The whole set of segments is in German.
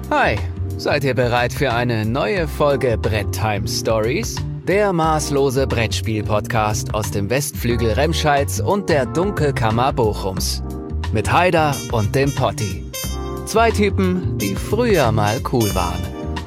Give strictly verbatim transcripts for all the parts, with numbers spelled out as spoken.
Hi, seid ihr bereit für eine neue Folge Brett Time Stories? Der maßlose Brettspiel-Podcast aus dem Westflügel Remscheids und der Dunkelkammer Bochums. Mit Haider und dem Potti. Zwei Typen, die früher mal cool waren.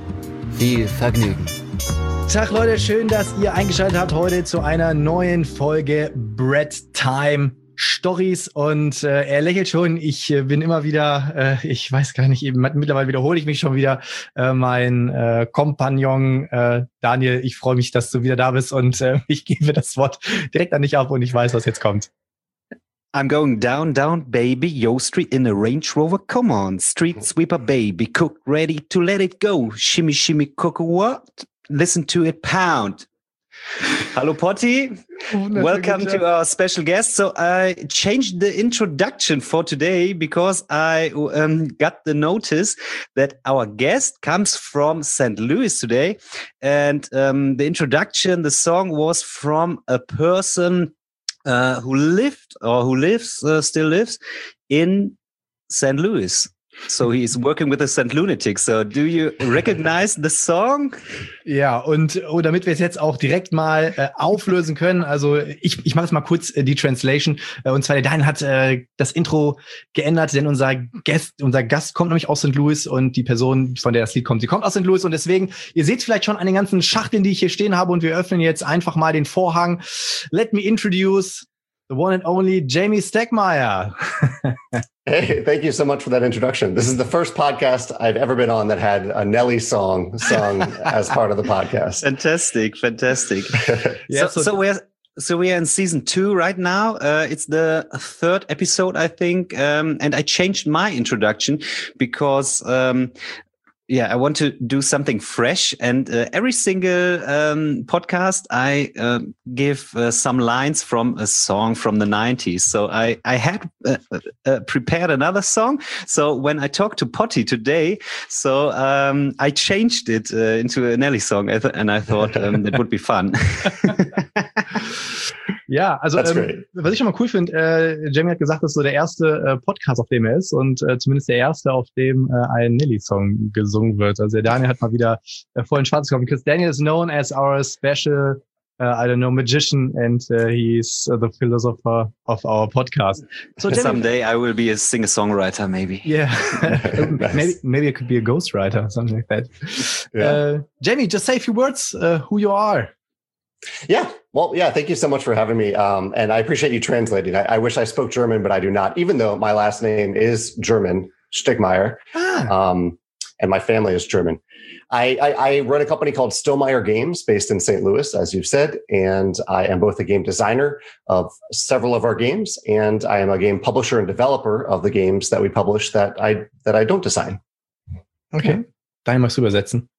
Viel Vergnügen. Tag Leute, schön, dass ihr eingeschaltet habt heute zu einer neuen Folge Brett Time Stories und äh, er lächelt schon. Ich äh, bin immer wieder, äh, ich weiß gar nicht, eben mittlerweile wiederhole ich mich schon wieder, äh, mein äh, Kompagnon äh, Daniel. Ich freue mich, dass du wieder da bist und äh, ich gebe das Wort direkt an dich ab und ich weiß, was jetzt kommt. I'm going down, down, baby, Yo Street in a Range Rover. Come on, street sweeper, baby, cooked, ready to let it go. Shimmy, shimmy, cook what? Listen to it pound. Hello, Potti. Welcome to our special guest. So I changed the introduction for today because I um, got the notice that our guest comes from Saint Louis today. And um, the introduction, the song was from a person uh, who lived or who lives, uh, still lives in Saint Louis. So he is working with the Saint Lunatics. So do you recognize the song? Ja, und oh, damit wir es jetzt auch direkt mal äh, auflösen können, also ich, ich mache jetzt mal kurz äh, die Translation. Äh, und zwar der Daniel hat äh, das Intro geändert, denn unser Gast, unser Gast kommt nämlich aus Sankt Louis und die Person, von der das Lied kommt, sie kommt aus Sankt Louis und deswegen, ihr seht vielleicht schon an den ganzen Schachteln, die ich hier stehen habe und wir öffnen jetzt einfach mal den Vorhang. Let me introduce the one and only Jamie Stegmaier. Hey, thank you so much for that introduction. This is the first podcast I've ever been on that had a Nelly song sung as part of the podcast. Fantastic, fantastic. yeah, so, so, so we're so we are in season two right now. Uh, it's the third episode, I think, um, and I changed my introduction because. Um, Yeah, I want to do something fresh, and uh, every single um, podcast I uh, give uh, some lines from a song from the nineties. So I I had uh, uh, prepared another song. So when I talked to Potti today, so um, I changed it uh, into a Nelly song, and I thought um, it would be fun. Ja, also ähm, was ich schon mal cool finde, äh, Jamie hat gesagt, das ist so der erste äh, Podcast, auf dem er ist und äh, zumindest der erste, auf dem äh, ein Nelly-Song gesungen wird. Also der Daniel hat mal wieder äh, voll in Schwarz gekommen, because Daniel is known as our special, uh, I don't know, magician and uh, he's uh, the philosopher of our podcast. So Jamie, someday I will be a singer-songwriter, maybe. Yeah, nice. maybe maybe I could be a ghostwriter, something like that. Yeah. Uh, Jamie, just say a few words, uh, who you are. Yeah. Well, yeah, thank you so much for having me. Um, and I appreciate you translating. I, I wish I spoke German, but I do not, even though my last name is German, Stegmaier, ah. um, and my family is German. I, I, I run a company called Stonemaier Games based in Saint Louis, as you've said, and I am both a game designer of several of our games, and I am a game publisher and developer of the games that we publish that I, that I don't design. Okay. Dein magst du übersetzen?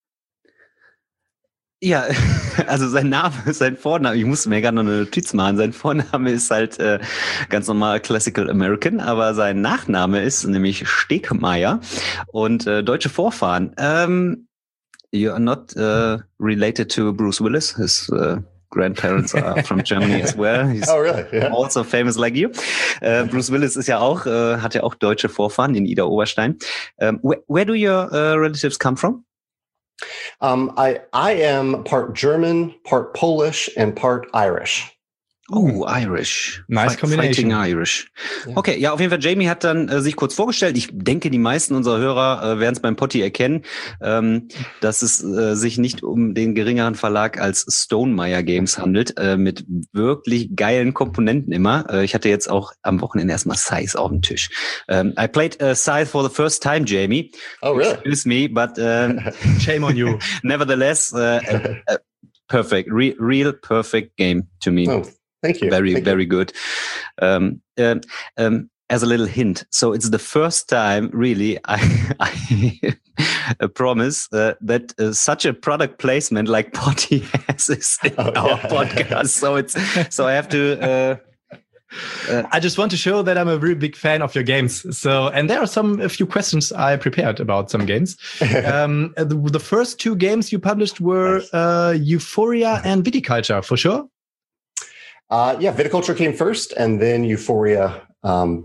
Ja, also sein Name, sein Vorname, ich musste mir gerade noch eine Notiz machen, sein Vorname ist halt äh, ganz normal Classical American, aber sein Nachname ist nämlich Stegmaier und äh, deutsche Vorfahren. Um, you are not uh, related to Bruce Willis, his uh, grandparents are from Germany as well. He's oh, really? Yeah. Also famous like you. Uh, Bruce Willis ist ja auch, uh, hat ja auch deutsche Vorfahren in Ida Oberstein. Um, where, where do your uh, relatives come from? Um, I I am part German, part Polish, and part Irish. Oh, Irish. Nice Fight, combination. Fighting Irish. Ja. Okay, ja, auf jeden Fall, Jamie hat dann äh, sich kurz vorgestellt. Ich denke, die meisten unserer Hörer äh, werden es beim Potti erkennen, ähm, dass es äh, sich nicht um den geringeren Verlag als Stonemaier Games handelt, äh, mit wirklich geilen Komponenten immer. Äh, ich hatte jetzt auch am Wochenende erstmal Scythe auf dem Tisch. Um, I played uh, Scythe for the first time, Jamie. Oh, really? Excuse me, but um, shame on you. Nevertheless, uh, uh, uh, perfect, re- real perfect game to me. Oh. Thank you. Very, Thank very you. good. Um, um, um, as a little hint, so it's the first time, really, I, I promise uh, that uh, such a product placement like Potti has is in oh, our yeah. podcast. So it's so I have to. Uh, Uh, I just want to show that I'm a really big fan of your games. So, and there are some a few questions I prepared about some games. um, the, the first two games you published were nice. uh, Euphoria and Viticulture, for sure. Uh, yeah, Viticulture came first, and then Euphoria um,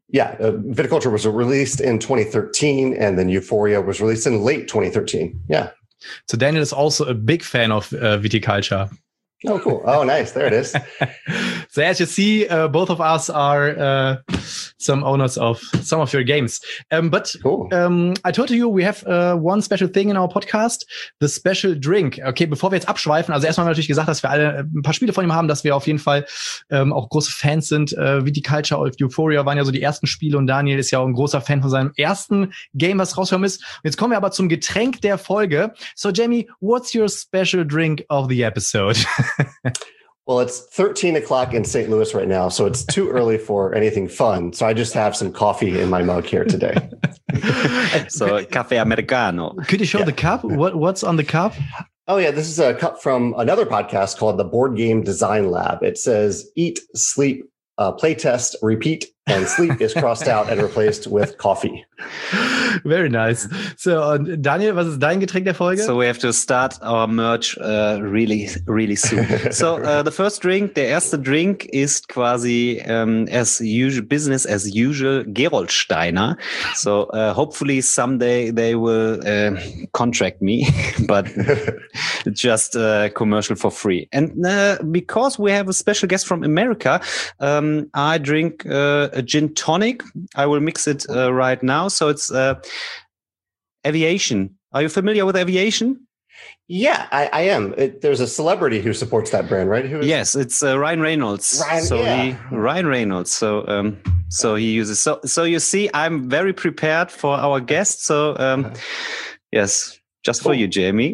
yeah, uh, Viticulture was released in twenty thirteen, and then Euphoria was released in late twenty thirteen. Yeah. So Daniel is also a big fan of uh, viticulture. Oh, cool. Oh, nice. There it is. So as you see, uh, both of us are uh, some owners of some of your games. Um, but cool. um, I told you, we have uh, one special thing in our podcast, the special drink. Okay, bevor wir jetzt abschweifen, also erstmal haben wir natürlich gesagt, dass wir alle ein paar Spiele von ihm haben, dass wir auf jeden Fall ähm, auch große Fans sind. Äh, Viticulture und Euphoria waren ja so die ersten Spiele und Daniel ist ja auch ein großer Fan von seinem ersten Game, was rausgekommen ist. Und jetzt kommen wir aber zum Getränk der Folge. So Jamie, what's your special drink of the episode? Well, it's thirteen o'clock in Saint Louis right now, so it's too early for anything fun. So I just have some coffee in my mug here today. So, caffè americano. Could you show yeah. the cup? What What's on the cup? Oh, yeah. This is a cup from another podcast called the Board Game Design Lab. It says, eat, sleep, uh, play test, repeat, and sleep is crossed out and replaced with coffee. Very nice. So, uh, Daniel, was ist dein Getränk der Folge? So we have to start our merch uh, really, really soon. So uh, the first drink, der erste Drink ist quasi um, as usual, business as usual, Gerolsteiner. So uh, hopefully someday they will uh, contract me, but just uh, commercial for free. And uh, because we have a special guest from America, um, I drink uh, a gin tonic. I will mix it uh, right now. So it's uh, Aviation. Are you familiar with Aviation? Yeah, I, I am. It, there's a celebrity who supports that brand, right? Who is yes, it's uh, Ryan Reynolds. Ryan, so yeah. he Ryan Reynolds. So um, so he uses. So so you see, I'm very prepared for our guest. So um, yes. Just for cool. you, Jamie.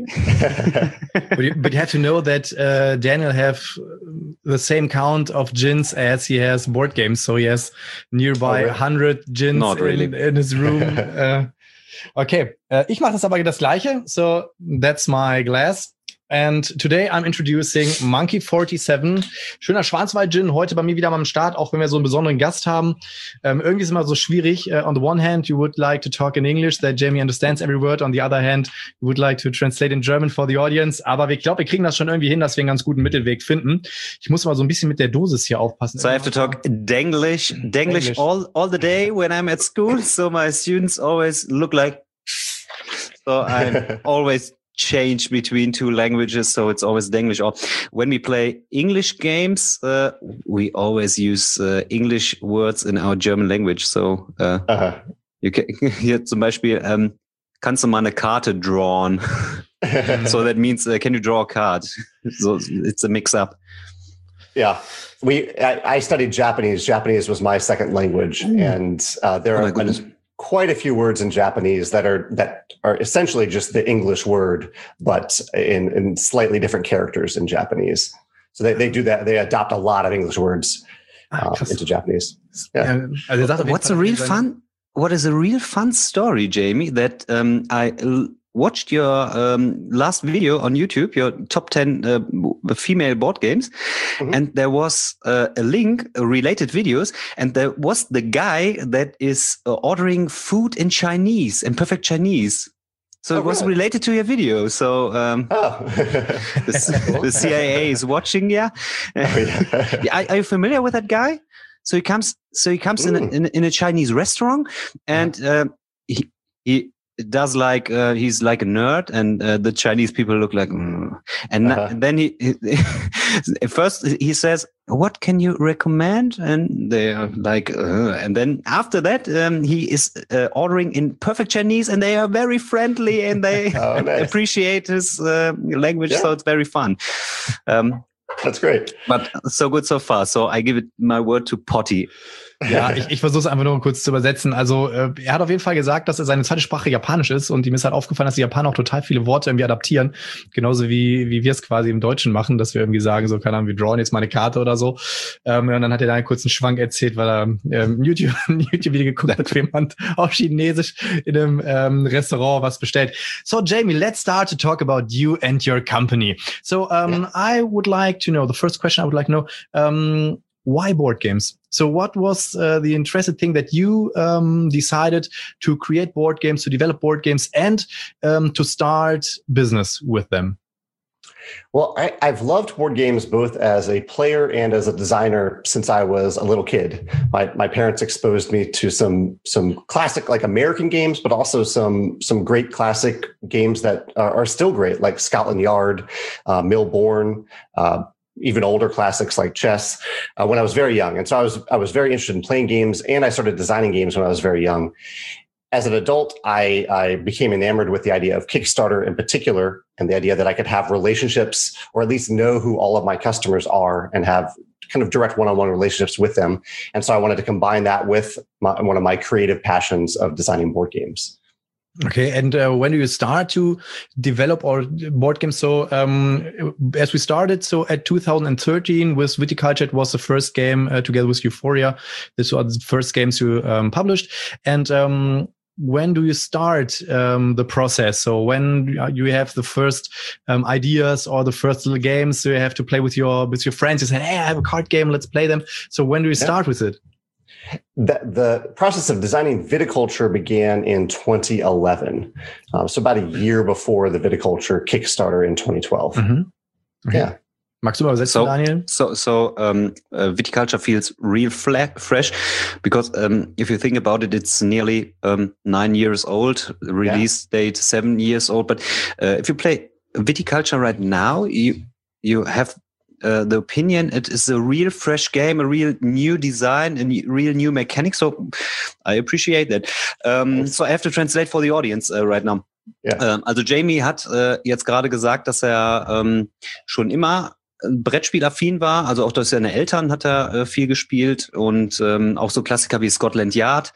but, you, but you have to know that uh, Daniel have the same count of gins as he has board games. So he has nearby oh, really? one hundred gins Not really. in, in his room. uh, okay, uh, ich mache das aber das Gleiche. So that's my glass. And today I'm introducing Monkey forty-seven. Schöner Schwarzwald-Gin, heute bei mir wieder mal am Start, auch wenn wir so einen besonderen Gast haben. Ähm, irgendwie ist es immer so schwierig. Uh, on the one hand, you would like to talk in English, that Jamie understands every word. On the other hand, you would like to translate in German for the audience. Aber ich glaube, wir kriegen das schon irgendwie hin, dass wir einen ganz guten Mittelweg finden. Ich muss mal so ein bisschen mit der Dosis hier aufpassen. So I have to talk Denglish, Denglish all, all the day when I'm at school. So my students always look like... So I'm always... change between two languages, so it's always Denglish. Or when we play English games, uh, we always use uh, English words in our German language. So uh, uh-huh. you can, hier zum Beispiel, um, kannst du mal eine Karte drawn? So that means, uh, can you draw a card? So it's a mix-up. Yeah, we. I, I studied Japanese. Japanese was my second language, mm. and uh, there oh are quite a few words in Japanese that are that are essentially just the English word, but in, in slightly different characters in Japanese. So they, they do that. They adopt a lot of English words uh, into Japanese. Yeah. yeah. What's a real fun? What is a real fun story, Jamie? That um, I l- watched your um, last video on YouTube, your top ten uh, female board games, mm-hmm. and there was uh, a link, uh, related videos, and there was the guy that is uh, ordering food in Chinese, in perfect Chinese. So oh, it was really? related to your video. So um, oh. the, the C I A is watching. Yeah, oh, yeah. are, are you familiar with that guy? So he comes. So he comes mm. in, a, in in a Chinese restaurant, and uh, he he. does like uh, he's like a nerd, and uh, the Chinese people look like mm. and uh-huh. then he, he first he says, what can you recommend, and they are like uh, and then after that um, he is uh, ordering in perfect Chinese, and they are very friendly, and they oh, nice. appreciate his uh, language. Yeah. So it's very fun. um, That's great. But so good so far. So I give it my word to Potty. Ja, ich, ich versuche es einfach nur kurz zu übersetzen. Also äh, er hat auf jeden Fall gesagt, dass er seine zweite Sprache Japanisch ist, und ihm ist halt aufgefallen, dass die Japaner auch total viele Worte irgendwie adaptieren. Genauso wie wie wir es quasi im Deutschen machen, dass wir irgendwie sagen, so, keine Ahnung, wir drawen jetzt mal eine Karte oder so. Ähm, und dann hat er da einen kurzen Schwank erzählt, weil er ähm, YouTube, ein YouTube-Video geguckt hat, wie jemand auf Chinesisch in einem ähm, Restaurant was bestellt. So Jamie, let's start to talk about you and your company. So um, yeah. I would like to know, the first question I would like to know, um, why board games? So what was uh, the interesting thing that you um, decided to create board games, to develop board games, and um, to start business with them? Well, I, I've loved board games both as a player and as a designer since I was a little kid. My my parents exposed me to some some classic like American games, but also some some great classic games that are, are still great, like Scotland Yard, uh, Millborn, uh, even older classics like chess. Uh, when I was very young, and so I was I was very interested in playing games, and I started designing games when I was very young. As an adult, I, I became enamored with the idea of Kickstarter in particular, and the idea that I could have relationships, or at least know who all of my customers are, and have kind of direct one-on-one relationships with them. And so I wanted to combine that with my, one of my creative passions of designing board games. Okay, and uh, when do you start to develop our board games? So um, as we started, so at two thousand thirteen with Viticulture, it was the first game uh, together with Euphoria. This was the first games you um, published. And um, when do you start um, the process? So when you have the first um, ideas or the first little games, so you have to play with your with your friends. You say, "Hey, I have a card game. Let's play them." So when do you start yeah. with it? The, the process of designing Viticulture began in twenty eleven, um, so about a year before the Viticulture Kickstarter in twenty twelve. Mm-hmm. Okay. Yeah. Magst du mal übersetzen, so, Daniel? So, so um, uh, Viticulture feels real fla- fresh because um, if you think about it, it's nearly um, nine years old. Release yeah. date seven years old. But uh, if you play Viticulture right now, you you have uh, the opinion it is a real fresh game, a real new design, a real new mechanic. So I appreciate that. Um, so I have to translate for the audience uh, right now. Ja. Ähm, also Jamie hat äh, jetzt gerade gesagt, dass er ähm, schon immer Brettspielaffin war, also auch durch seine Eltern hat er äh, viel gespielt und ähm, auch so Klassiker wie Scotland Yard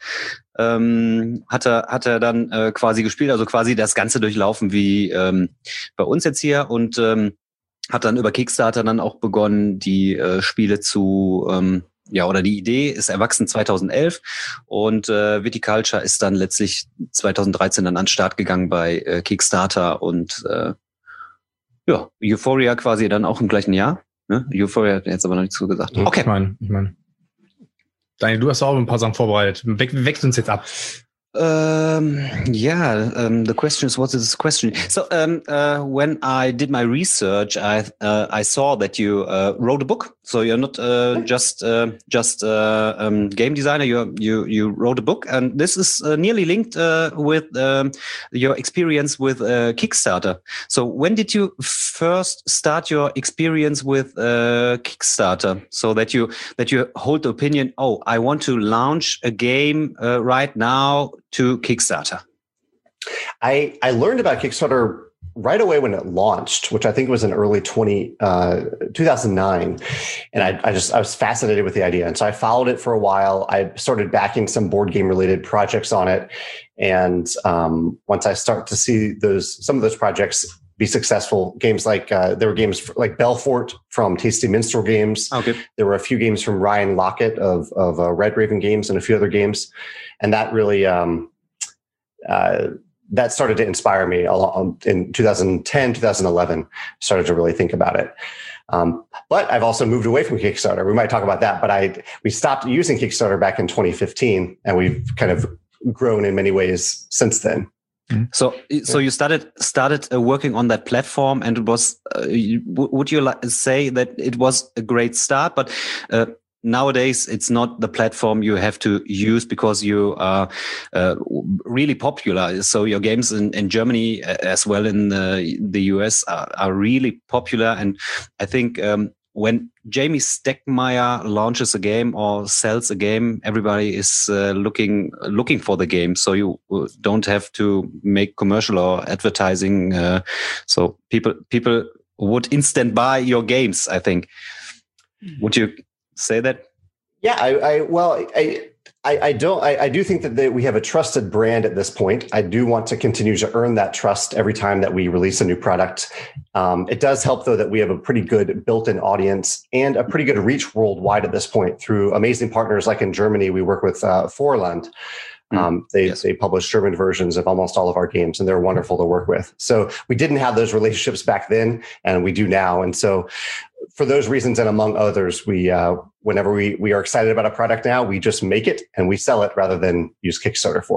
ähm, hat er hat er dann äh, quasi gespielt, also quasi das Ganze durchlaufen wie ähm, bei uns jetzt hier und ähm, hat dann über Kickstarter dann auch begonnen, die äh, Spiele zu ähm, ja, oder die Idee ist erwachsen zweitausendelf und äh, Viticulture ist dann letztlich zweitausenddreizehn dann an den Start gegangen bei äh, Kickstarter und äh, ja, Euphoria quasi dann auch im gleichen Jahr. Ne? Euphoria hat jetzt aber noch nichts so gesagt. Okay. Ich meine, ich meine. Daniel, du hast auch ein paar Sachen vorbereitet. We- wechseln uns jetzt ab. Um, yeah, um, the question is, what is the question? So, um, uh, when I did my research, I, uh, I saw that you, uh, wrote a book. So you're not, uh, just, uh, just, uh, um, game designer. You, you, you wrote a book, and this is uh, nearly linked, uh, with, um, your experience with, uh, Kickstarter. So when did you first start your experience with, uh, Kickstarter? So that you, that you hold the opinion, oh, I want to launch a game, uh, right now to Kickstarter? I, I learned about Kickstarter right away when it launched, which I think was in early twenty, uh, two thousand nine. And I, I just, I was fascinated with the idea. And so I followed it for a while. I started backing some board game related projects on it. And um, once I start to see those, some of those projects be successful, games like, uh, there were games like Belfort from Tasty Minstrel Games. Okay. There were a few games from Ryan Lockett of, of uh, Red Raven Games and a few other games. And that really, um, uh, that started to inspire me in two thousand ten, two thousand eleven, started to really think about it. Um, but I've also moved away from Kickstarter. We might talk about that, but I, we stopped using Kickstarter back in twenty fifteen, and we've kind of grown in many ways since then. So, so you started started uh, working on that platform, and it was. Uh, you, would you like say that it was a great start? But uh, nowadays, it's not the platform you have to use because you are uh, really popular. So your games in, in Germany as well in the, the U S are, are really popular, and I think. Um, When Jamie Stegmaier launches a game or sells a game, everybody is uh, looking looking for the game. So you don't have to make commercial or advertising. Uh, so people people would instant buy your games, I think. Would you say that? Yeah, I, I well, I. I, I don't. I, I do think that they, we have a trusted brand at this point. I do want to continue to earn that trust every time that we release a new product. Um, it does help, though, that we have a pretty good built-in audience and a pretty good reach worldwide at this point through amazing partners. Like in Germany, we work with uh, Forland. Um, they yes. they publish German versions of almost all of our games, and they're wonderful to work with. So we didn't have those relationships back then, and we do now. And so for those reasons, and among others, we uh, whenever we, we are excited about a product now, we just make it and we sell it rather than use Kickstarter for it.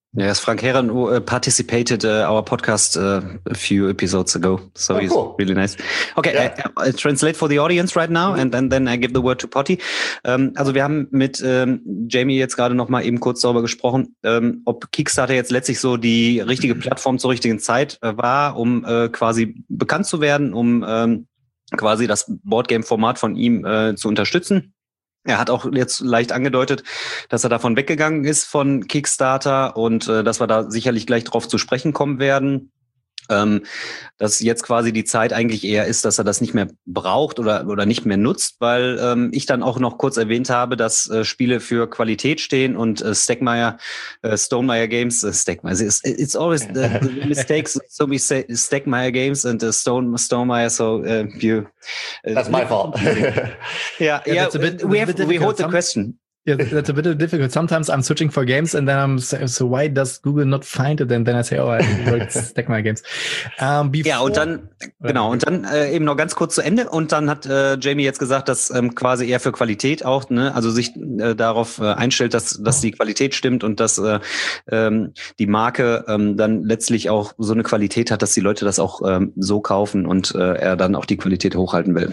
Yes, Frank Heeren uh, participated uh, our podcast uh, a few episodes ago, so oh, he's cool. really nice. Okay, yeah. I, I translate for the audience right now, mm-hmm. and then then I give the word to Potty. Ähm, also wir haben mit ähm, Jamie jetzt gerade noch mal eben kurz darüber gesprochen, ähm, ob Kickstarter jetzt letztlich so die richtige Plattform zur richtigen Zeit äh, war, um äh, quasi bekannt zu werden, um ähm, quasi das Boardgame-Format von ihm äh, zu unterstützen. Er hat auch jetzt leicht angedeutet, dass er davon weggegangen ist von Kickstarter und äh, dass wir da sicherlich gleich drauf zu sprechen kommen werden. Ähm, dass jetzt quasi die Zeit eigentlich eher ist, dass er das nicht mehr braucht oder oder nicht mehr nutzt, weil ähm, ich dann auch noch kurz erwähnt habe, dass äh, Spiele für Qualität stehen und äh, Stegmaier, äh, Stonemaier Games, äh, Stegmaier, it's, it's always the, the mistakes, so we say Stegmaier Games and uh, Stone Stonemaier, so uh, you. Uh, That's my fault. yeah, yeah, yeah bit, we have we hold the question. Yeah, that's a bit difficult. Sometimes I'm searching for games and then I'm so, so why does Google not find it? And then I say, oh, I worked Stegmaier Games. Um, ja, und dann, genau, und dann äh, eben noch ganz kurz zu Ende. Und dann hat äh, Jamie jetzt gesagt, dass ähm, quasi eher für Qualität auch, ne, also sich äh, darauf äh, einstellt, dass dass die Qualität stimmt und dass äh, ähm, die Marke ähm, dann letztlich auch so eine Qualität hat, dass die Leute das auch ähm, so kaufen und äh, er dann auch die Qualität hochhalten will.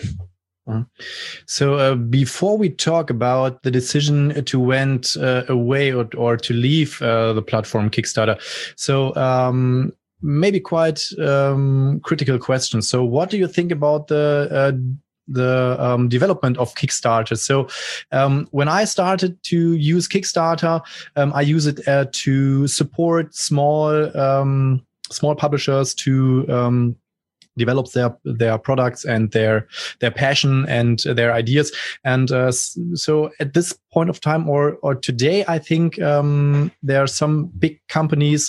So uh, before we talk about the decision to went uh, away or, or to leave uh, the platform Kickstarter, so um, maybe quite um, critical question. So what do you think about the uh, the um, development of Kickstarter? So um, when I started to use Kickstarter, um, I use it uh, to support small um, small publishers to um, develop their their products and their their passion and their ideas. And uh, so at this point of time or or today, I think um, there are some big companies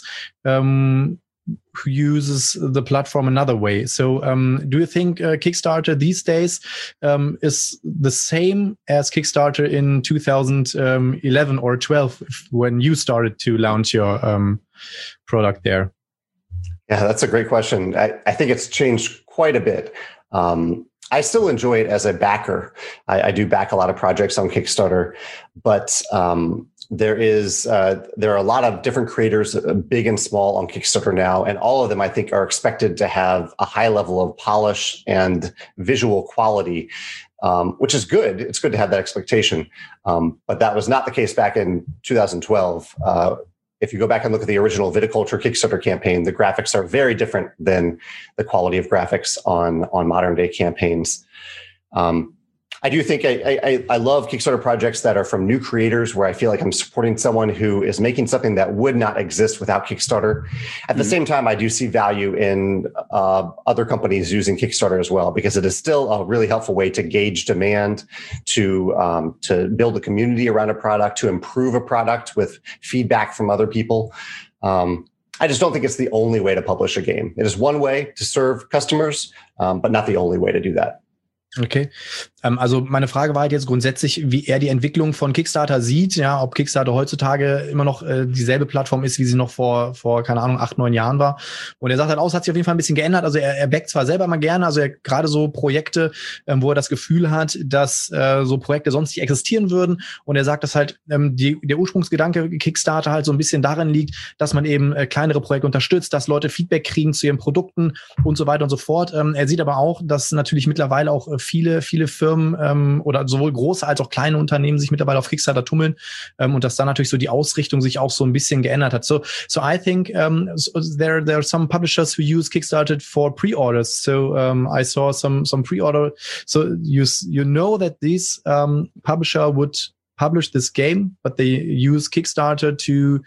um, who uses the platform another way. So um, do you think uh, Kickstarter these days um, is the same as Kickstarter in two thousand eleven or twelve when you started to launch your um, product there? Yeah, that's a great question. I, I think it's changed quite a bit. Um, I still enjoy it as a backer. I, I do back a lot of projects on Kickstarter, but um, there is uh, there are a lot of different creators, uh, big and small, on Kickstarter now, and all of them, I think, are expected to have a high level of polish and visual quality, um, which is good. It's good to have that expectation, um, but that was not the case back in two thousand twelve. Uh, If you go back and look at the original Viticulture Kickstarter campaign, the graphics are very different than the quality of graphics on, on modern day campaigns. Um, I do think I, I, I love Kickstarter projects that are from new creators where I feel like I'm supporting someone who is making something that would not exist without Kickstarter. At mm-hmm. the same time, I do see value in uh, other companies using Kickstarter as well, because it is still a really helpful way to gauge demand, to um, to build a community around a product, to improve a product with feedback from other people. Um, I just don't think it's the only way to publish a game. It is one way to serve customers, um, but not the only way to do that. Okay, ähm, also meine Frage war halt jetzt grundsätzlich, wie er die Entwicklung von Kickstarter sieht, ja, ob Kickstarter heutzutage immer noch äh, dieselbe Plattform ist, wie sie noch vor, vor keine Ahnung, acht, neun Jahren war. Und er sagt halt auch, es hat sich auf jeden Fall ein bisschen geändert. Also er, er backt zwar selber mal gerne, also er gerade so Projekte, ähm, wo er das Gefühl hat, dass äh, so Projekte sonst nicht existieren würden. Und er sagt, dass halt ähm, die, der Ursprungsgedanke Kickstarter halt so ein bisschen darin liegt, dass man eben äh, kleinere Projekte unterstützt, dass Leute Feedback kriegen zu ihren Produkten und so weiter und so fort. Ähm, er sieht aber auch, dass natürlich mittlerweile auch äh, viele, viele Firmen ähm, oder sowohl große als auch kleine Unternehmen sich mittlerweile auf Kickstarter tummeln ähm, und dass da natürlich so die Ausrichtung sich auch so ein bisschen geändert hat. So, so I think um, so there there are some publishers who use Kickstarter for pre-orders. So um, I saw some some pre-order. So you you know that this um, publisher would publish this game, but they use Kickstarter to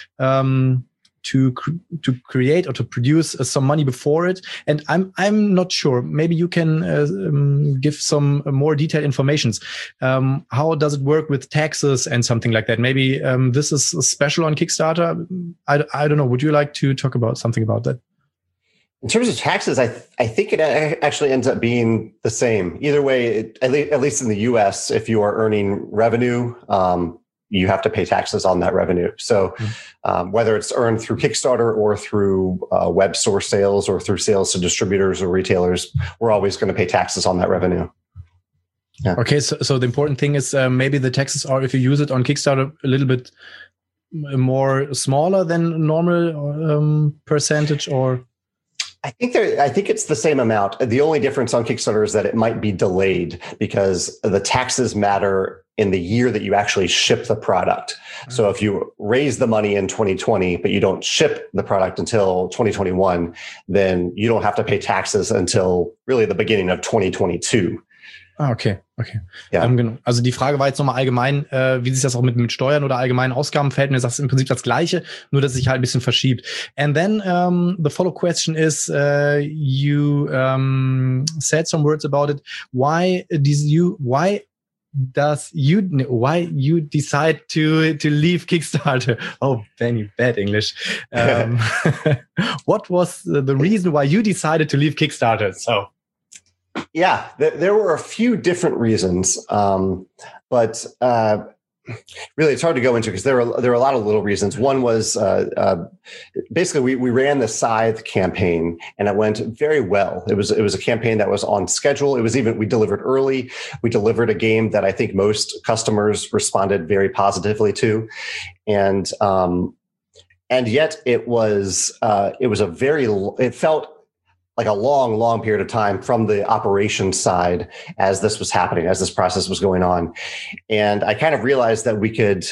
um, to to create or to produce uh, some money before it. And I'm I'm not sure. Maybe you can uh, um, give some more detailed informations. Um, how does it work with taxes and something like that? Maybe um, this is special on Kickstarter. I, I don't know. Would you like to talk about something about that? In terms of taxes, I th- I think it actually ends up being the same. Either way, it, at, le- at least in the U S, if you are earning revenue, um, you have to pay taxes on that revenue. So um, whether it's earned through Kickstarter or through uh, web source sales or through sales to distributors or retailers, we're always going to pay taxes on that revenue. Yeah. Okay, so, so the important thing is uh, maybe the taxes are, if you use it on Kickstarter, a little bit more smaller than normal um, percentage, or? I think there. I think it's the same amount. The only difference on Kickstarter is that it might be delayed because the taxes matter in the year that you actually ship the product. Mm-hmm. So if you raise the money in twenty twenty, but you don't ship the product until twenty twenty-one, then you don't have to pay taxes until really the beginning of twenty twenty-two. Ah, okay, okay. Ja. Ähm, genau. Also die Frage war jetzt nochmal allgemein, äh, wie sich das auch mit, mit Steuern oder allgemeinen Ausgaben verhält. Und du sagst im Prinzip das Gleiche, nur dass es sich halt ein bisschen verschiebt. And then um, the follow question is, uh, you um, said some words about it. Why did you? Why does you? Why you decide to to leave Kickstarter? Oh, Benny, bad English. Um, what was the reason why you decided to leave Kickstarter? So. Yeah, th- there were a few different reasons, um, but uh, really it's hard to go into because there are there are a lot of little reasons. One was uh, uh, basically we we ran the Scythe campaign and it went very well. It was it was a campaign that was on schedule. It was even we delivered early. We delivered a game that I think most customers responded very positively to, and um, and yet it was uh, it was a very it felt. like a long, long period of time from the operations side as this was happening, as this process was going on. And I kind of realized that we could,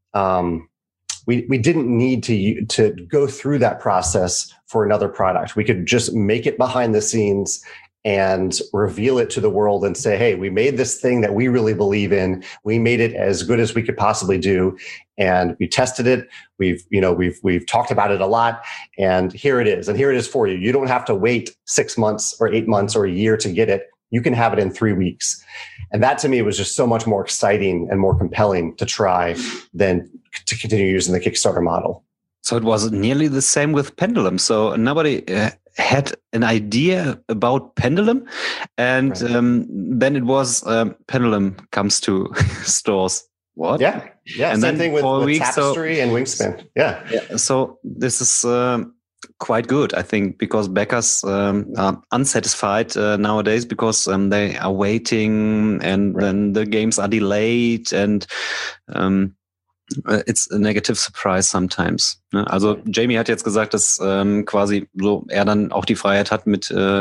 um, we, we didn't need to, to go through that process for another product. We could just make it behind the scenes and reveal it to the world and say, hey, we made this thing that we really believe in. We made it as good as we could possibly do. And we tested it. We've, you know, we've, we've talked about it a lot, and here it is. And here it is for you. You don't have to wait six months or eight months or a year to get it. You can have it in three weeks. And that to me was just so much more exciting and more compelling to try than to continue using the Kickstarter model. So it was nearly the same with Pendulum. So nobody uh, had an idea about Pendulum. And right. um, then it was um, Pendulum comes to stores. What? Yeah. Yeah. And same then thing with, with weeks, Tapestry so, and Wingspan. Yeah. yeah. So this is uh, quite good, I think, because backers um, are unsatisfied uh, nowadays because um, they are waiting and right. then the games are delayed and um, it's a negative surprise sometimes. Ne? Also Jamie hat jetzt gesagt, dass ähm, quasi so er dann auch die Freiheit hat mit äh,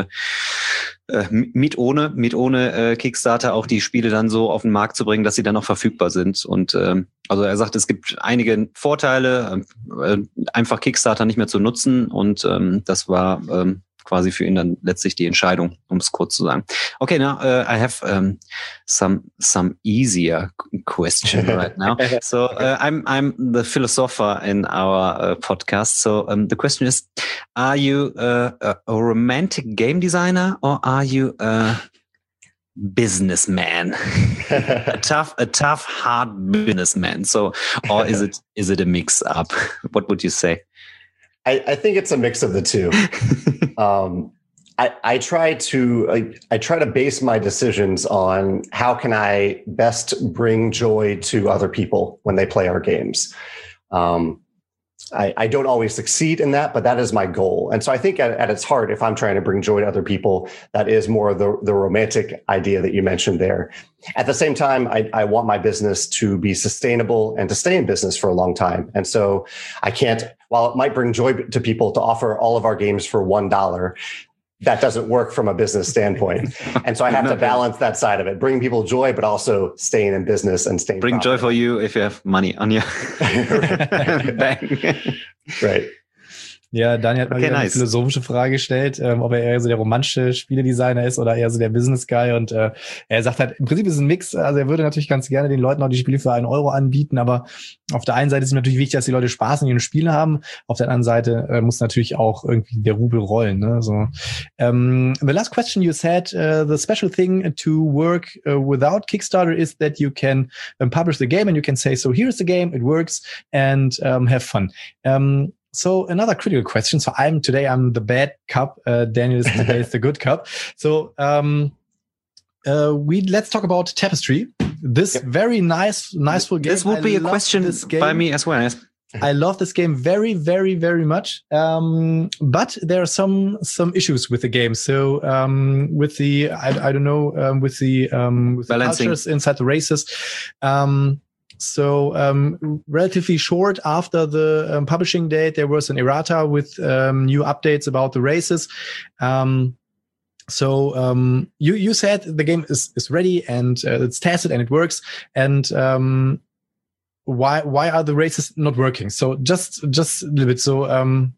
äh, mit ohne mit ohne äh, Kickstarter auch die Spiele dann so auf den Markt zu bringen, dass sie dann auch verfügbar sind. Und ähm, also er sagt, es gibt einige Vorteile, äh, einfach Kickstarter nicht mehr zu nutzen. Und ähm, das war ähm, quasi für ihn dann letztlich die Entscheidung, um es kurz zu sagen. Okay, now uh, I have um, some some easier question right now. So uh, I'm I'm the philosopher in our uh, podcast. So um, the question is: are you uh, a, a romantic game designer or are you a businessman? a tough, a tough, hard businessman. So, or is it is it a mix up? What would you say? I, I think it's a mix of the two. um, I, I try to I, I try to base my decisions on how can I best bring joy to other people when they play our games. Um, I, I don't always succeed in that, but that is my goal. And so I think at, at its heart, if I'm trying to bring joy to other people, that is more the, the romantic idea that you mentioned there. At the same time, I, I want my business to be sustainable and to stay in business for a long time. And so I can't, while it might bring joy to people to offer all of our games for one dollar, that doesn't work from a business standpoint. And so I have no, to balance that side of it, bring people joy, but also staying in business and staying Bring profitable. joy for you if you have money on your bank. Right. Ja, Daniel hat mal okay, wieder nice. eine philosophische Frage gestellt, ähm, ob er eher so der romantische Spieledesigner ist oder eher so der Business-Guy. Und äh, er sagt halt, im Prinzip ist es ein Mix. Also er würde natürlich ganz gerne den Leuten auch die Spiele für einen Euro anbieten, aber auf der einen Seite ist es natürlich wichtig, dass die Leute Spaß in ihren Spielen haben. Auf der anderen Seite äh, muss natürlich auch irgendwie der Rubel rollen. Ne? So. Um, the last question you said, uh, the special thing to work uh, without Kickstarter is that you can um, publish the game and you can say, so here's the game, it works, and um, have fun. Um, So another critical question. So I'm today I'm the bad cup. Uh, Daniel is today is the good cup. So um, uh, we let's talk about Tapestry. This yep. very nice, niceful game. This would be I a question by me as well. Yes. I love this game very, very, very much. Um, but there are some some issues with the game. So um, with the I, I don't know um, with the um, with the cultures inside the races. Um, so um, relatively short after the um, publishing date, there was an errata with um, new updates about the races. Um, so um, you you said the game is is ready and uh, it's tested and it works. And um, why why are the races not working? So just just a little bit. So um,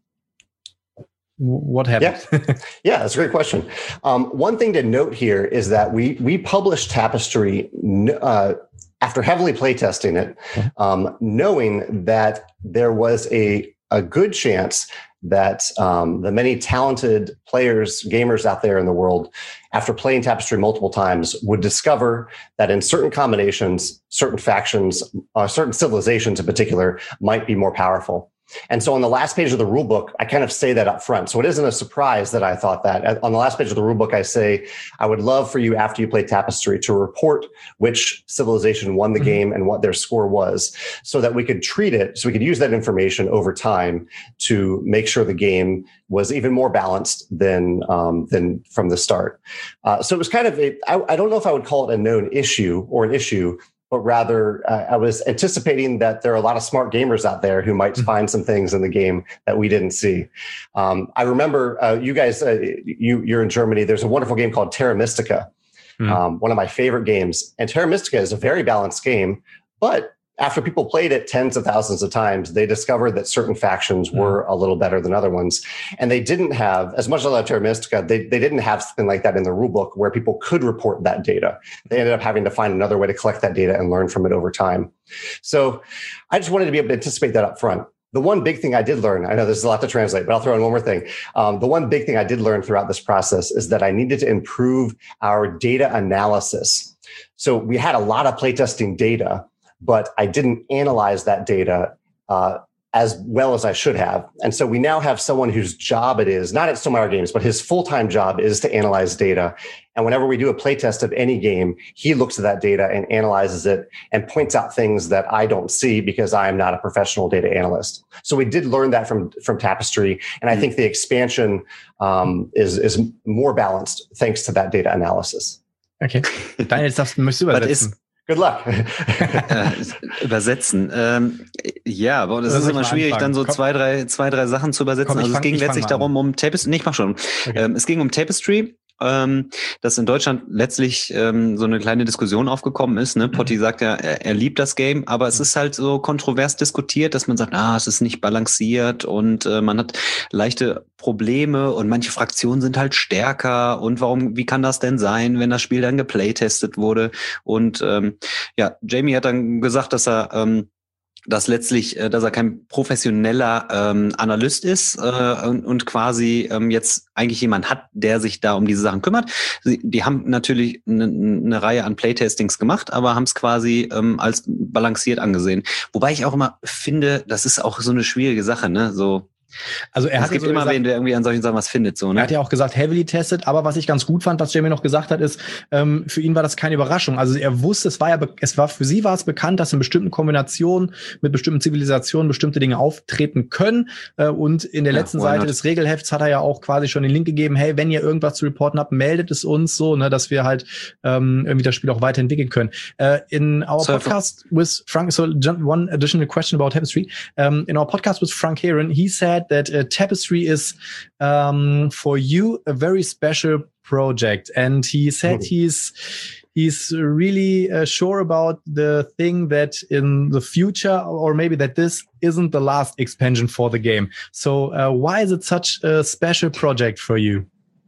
what happened? Yeah, yeah, that's a great question. Um, one thing to note here is that we we published Tapestry Uh, after heavily playtesting it, um, knowing that there was a, a good chance that um, the many talented players, gamers out there in the world, after playing Tapestry multiple times, would discover that in certain combinations, certain factions, uh, certain civilizations in particular, might be more powerful. And so on the last page of the rule book, I kind of say that up front. So it isn't a surprise that I thought that. On the last page of the rule book, I say, I would love for you, after you play Tapestry, to report which civilization won the mm-hmm. game and what their score was, so that we could treat it, so we could use that information over time to make sure the game was even more balanced than um, than from the start. Uh, so it was kind of, a, I, I don't know if I would call it a known issue or an issue, but rather uh, I was anticipating that there are a lot of smart gamers out there who might mm-hmm. find some things in the game that we didn't see. Um, I remember uh, you guys, uh, you, you're in Germany. There's a wonderful game called Terra Mystica, mm-hmm. um, one of my favorite games. And Terra Mystica is a very balanced game, but after people played it tens of thousands of times, they discovered that certain factions mm-hmm. were a little better than other ones. And they didn't have, as much as I love Terra Mystica, they, they didn't have something like that in the rule book where people could report that data. They ended up having to find another way to collect that data and learn from it over time. So I just wanted to be able to anticipate that up front. The one big thing I did learn, I know there's a lot to translate, but I'll throw in one more thing. Um, the one big thing I did learn throughout this process is that I needed to improve our data analysis. So we had a lot of playtesting data, but I didn't analyze that data uh, as well as I should have. And so we now have someone whose job it is, not at Stonemaier Games, but his full-time job is to analyze data. And whenever we do a playtest of any game, he looks at that data and analyzes it and points out things that I don't see because I am not a professional data analyst. So we did learn that from, from Tapestry. And I think the expansion um, is, is more balanced thanks to that data analysis. Okay. Daniel, das musst du übersetzen. Good luck. äh, übersetzen. Ähm, ja, aber das, das ist immer schwierig, anfangen. dann so zwei drei, zwei, drei Sachen zu übersetzen. Komm, also fang, es ging letztlich darum, um Tapestry. Nee, ich mach schon. Okay. Ähm, es ging um Tapestry. Ähm, dass in Deutschland letztlich ähm, so eine kleine Diskussion aufgekommen ist. Ne? Potti sagt ja, er, er liebt das Game, aber es ist halt so kontrovers diskutiert, dass man sagt, ah, es ist nicht balanciert und äh, man hat leichte Probleme und manche Fraktionen sind halt stärker und warum, wie kann das denn sein, wenn das Spiel dann geplaytestet wurde? Und ähm, ja, Jamie hat dann gesagt, dass er ähm, dass letztlich, dass er kein professioneller ähm, Analyst ist äh, und, und quasi ähm, jetzt eigentlich jemand hat, der sich da um diese Sachen kümmert. Sie, die haben natürlich eine, eine Reihe an Playtestings gemacht, aber haben es quasi ähm, als balanciert angesehen. Wobei ich auch immer finde, das ist auch so eine schwierige Sache, ne? So. Also er es hat gibt so immer gesagt, wen, der irgendwie an solchen Sachen was findet. So, ne? Er hat ja auch gesagt, heavily tested, aber was ich ganz gut fand, was Jamie noch gesagt hat, ist, ähm, für ihn war das keine Überraschung. Also er wusste, es war ja, es war für sie war es bekannt, dass in bestimmten Kombinationen mit bestimmten Zivilisationen bestimmte Dinge auftreten können. Äh, und in der ja, letzten Seite not? des Regelhefts hat er ja auch quasi schon den Link gegeben, hey, wenn ihr irgendwas zu reporten habt, meldet es uns so, ne, dass wir halt ähm, irgendwie das Spiel auch weiterentwickeln können. Uh, in our so podcast with Frank, so one additional question about Tapestry. Um, in our podcast with Frank Heron, he said that uh, Tapestry is um, for you a very special project, and he said he's he's really uh, sure about the thing that in the future, or maybe that this isn't the last expansion for the game. So uh, why is it such a special project for you?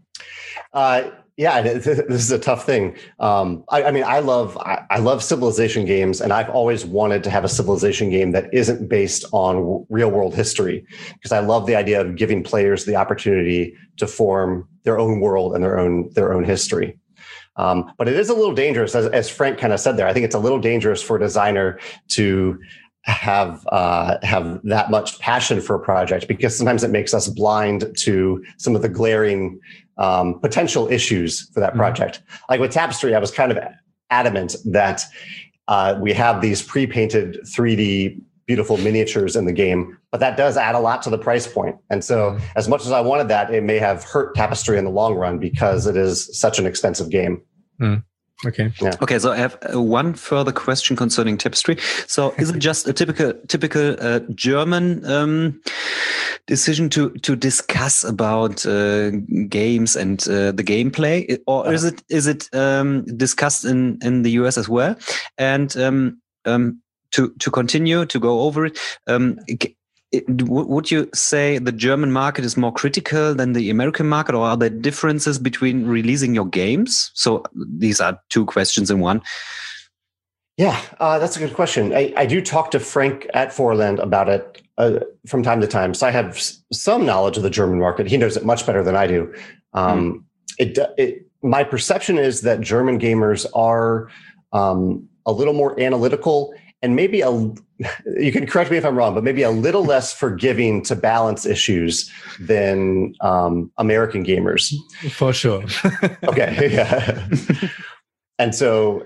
Uh, Yeah, this is a tough thing. Um, I, I mean, I love I, I love Civilization games, and I've always wanted to have a Civilization game that isn't based on real world history, because I love the idea of giving players the opportunity to form their own world and their own their own history. Um, but it is a little dangerous, as, as Frank kind of said there. I think it's a little dangerous for a designer to have uh, have that much passion for a project, because sometimes it makes us blind to some of the glaring um, potential issues for that project. Mm-hmm. Like with Tapestry, I was kind of adamant that uh, we have these pre-painted three D beautiful miniatures in the game, but that does add a lot to the price point. And so as much as I wanted that, it may have hurt Tapestry in the long run because it is such an expensive game. Mm. Okay. Yeah. Okay. So I have uh, one further question concerning Tapestry. So is it just a typical typical uh, German um, decision to to discuss about uh, games and uh, the gameplay, or uh-huh. is it is it um, discussed in in the U S as well? And um, um, to to continue to go over it. Um, It, would you say the German market is more critical than the American market, or are there differences between releasing your games? So these are two questions in one. Yeah, uh, that's a good question. I, I do talk to Frank at Forland about it uh, from time to time. So I have s- some knowledge of the German market. He knows it much better than I do. Um, mm. it, it, my perception is that German gamers are um, a little more analytical and maybe a, you can correct me if I'm wrong, but maybe a little less forgiving to balance issues than um, American gamers. For sure. Okay. Yeah. And so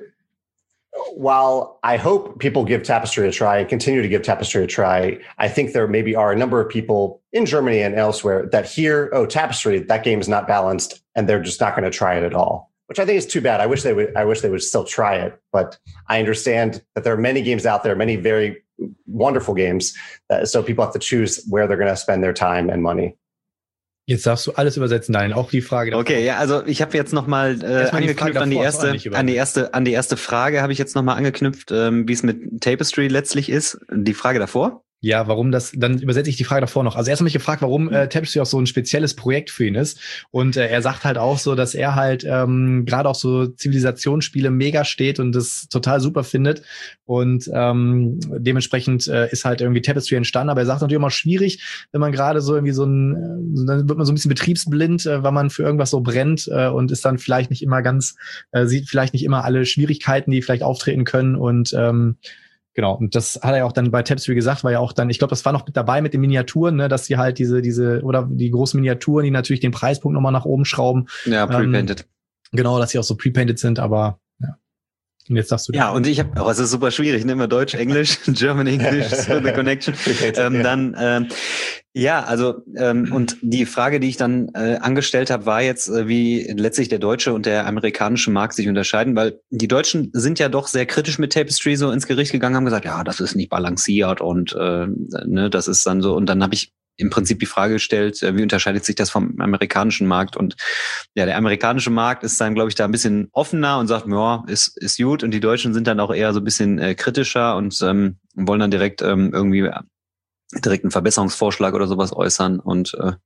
while I hope people give Tapestry a try and continue to give Tapestry a try, I think there maybe are a number of people in Germany and elsewhere that hear, oh, Tapestry, that game is not balanced, and they're just not going to try it at all. Which I think is too bad. I wish they would. I wish they would still try it. But I understand that there are many games out there, many very wonderful games. That, so people have to choose where they're going to spend their time and money. Jetzt darfst du alles übersetzen, nein, auch die Frage davor. Okay, ja, also ich habe jetzt nochmal äh, angeknüpft an die erste, an die erste, an die erste Frage habe ich jetzt nochmal angeknüpft, ähm, wie es mit Tapestry letztlich ist. Die Frage davor. Ja, warum das, dann übersetze ich die Frage davor noch. Also erst habe ich gefragt, warum äh, Tapestry auch so ein spezielles Projekt für ihn ist. Und äh, er sagt halt auch so, dass er halt ähm, gerade auch so Zivilisationsspiele mega steht und das total super findet. Und ähm, dementsprechend äh, ist halt irgendwie Tapestry entstanden. Aber er sagt natürlich immer schwierig, wenn man gerade so irgendwie so ein, äh, dann wird man so ein bisschen betriebsblind, äh, weil man für irgendwas so brennt äh, und ist dann vielleicht nicht immer ganz, äh, sieht vielleicht nicht immer alle Schwierigkeiten, die vielleicht auftreten können. Und ähm, genau, und das hat er ja auch dann bei Tapestry gesagt, weil ja auch dann, ich glaube, das war noch mit dabei mit den Miniaturen, ne, dass sie halt diese, diese, oder die großen Miniaturen, die natürlich den Preispunkt nochmal nach oben schrauben. Ja, pre-painted. Ähm, genau, dass sie auch so pre-painted sind, aber ja. Und jetzt sagst du ja, und ich habe, oh, es ist super schwierig, ich nehme Deutsch, Englisch, German, English, so the connection. ähm, dann, ähm, ja, also ähm, und die Frage, die ich dann äh, angestellt habe, war jetzt, äh, wie letztlich der deutsche und der amerikanische Markt sich unterscheiden, weil die Deutschen sind ja doch sehr kritisch mit Tapestry so ins Gericht gegangen, haben gesagt, ja, das ist nicht balanciert und äh, ne, das ist dann so. Und dann habe ich im Prinzip die Frage gestellt, wie unterscheidet sich das vom amerikanischen Markt? Und ja, der amerikanische Markt ist dann, glaube ich, da ein bisschen offener und sagt, ja, ist ist gut. Und die Deutschen sind dann auch eher so ein bisschen äh, kritischer und ähm, wollen dann direkt ähm, irgendwie direkt einen Verbesserungsvorschlag oder sowas äußern. Und äh,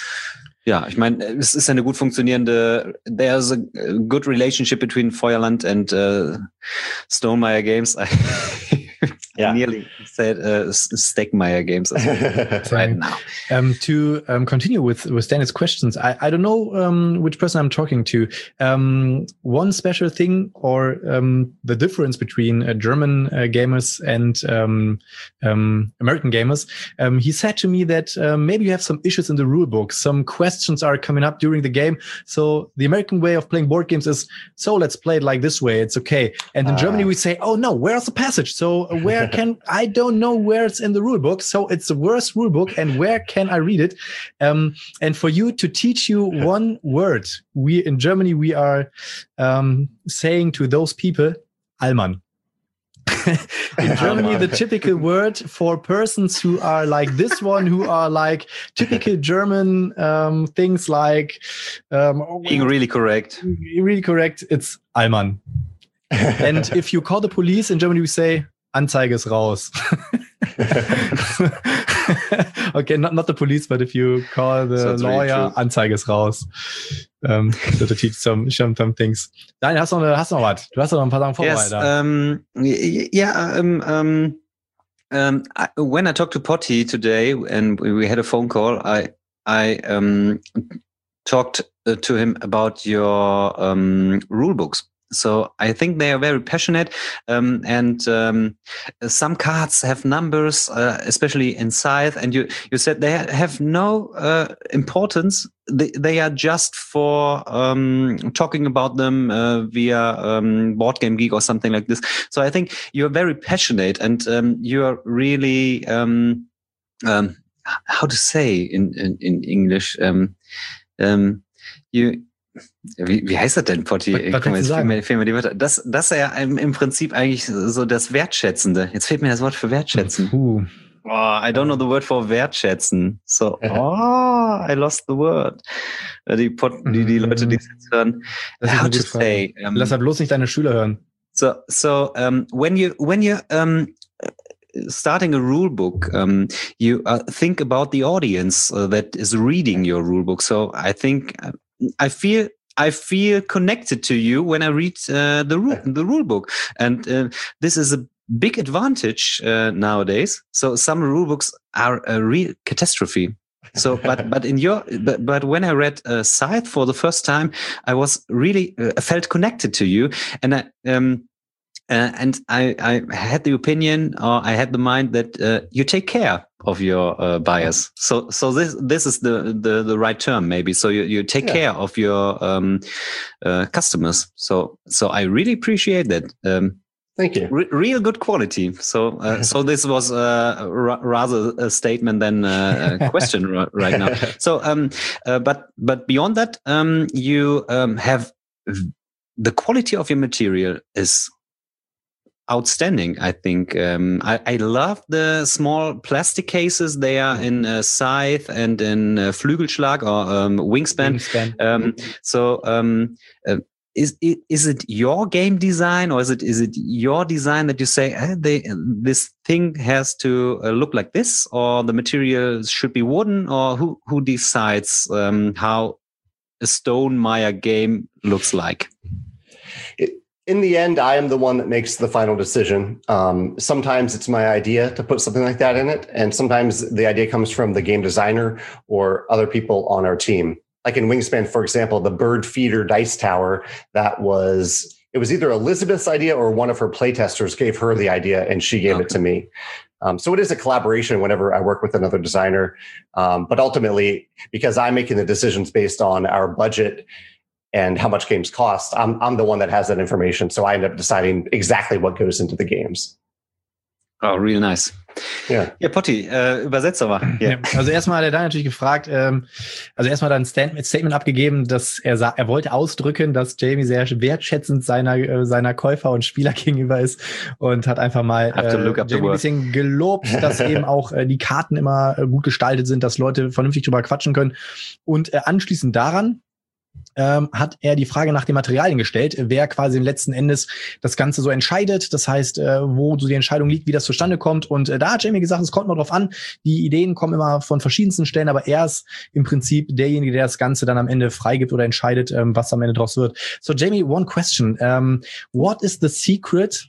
ja, ich meine, es ist eine gut funktionierende, there's a good relationship between Feuerland and uh, Stonemaier Games. Yeah. Nearly said uh, Stegmaier Games right now. Um, to um, continue with with Dennis' questions, I, I don't know um, which person I'm talking to. Um, one special thing or um, the difference between uh, German uh, gamers and um, um, American gamers. Um, he said to me that uh, maybe you have some issues in the rule book. Some questions are coming up during the game. So the American way of playing board games is, so let's play it like this way. It's okay. And in uh. Germany we say, oh no, where's the passage? So where can I don't know where it's in the rule book, so it's the worst rule book, and where can I read it? Um, and for you to teach you one word, we in Germany we are um, saying to those people, Allmann. In Germany, the typical word for persons who are like this one, who are like typical German um, things like um, being really correct, really correct. It's Allmann. And if you call the police in Germany, we say, Anzeige ist raus. Okay, not not the police, but if you call the Sounds lawyer, really Anzeige ist raus. Um, so to teach some, some things. Nein, hast du noch, hast du noch was? Du hast noch ein paar Sachen vorbereitet. Yes, um, yeah, um, um, um, I, when I talked to Potty today and we had a phone call, I, I um, talked uh, to him about your um, rule books. So I think they are very passionate, um, and um, some cards have numbers, uh, especially in Scythe. And you, you said they have no uh, importance. They, they are just for um, talking about them uh, via um, Board Game Geek or something like this. So I think you're very passionate, and um, you are really um, um, how to say in in, in English. Um, um, you. wie, wie heißt das denn, Potti? Was, was Guck mal, jetzt sagen? fehlen mir, fehlen mir die Wörter. Das, das ist ja im, im Prinzip eigentlich so das Wertschätzende. Jetzt fehlt mir das Wort für wertschätzen. Puh. Oh, I don't know the word for wertschätzen. So, oh, I lost the word. Die, Pot, die, die Leute, die es jetzt hören. Das ist How eine to gute Frage. say. Um, Lass halt bloß nicht deine Schüler hören. So, so um, when you when you um, starting a rule book, um, you uh, think about the audience uh, that is reading your rule book. So I think uh, I feel I feel connected to you when I read uh, the rule the rule book, and uh, this is a big advantage uh, nowadays. So some rule books are a real catastrophe. So, but but in your but but when I read uh, Scythe for the first time, I was really uh, felt connected to you, and I um uh, and I I had the opinion, or I had the mind that uh, you take care of your uh, buyers. So so this this is the the the right term maybe. So you you take yeah. care of your um uh, customers. So so I really appreciate that. Um, Thank you. Re- real good quality. So, uh, so this was uh, r- rather a statement than uh, a question r- right now. So, um, uh, but but beyond that, um, you um, have the quality of your material is outstanding. I think um, I, I love the small plastic cases. They are in uh, Scythe and in uh, Flügelschlag or um, Wingspan. Wingspan. Um, so. Um, uh, Is it is it your game design, or is it is it your design that you say eh, they this thing has to uh, look like this, or the material should be wooden, or who who decides um, how a Stonemaier game looks like? It, in the end, I am the one that makes the final decision. Um, sometimes it's my idea to put something like that in it, and sometimes the idea comes from the game designer or other people on our team. Like in Wingspan, for example, the bird feeder dice tower, that was, it was either Elizabeth's idea or one of her playtesters gave her the idea and she gave okay. it to me. Um, so it is a collaboration whenever I work with another designer. Um, but ultimately, because I'm making the decisions based on our budget and how much games cost, I'm, I'm the one that has that information. So I end up deciding exactly what goes into the games. Oh, real nice. Ja, ja Potti, äh, übersetzt aber. Yeah. Also erstmal hat er da natürlich gefragt, ähm, also erstmal dann ein Statement, Statement abgegeben, dass er sa- er wollte ausdrücken, dass Jamie sehr wertschätzend seiner äh, seiner Käufer und Spieler gegenüber ist und hat einfach mal äh, Jamie ein bisschen gelobt, dass eben auch äh, die Karten immer äh, gut gestaltet sind, dass Leute vernünftig drüber quatschen können. Und äh, anschließend daran Ähm, hat er die Frage nach den Materialien gestellt, wer quasi letzten Endes das Ganze so entscheidet. Das heißt, äh, wo so die Entscheidung liegt, wie das zustande kommt. Und äh, da hat Jamie gesagt, es kommt noch drauf an. Die Ideen kommen immer von verschiedensten Stellen, aber er ist im Prinzip derjenige, der das Ganze dann am Ende freigibt oder entscheidet, ähm, was am Ende draus wird. So Jamie, one question. Um, what is the secret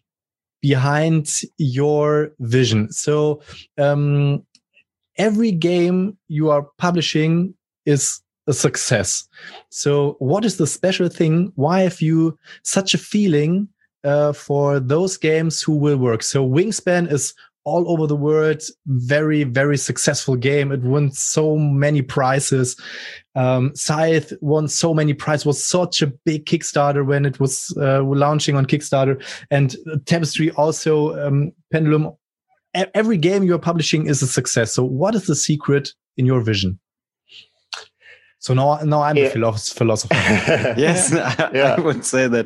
behind your vision? So um, every game you are publishing is a success. So what is the special thing? Why have you such a feeling uh, for those games who will work? So Wingspan is all over the world, very, very successful game. It won so many prizes. Um, Scythe won so many prizes, was such a big Kickstarter when it was uh, launching on Kickstarter. And Tapestry also, um, Pendulum, every game you're publishing is a success. So what is the secret in your vision? So now, now I'm yeah. a philosopher. Yes, I, yeah. I would say that.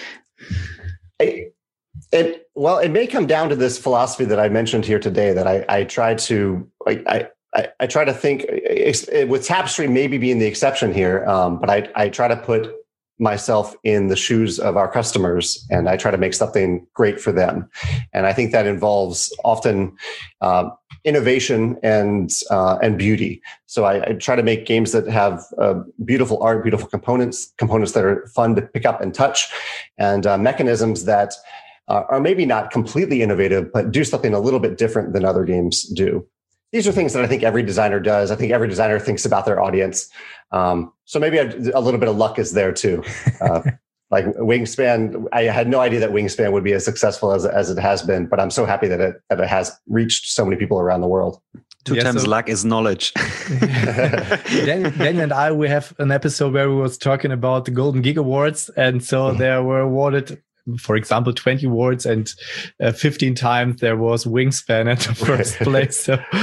It, it, well, it may come down to this philosophy that I mentioned here today, that I, I try to, I, I, I try to think, with Tapestry maybe being the exception here, um, but I, I try to put myself in the shoes of our customers, and I try to make something great for them. And I think that involves often uh, innovation and uh, and beauty. So I, I try to make games that have uh, beautiful art, beautiful components, components that are fun to pick up and touch, and uh, mechanisms that uh, are maybe not completely innovative, but do something a little bit different than other games do. These are things that I think every designer does. I think every designer thinks about their audience. Um, so maybe a, a little bit of luck is there too. Uh, like Wingspan, I had no idea that Wingspan would be as successful as, as it has been, but I'm so happy that it, that it has reached so many people around the world. Two yeah, times so, luck is knowledge. Daniel, Daniel and I, we have an episode where we was talking about the Golden Geek Awards. And so mm-hmm. there were awarded, for example, twenty awards, and uh, fifteen times there was Wingspan at the first place. So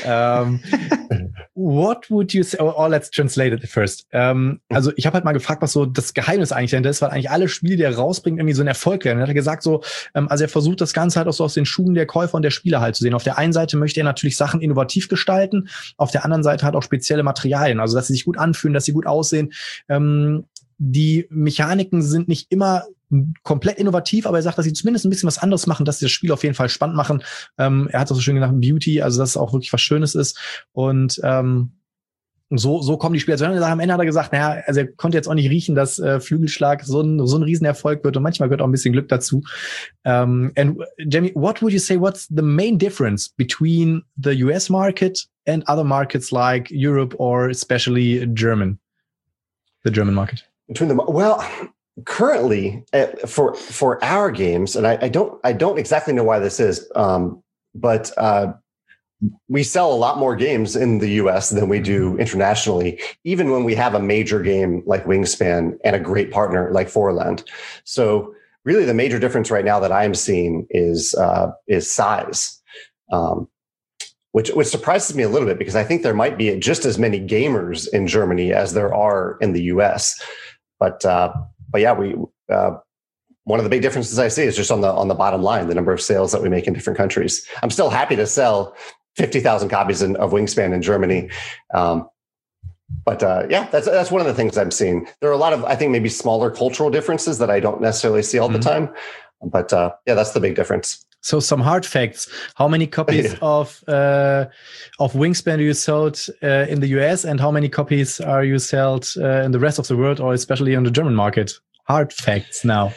um, what would you say, or, or let's translate it first. Um, also ich habe halt mal gefragt, was so das Geheimnis eigentlich dahinter ist, weil eigentlich alle Spiele, die er rausbringt, irgendwie so ein Erfolg werden. Und er hat gesagt so, ähm, also er versucht das Ganze halt auch so aus den Schuhen der Käufer und der Spieler halt zu sehen. Auf der einen Seite möchte er natürlich Sachen innovativ gestalten, auf der anderen Seite halt auch spezielle Materialien, also dass sie sich gut anfühlen, dass sie gut aussehen. Ähm, die Mechaniken sind nicht immer komplett innovativ, aber er sagt, dass sie zumindest ein bisschen was anderes machen, dass sie das Spiel auf jeden Fall spannend machen. Ähm, er hat auch so schön genannt, Beauty, also dass es auch wirklich was Schönes ist. Und ähm, so so kommen die Spiele. Also am Ende hat er gesagt, naja, also er konnte jetzt auch nicht riechen, dass äh, Flügelschlag so ein so ein Riesenerfolg wird und manchmal gehört auch ein bisschen Glück dazu. Um, and Jamie, what would you say, what's the main difference between the U S market and other markets like Europe or especially German, the German market? Between them, well, currently uh, for for our games, and I, I don't I don't exactly know why this is, um, but uh, we sell a lot more games in the U S than we do internationally, even when we have a major game like Wingspan and a great partner like Forland. So really, the major difference right now that I'm seeing is uh, is size. Um, Which, which surprises me a little bit because I think there might be just as many gamers in Germany as there are in the U S. But uh, but yeah, we uh, one of the big differences I see is just on the on the bottom line, the number of sales that we make in different countries. I'm still happy to sell fifty thousand copies in, of Wingspan in Germany, um, but uh, yeah, that's that's one of the things I'm seeing. There are a lot of I think maybe smaller cultural differences that I don't necessarily see all mm-hmm. the time, but uh, yeah, that's the big difference. So some hard facts. How many copies yeah. of uh, of Wingspan do you sold uh, in the U S and how many copies are you sold uh, in the rest of the world or especially on the German market? Hard facts now.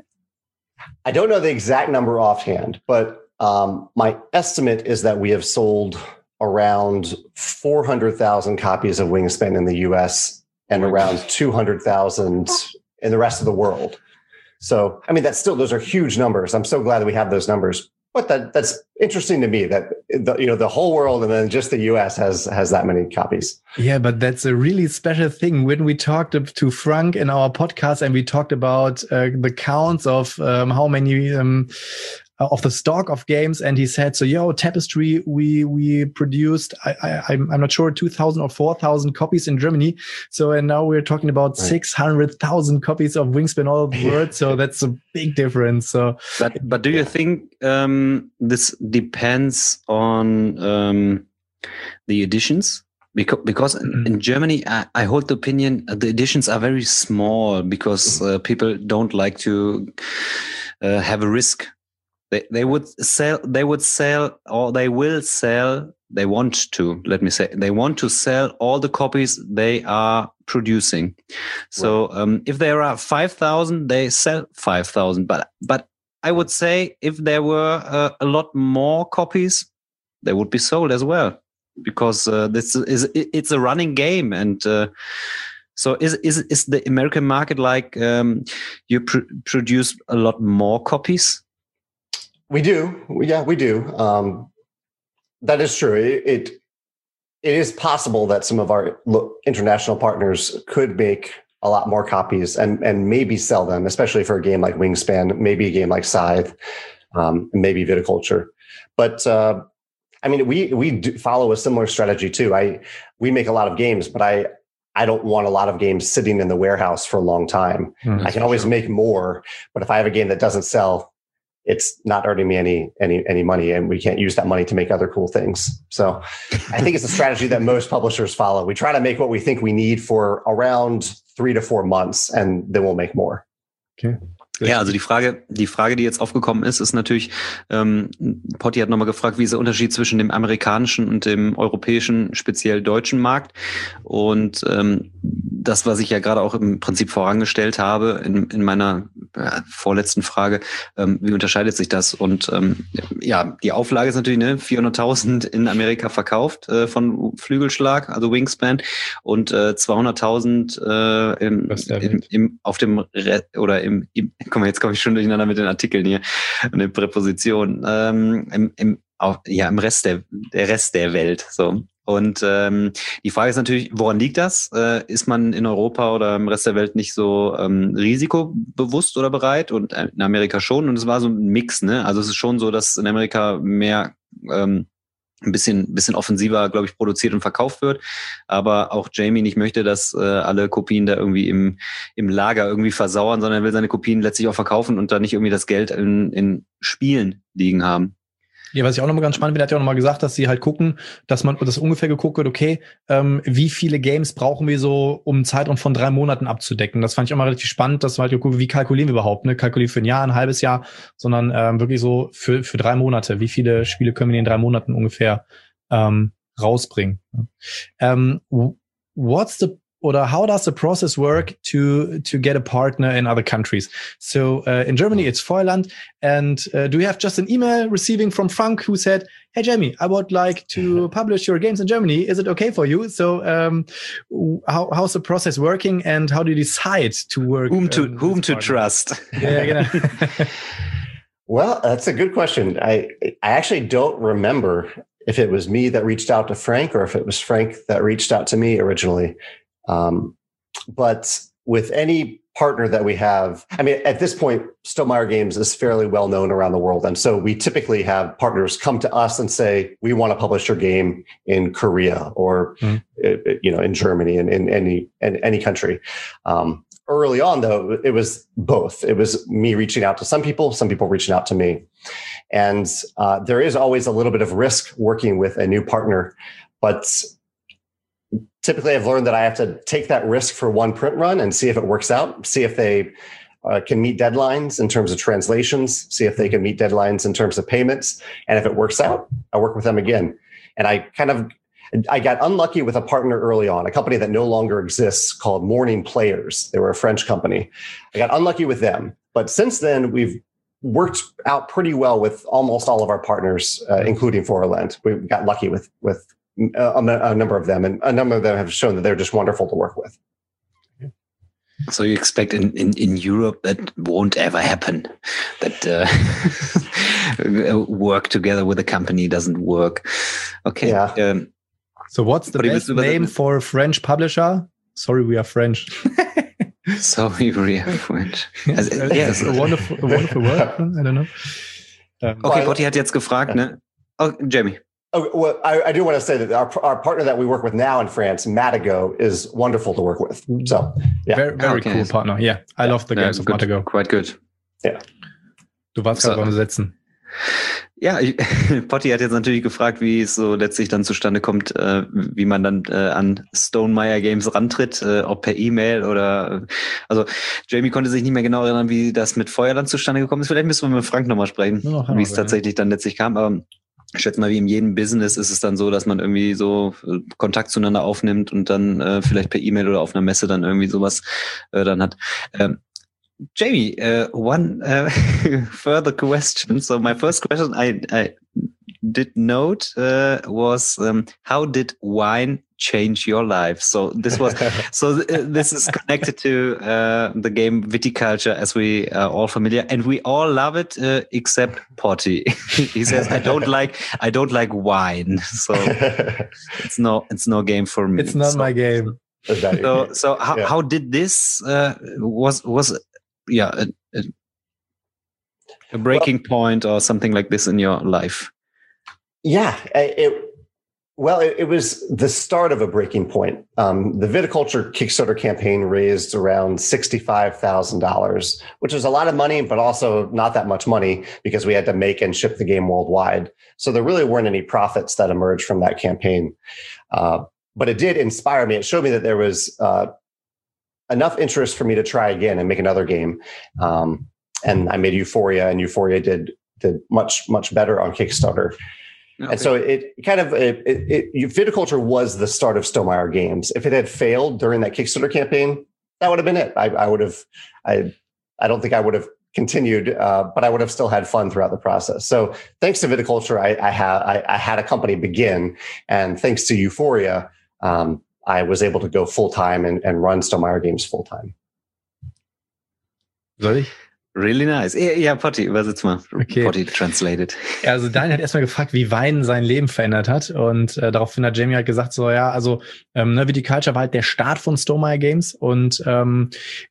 I don't know the exact number offhand, but um, my estimate is that we have sold around four hundred thousand copies of Wingspan in the U S and around two hundred thousand in the rest of the world. So, I mean, that's still, those are huge numbers. I'm so glad that we have those numbers. But that that's interesting to me that, the, you know, the whole world and then just the U S has has that many copies. Yeah, but that's a really special thing. When we talked to Frank in our podcast and we talked about uh, the counts of um, how many um, of the stock of games, and he said, so, yo, Tapestry, we we produced, I, I, I'm, I'm not sure, two thousand or four thousand copies in Germany. So, and now we're talking about right. six hundred thousand copies of Wingspan all over the world. So that's a big difference. So, But but do you think um, this depends on um, the editions? Because, because mm-hmm. in Germany, I, I hold the opinion uh, the editions are very small because uh, people don't like to uh, have a risk. They they would sell they would sell or they will sell they want to let me say they want to sell all the copies they are producing. So right. um, if there are five thousand, they sell five thousand. But but I would say if there were uh, a lot more copies, they would be sold as well because uh, this is it's a running game and. Uh, So is is is the American market like um, you pr- produce a lot more copies? We do, yeah, we do. Um, that is true. It, it it is possible that some of our international partners could make a lot more copies and and maybe sell them, especially for a game like Wingspan, maybe a game like Scythe, um, maybe Viticulture. But uh, I mean, we we do follow a similar strategy too. I we make a lot of games, but I. I don't want a lot of games sitting in the warehouse for a long time. Mm, I can always true. make more, but if I have a game that doesn't sell, it's not earning me any any any money, and we can't use that money to make other cool things. So I think it's a strategy that most publishers follow. We try to make what we think we need for around three to four months, and then we'll make more. Okay. Ja, also die Frage, die Frage, die jetzt aufgekommen ist, ist natürlich, ähm, Potti hat nochmal gefragt, wie ist der Unterschied zwischen dem amerikanischen und dem europäischen, speziell deutschen Markt? Und ähm, das, was ich ja gerade auch im Prinzip vorangestellt habe in, in meiner äh, vorletzten Frage, ähm, wie unterscheidet sich das? Und ähm, ja, die Auflage ist natürlich ne, vierhunderttausend in Amerika verkauft äh, von Flügelschlag, also Wingspan, und äh, zweihunderttausend äh, im, im, im, auf dem Re- oder im, im Guck mal, jetzt komme ich schon durcheinander mit den Artikeln hier und den Präpositionen. Ähm, im, im, auch, ja, im Rest der, der Rest der Welt. So. Und ähm, die Frage ist natürlich, woran liegt das? Äh, ist man in Europa oder im Rest der Welt nicht so ähm, risikobewusst oder bereit? Und in Amerika schon. Und es war so ein Mix, ne? Also es ist schon so, dass in Amerika mehr ähm, ein bisschen, bisschen offensiver, glaube ich, produziert und verkauft wird. Aber auch Jamie nicht möchte, dass äh, alle Kopien da irgendwie im, im Lager irgendwie versauern, sondern er will seine Kopien letztlich auch verkaufen und da nicht irgendwie das Geld in, in Spielen liegen haben. Ja, was ich auch nochmal ganz spannend finde, hat ja auch nochmal gesagt, dass sie halt gucken, dass man das ungefähr geguckt wird, okay, ähm, wie viele Games brauchen wir so, um einen Zeitraum von drei Monaten abzudecken. Das fand ich auch mal richtig spannend, dass wir halt gucken, wie kalkulieren wir überhaupt, ne? Kalkulieren für ein Jahr, ein halbes Jahr, sondern ähm, wirklich so für für drei Monate. Wie viele Spiele können wir in drei Monaten ungefähr ähm, rausbringen? Ähm, what's the Oder how does the process work to to get a partner in other countries? So uh, in Germany, it's Feuerland. And uh, do you have just an email receiving from Frank who said, "Hey, Jamie, I would like to publish your games in Germany. Is it okay for you?" So um, how how's the process working, and how do you decide to work? Whom to um, whom to trust? Yeah, you know. Well, that's a good question. I I actually don't remember if it was me that reached out to Frank or if it was Frank that reached out to me originally. Um, but with any partner that we have, I mean, at this point, Stonemaier Games is fairly well known around the world. And so we typically have partners come to us and say, we want to publish your game in Korea or, mm. uh, you know, in Germany and in any, in any country. Um, early on, though, it was both. It was me reaching out to some people, some people reaching out to me. And uh, there is always a little bit of risk working with a new partner, but typically, I've learned that I have to take that risk for one print run and see if it works out, see if they uh, can meet deadlines in terms of translations, see if they can meet deadlines in terms of payments. And if it works out, I work with them again. And I kind of, I got unlucky with a partner early on, a company that no longer exists called Morning Players. They were a French company. I got unlucky with them. But since then, we've worked out pretty well with almost all of our partners, uh, including Feuerland. We got lucky with, with A, a number of them, and a number of them have shown that they're just wonderful to work with. So you expect in, in, in Europe that won't ever happen, that uh, work together with a company doesn't work. Okay. Yeah. Um, so what's the best name for a French publisher? Sorry, we are French. Sorry, we are French. Yes, also, yes. A wonderful, a wonderful word. I don't know. Um, okay, Botti hat jetzt gefragt, ne? Oh, Jamie. Oh, well, I, I do want to say that our our partner that we work with now in France, Matago, is wonderful to work with. So, yeah. Very, very okay. Cool partner. Yeah, I yeah. love the games yeah, of good. Matago. Quite good. Yeah. Du warst so. gerade beim Setzen. Ja, Botti hat jetzt natürlich gefragt, wie es so letztlich dann zustande kommt, äh, wie man dann äh, an Stonemaier Games rantritt, äh, ob per E-Mail oder, also Jamie konnte sich nicht mehr genau erinnern, wie das mit Feuerland zustande gekommen ist. Vielleicht müssen wir mit Frank nochmal sprechen, oh, wie es tatsächlich dann letztlich kam, aber ich schätze mal, wie in jedem Business ist es dann so, dass man irgendwie so Kontakt zueinander aufnimmt und dann äh, vielleicht per E-Mail oder auf einer Messe dann irgendwie sowas äh, dann hat. Ähm, Jamie, uh, one uh, further question. So my first question I, I did note uh, was um, how did wine change your life? So this was so th- this is connected to uh, the game Viticulture, as we are all familiar, and we all love it uh, except Botti. He says, "I don't like I don't like wine, so it's no it's no game for me. It's not so, my game." So so how, yeah. how did this uh, was was yeah a, a, a breaking well, point or something like this in your life? Yeah, it. Well, it, it was the start of a breaking point. Um, the Viticulture Kickstarter campaign raised around sixty-five thousand dollars, which is a lot of money, but also not that much money because we had to make and ship the game worldwide. So there really weren't any profits that emerged from that campaign. Uh, but it did inspire me. It showed me that there was uh, enough interest for me to try again and make another game. Um, and I made Euphoria, and Euphoria did did much, much better on Kickstarter. Okay. And so it kind of, it, it, it, Viticulture was the start of Stonemaier Games. If it had failed during that Kickstarter campaign, that would have been it. I, I would have, I, I don't think I would have continued, uh, but I would have still had fun throughout the process. So thanks to Viticulture, I, I had, I, I had a company begin, and thanks to Euphoria, um, I was able to go full time and, and run Stonemaier Games full time. Soll ich? Really nice. Ja, ja, Botti, übersetz mal. Okay. Botti translated. Also Daniel hat erstmal gefragt, wie Wein sein Leben verändert hat, und äh, daraufhin hat Jamie halt gesagt, so ja, also ähm, ne, Viticulture war halt der Start von Stonemaier Games, und ähm,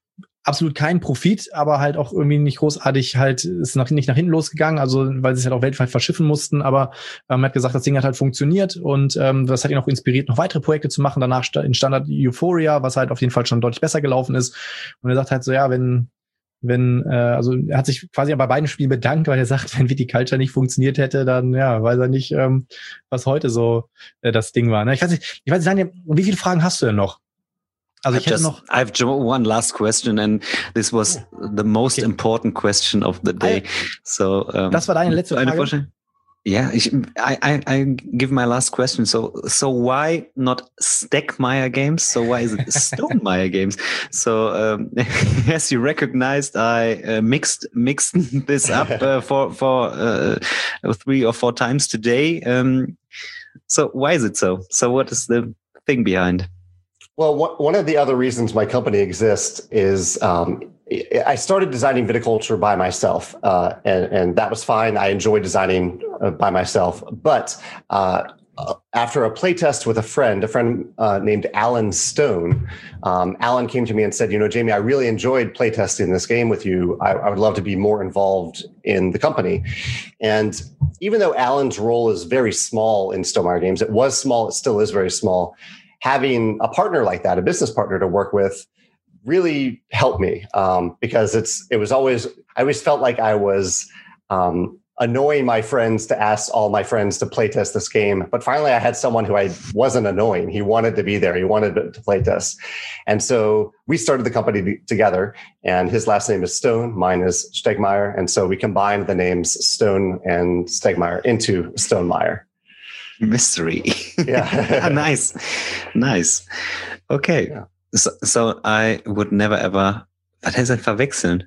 absolut keinen Profit, aber halt auch irgendwie nicht großartig halt, ist nach, nicht nach hinten losgegangen, also weil sie es halt auch weltweit verschiffen mussten, aber ähm, er hat gesagt, das Ding hat halt funktioniert und ähm, das hat ihn auch inspiriert, noch weitere Projekte zu machen. Danach entstand halt Euphoria, was halt auf jeden Fall schon deutlich besser gelaufen ist. Und er sagt halt so, ja, wenn wenn, äh, also er hat sich quasi bei beiden Spielen bedankt, weil er sagt, wenn Viticulture nicht funktioniert hätte, dann, ja, weiß er nicht, ähm, was heute so äh, das Ding war. Ne? Ich weiß nicht, ich weiß nicht, Daniel, wie viele Fragen hast du denn noch? Also ich hätte noch. I have one last question, and this was the most okay. important question of the day. So, um, das war deine letzte Frage. Yeah, I, I I give my last question. So so why not Stegmaier Games? So why is it Stonemaier Games? So um, as you recognized, I uh, mixed mixed this up uh, for for uh, three or four times today. Um, so why is it so? So what is the thing behind? Well, one of the other reasons my company exists is um, I started designing viticulture by myself, uh, and, and that was fine. I enjoyed designing uh, by myself. But uh, after a playtest with a friend, a friend uh, named Alan Stone, um, Alan came to me and said, you know, Jamie, I really enjoyed playtesting this game with you. I, I would love to be more involved in the company. And even though Alan's role is very small in Stonemaier Games, it was small, it still is very small. Having a partner like that, a business partner to work with, really helped me um, because it's it was always I always felt like I was um, annoying my friends to ask all my friends to play test this game. But finally, I had someone who I wasn't annoying. He wanted to be there. He wanted to, to play test, and so we started the company t- together. And his last name is Stone, mine is Stegmaier, and so we combined the names Stone and Stegmaier into Stonemaier. Mystery. Yeah. Nice. Nice. Okay. Yeah. So, so I would never ever, was heißt denn verwechseln?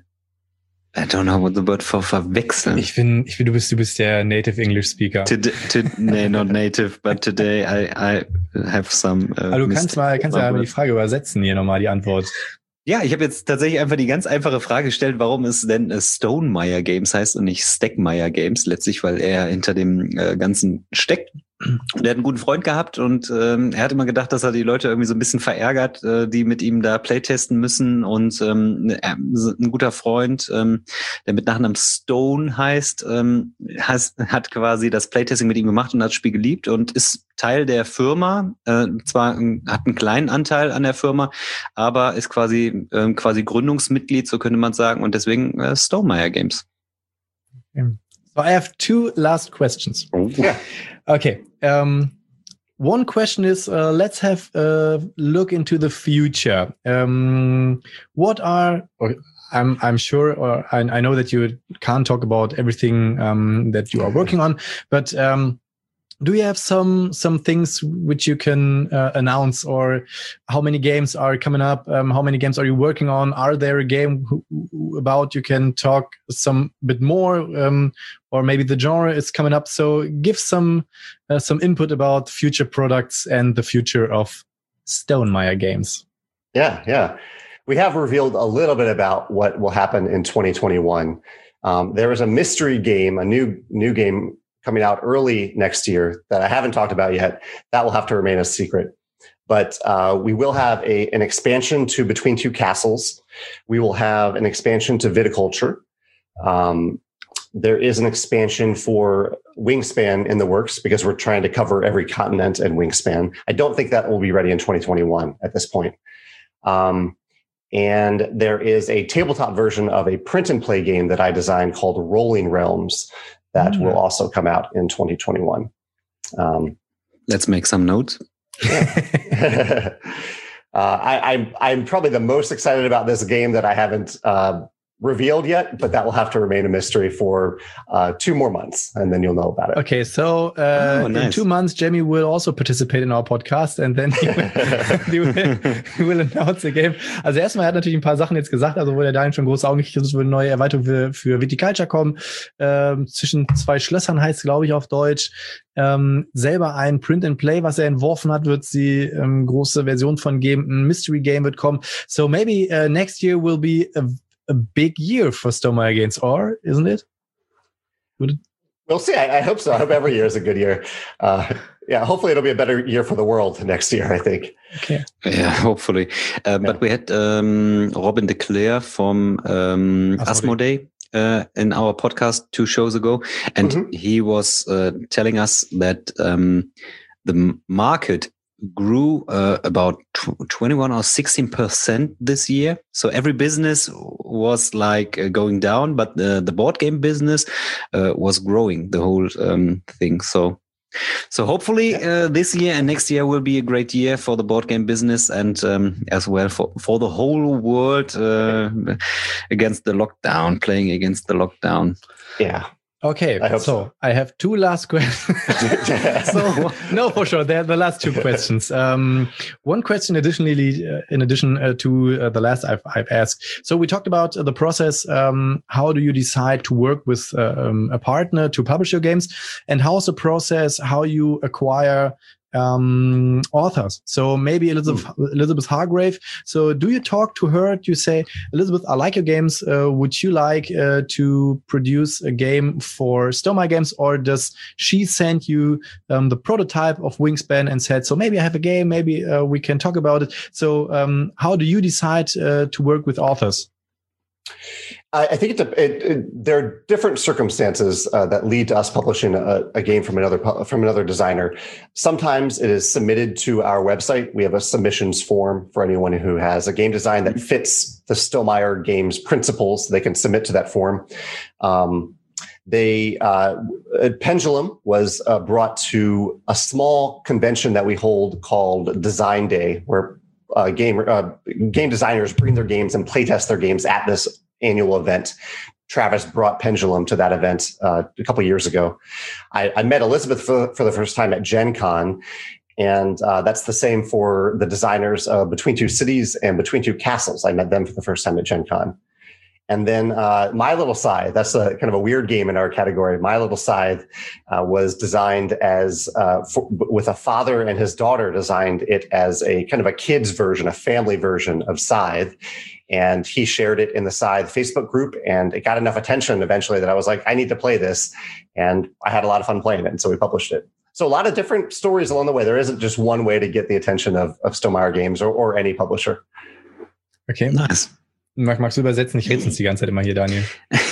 I don't know what the word for verwechseln. Ich bin, ich bin, du bist, du bist der native English speaker. Today, to, nee, not native, but today I, I have some. Uh, also du kannst mal, kannst ja mal die Frage übersetzen hier nochmal die Antwort. Ja, ich habe jetzt tatsächlich einfach die ganz einfache Frage gestellt, warum es denn Stonemaier Games heißt und nicht Stegmaier Games, letztlich, weil er hinter dem äh, Ganzen steckt. Und er hat einen guten Freund gehabt und ähm, er hat immer gedacht, dass er die Leute irgendwie so ein bisschen verärgert, äh, die mit ihm da playtesten müssen. Und ähm, ein guter Freund, ähm, der mit Nachnamen Stone heißt, ähm, has, hat quasi das Playtesting mit ihm gemacht und hat das Spiel geliebt und ist Teil der Firma. Äh, zwar hat einen kleinen Anteil an der Firma, aber ist quasi äh, quasi Gründungsmitglied, so könnte man sagen. Und deswegen äh, Stonemaier Games. Okay. So I have two last questions. Oh. Yeah. Okay. Um, one question is, uh, let's have a look into the future. Um, what are, or I'm I'm sure, or I, I know that you can't talk about everything um, that you are working on, but um, do you have some some things which you can uh, announce, or how many games are coming up? Um, how many games are you working on? Are there a game who, who, about you can talk some bit more, um, or maybe the genre is coming up? So give some uh, some input about future products and the future of Stonemaier Games. Yeah, yeah, we have revealed a little bit about what will happen in twenty twenty-one. Um, there is a mystery game, a new new game. coming out early next year that I haven't talked about yet. That will have to remain a secret. But uh, we will have a an expansion to Between Two Castles. We will have an expansion to Viticulture. Um, there is an expansion for Wingspan in the works because we're trying to cover every continent and Wingspan. I don't think that will be ready in twenty twenty-one at this point. Um, and there is a tabletop version of a print and play game that I designed called Rolling Realms. That mm-hmm. will also come out in twenty twenty-one. Um, Let's make some notes. Yeah. uh, I, I'm I'm probably the most excited about this game that I haven't uh, revealed yet, but that will have to remain a mystery for uh, two more months, and then you'll know about it. Okay, so uh, oh, nice. In two months, Jamie will also participate in our podcast, and then he will, he will, he will announce the game. Also erstmal, er hat natürlich ein paar Sachen jetzt gesagt, also wo der Daniel schon große Augen gekriegt hat, es wird eine neue Erweiterung für, für Viticulture kommen. Ähm, zwischen zwei Schlössern heißt es, glaube ich, auf Deutsch. Ähm, selber ein Print and Play, was er entworfen hat, wird sie ähm, große Version von geben. Ein Mystery Game wird kommen. So maybe uh, next year will be a a big year for Stonemaier Games, or isn't it? Would it? We'll see. I, I hope so. I hope every year is a good year. Uh, yeah, hopefully it'll be a better year for the world next year, I think. Okay. Yeah, hopefully. Uh, yeah. But we had um, Robin de Cler from um, Asmodee uh, in our podcast two shows ago. And mm-hmm. he was uh, telling us that um, the market grew uh, about twenty-one or sixteen percent this year. So every business was like uh, going down, but uh, the board game business uh, was growing, the whole um, thing. So so hopefully uh, this year and next year will be a great year for the board game business and um, as well for, for the whole world uh, against the lockdown, playing against the lockdown. Yeah. Okay, I so, so I have two last questions. so, no, for sure, they're the last two questions. Um, one question, additionally, uh, in addition uh, to uh, the last I've, I've asked. So we talked about uh, the process. Um, how do you decide to work with uh, um, a partner to publish your games, and how's the process? How you acquire um authors? So maybe Elizabeth mm. Elizabeth Hargrave. So do you talk to her? Do you say, Elizabeth, I like your games. Uh, would you like uh, to produce a game for Stonemaier Games? Or does she send you um, the prototype of Wingspan and said, so maybe I have a game, maybe uh, we can talk about it. So um, how do you decide uh, to work with authors? I think it, it, it, there are different circumstances uh, that lead to us publishing a, a game from another from another designer. Sometimes it is submitted to our website. We have a submissions form for anyone who has a game design that fits the Stonemaier Games principles. They can submit to that form. Um, they uh, Pendulum was uh, brought to a small convention that we hold called Design Day, where uh, game uh, game designers bring their games and playtest their games at this annual event. Travis brought Pendulum to that event uh, a couple of years ago. I, I met Elizabeth for, for the first time at Gen Con, and uh, that's the same for the designers of Between Two Cities and Between Two Castles. I met them for the first time at Gen Con. And then uh, My Little Scythe, that's a kind of a weird game in our category. My Little Scythe uh, was designed as, uh, for, with a father and his daughter designed it as a kind of a kid's version, a family version of Scythe. And he shared it in the Scythe Facebook group, and it got enough attention eventually that I was like, I need to play this. And I had a lot of fun playing it. And so we published it. So a lot of different stories along the way. There isn't just one way to get the attention of, of Stonemaier Games or, or any publisher. Okay, nice. Magst du übersetzen? Ich rede uns die ganze Zeit immer hier, Daniel.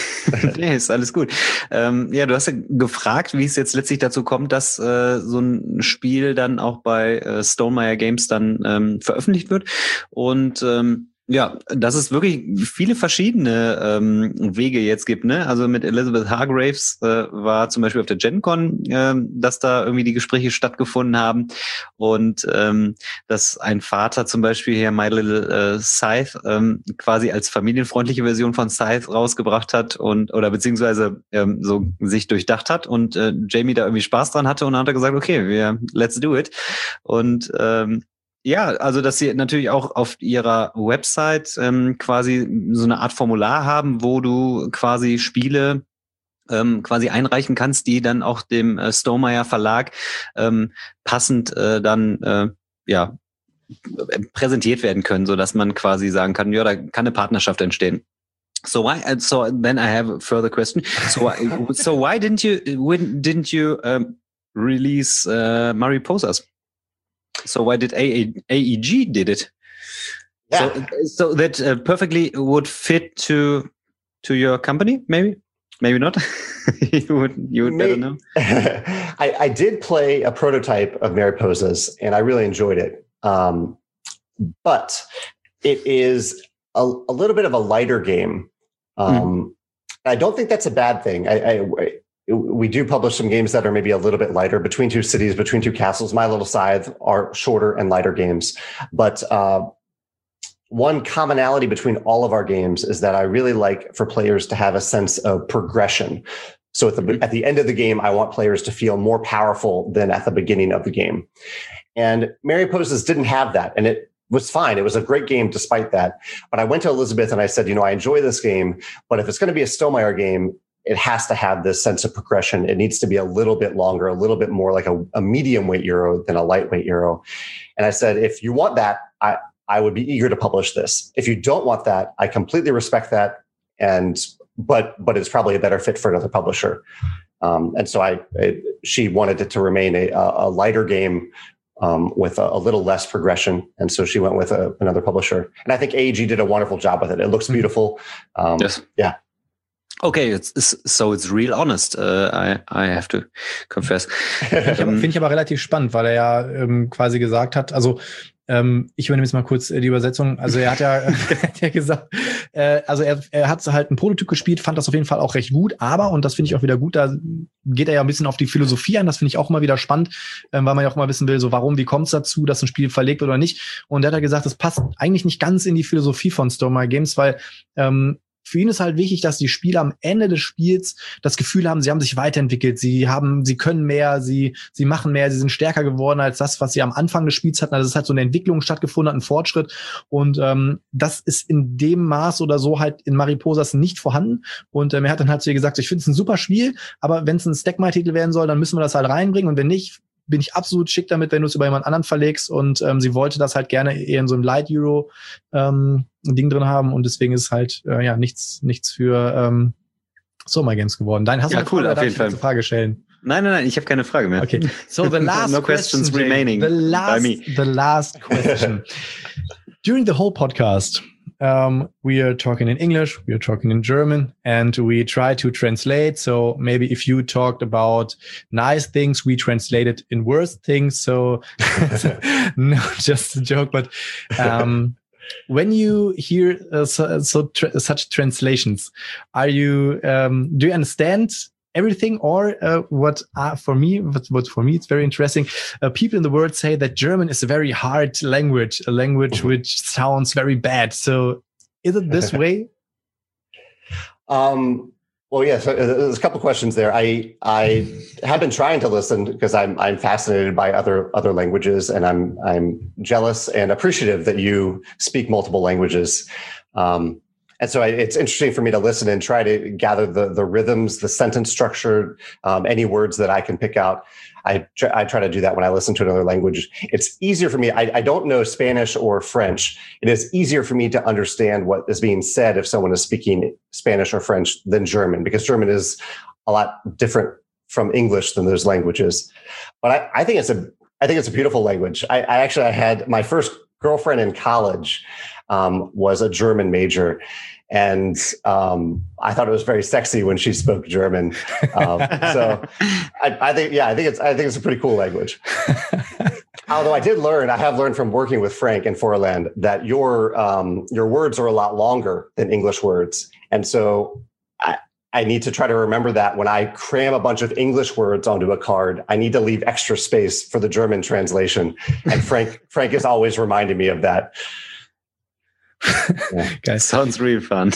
Nee, ist alles gut. Ähm, ja, du hast ja gefragt, wie es jetzt letztlich dazu kommt, dass äh, so ein Spiel dann auch bei äh, Stonemaier Games dann ähm, veröffentlicht wird. Und ähm, ja, dass es wirklich viele verschiedene ähm, Wege jetzt gibt, ne? Also mit Elizabeth Hargraves äh, war zum Beispiel auf der Gen Con, äh, dass da irgendwie die Gespräche stattgefunden haben und ähm, dass ein Vater zum Beispiel hier My Little äh, Scythe ähm, quasi als familienfreundliche Version von Scythe rausgebracht hat und oder beziehungsweise ähm, so sich durchdacht hat und äh, Jamie da irgendwie Spaß dran hatte und dann hat er gesagt, okay, wir let's do it und ähm, ja, also dass sie natürlich auch auf ihrer Website ähm, quasi so eine Art Formular haben, wo du quasi Spiele ähm, quasi einreichen kannst, die dann auch dem äh, Stonemaier Verlag ähm, passend äh, dann äh, ja präsentiert werden können, so dass man quasi sagen kann, ja, da kann eine Partnerschaft entstehen. So why? So then I have a further question. So so why didn't you when didn't you um, release uh, Mariposas? So why did A E G did it? Yeah. So, so that uh, perfectly would fit to to your company, maybe, maybe not. you would you would better know. I, I did play a prototype of Mariposas, and I really enjoyed it. Um, but it is a, a little bit of a lighter game. Um, mm. I don't think that's a bad thing. I. I, I We do publish some games that are maybe a little bit lighter. Between Two Cities, Between Two Castles, My Little Scythe are shorter and lighter games. But uh, one commonality between all of our games is that I really like for players to have a sense of progression. So at the, at the end of the game, I want players to feel more powerful than at the beginning of the game. And Mariposas didn't have that. And it was fine. It was a great game despite that. But I went to Elizabeth and I said, you know, I enjoy this game, but if it's going to be a Stonemaier game, it has to have this sense of progression. It needs to be a little bit longer, a little bit more like a, a medium weight Euro than a lightweight Euro. And I said, if you want that, I, I would be eager to publish this. If you don't want that, I completely respect that. And, but, but it's probably a better fit for another publisher. Um, and so I, it, she wanted it to remain a, a lighter game um, with a, a little less progression. And so she went with a, another publisher. And I think A E G did a wonderful job with it. It looks beautiful. Um, yes. Yeah. Okay, it's, it's, so it's real honest. Uh, I I have to confess. Finde ich aber relativ spannend, weil er ja ähm, quasi gesagt hat, also ähm, ich übernehme jetzt mal kurz äh, die Übersetzung. Also er hat ja, hat ja gesagt, äh, also er, er hat halt einen Prototyp gespielt, fand das auf jeden Fall auch recht gut, aber, und das finde ich auch wieder gut, da geht er ja ein bisschen auf die Philosophie an, das finde ich auch immer wieder spannend, ähm, weil man ja auch mal wissen will, so warum, wie kommt es dazu, dass ein Spiel verlegt wird oder nicht. Und er hat ja gesagt, das passt eigentlich nicht ganz in die Philosophie von Stonemaier Games, weil ähm, für ihn ist halt wichtig, dass die Spieler am Ende des Spiels das Gefühl haben, sie haben sich weiterentwickelt, sie haben, sie können mehr, sie, sie machen mehr, sie sind stärker geworden als das, was sie am Anfang des Spiels hatten. Also es ist halt so eine Entwicklung stattgefunden, hat ein Fortschritt. Und ähm, das ist in dem Maß oder so halt in Mariposas nicht vorhanden. Und ähm, er hat dann halt zu ihr gesagt, ich finde es ein super Spiel, aber wenn es ein Stegmaier-Titel werden soll, dann müssen wir das halt reinbringen. Und wenn nicht, bin ich absolut schick damit, wenn du es über jemand anderen verlegst. Und ähm, sie wollte das halt gerne eher in so einem Light Euro ähm, Ding drin haben. Und deswegen ist halt äh, ja nichts nichts für ähm, Stonemaier Games geworden. Dein hast ja, du cool, Frage, auf jeden Fall. eine Frage stellen? Nein, nein, nein, ich habe keine Frage mehr. Okay, so the last no question, questions Jay. remaining The last, by me. the last question. During the whole podcast, um, we are talking in English, we are talking in German, and we try to translate. So maybe if you talked about nice things, we translated in worse things. So no, just a joke. But um, when you hear uh, so, so tra- such translations, are you um, do you understand everything, or uh, what uh, for me what, what for me it's very interesting, uh, people in the world say that German is a very hard language, a language which sounds very bad. So is it this way? Um well, yeah, so there's a couple questions there. I I have been trying to listen because I'm I'm fascinated by other other languages, and I'm I'm jealous and appreciative that you speak multiple languages. Um And so I, it's interesting for me to listen and try to gather the the rhythms, the sentence structure, um, any words that I can pick out. I, tr- I try to do that when I listen to another language. It's easier for me. I, I don't know Spanish or French. It is easier for me to understand what is being said if someone is speaking Spanish or French than German, because German is a lot different from English than those languages. But I, I think it's a I think it's a beautiful language. I, I actually I had my first girlfriend in college. Um, was a German major. And um, I thought it was very sexy when she spoke German. Um, so I, I think, yeah, I think it's, I think it's a pretty cool language. Although I did learn, I have learned from working with Frank and Forland that your, um, your words are a lot longer than English words. And so I, I need to try to remember that when I cram a bunch of English words onto a card, I need to leave extra space for the German translation. And Frank, Frank is always reminding me of that. Yeah. Guys, sounds really fun.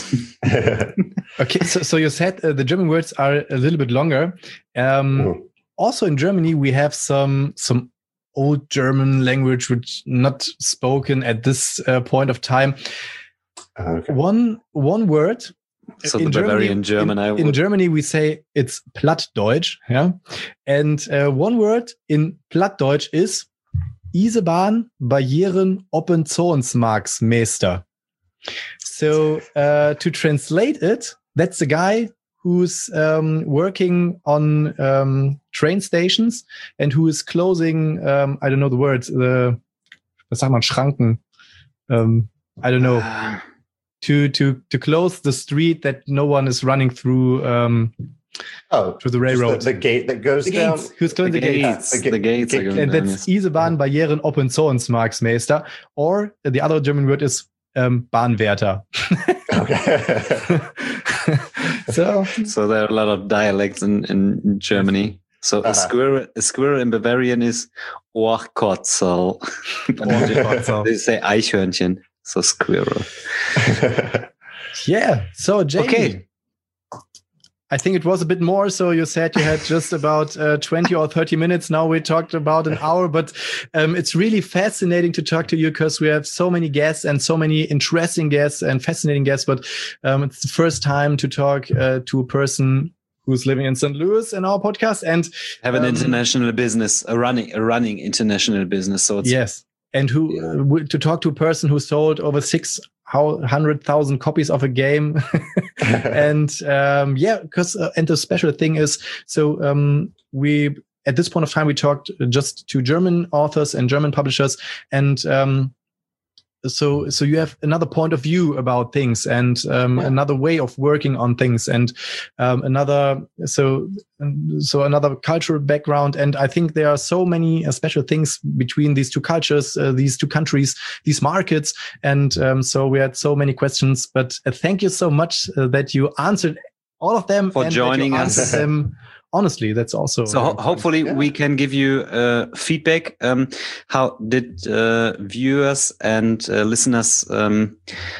Okay, so so you said uh, the German words are a little bit longer. Um, mm-hmm. Also in Germany, we have some some old German language which not spoken at this uh, point of time. Okay. One one word. So in the Bavarian German, in, I would. in Germany we say it's Plattdeutsch, yeah, and uh, one word in Plattdeutsch is Isebahn, Barrieren, Oppenzonsmarksmeester. So uh, to translate it, that's the guy who's um, working on um, train stations and who is closing, um, I don't know the word, the, was sagt man, Schranken? Um, I don't know. Uh, to, to, to close the street that no one is running through, um, oh, through the railroad. The, the gate that goes the down. Gates. Who's closing the, the gates? gates? The, the gates. Gate, and that's Isebahn, Barrieren, Oppenzonsmarksmeester. Or the other German word is um, Bahnwärter. Okay. so, so there are a lot of dialects in, in Germany. So uh-huh. a squirrel, a squirrel in Bavarian is Ohrkotzel. They say Eichhörnchen. So squirrel. Yeah. So Jamie. Okay. I think it was a bit more. So you said you had just about uh, twenty or thirty minutes. Now we talked about an hour, but um, it's really fascinating to talk to you because we have so many guests and so many interesting guests and fascinating guests. But um, it's the first time to talk uh, to a person who's living in Saint Louis in our podcast and have an um, international business, a running, a running international business. So it's yes. and who uh, to talk to a person who sold over six hundred thousand copies of a game. And um, yeah, because uh, and the special thing is, so um, we at this point of time we talked just to German authors and German publishers, and um, so so you have another point of view about things, and um, yeah. another way of working on things, and um, another so so another cultural background. And I think there are so many uh, special things between these two cultures, uh, these two countries, these markets, and um, so we had so many questions. But uh, thank you so much uh, that you answered all of them for and joining us. Them. Honestly, that's also so. Ho- hopefully, yeah. we can give you uh, feedback. Um, how did uh, viewers and uh, listeners um,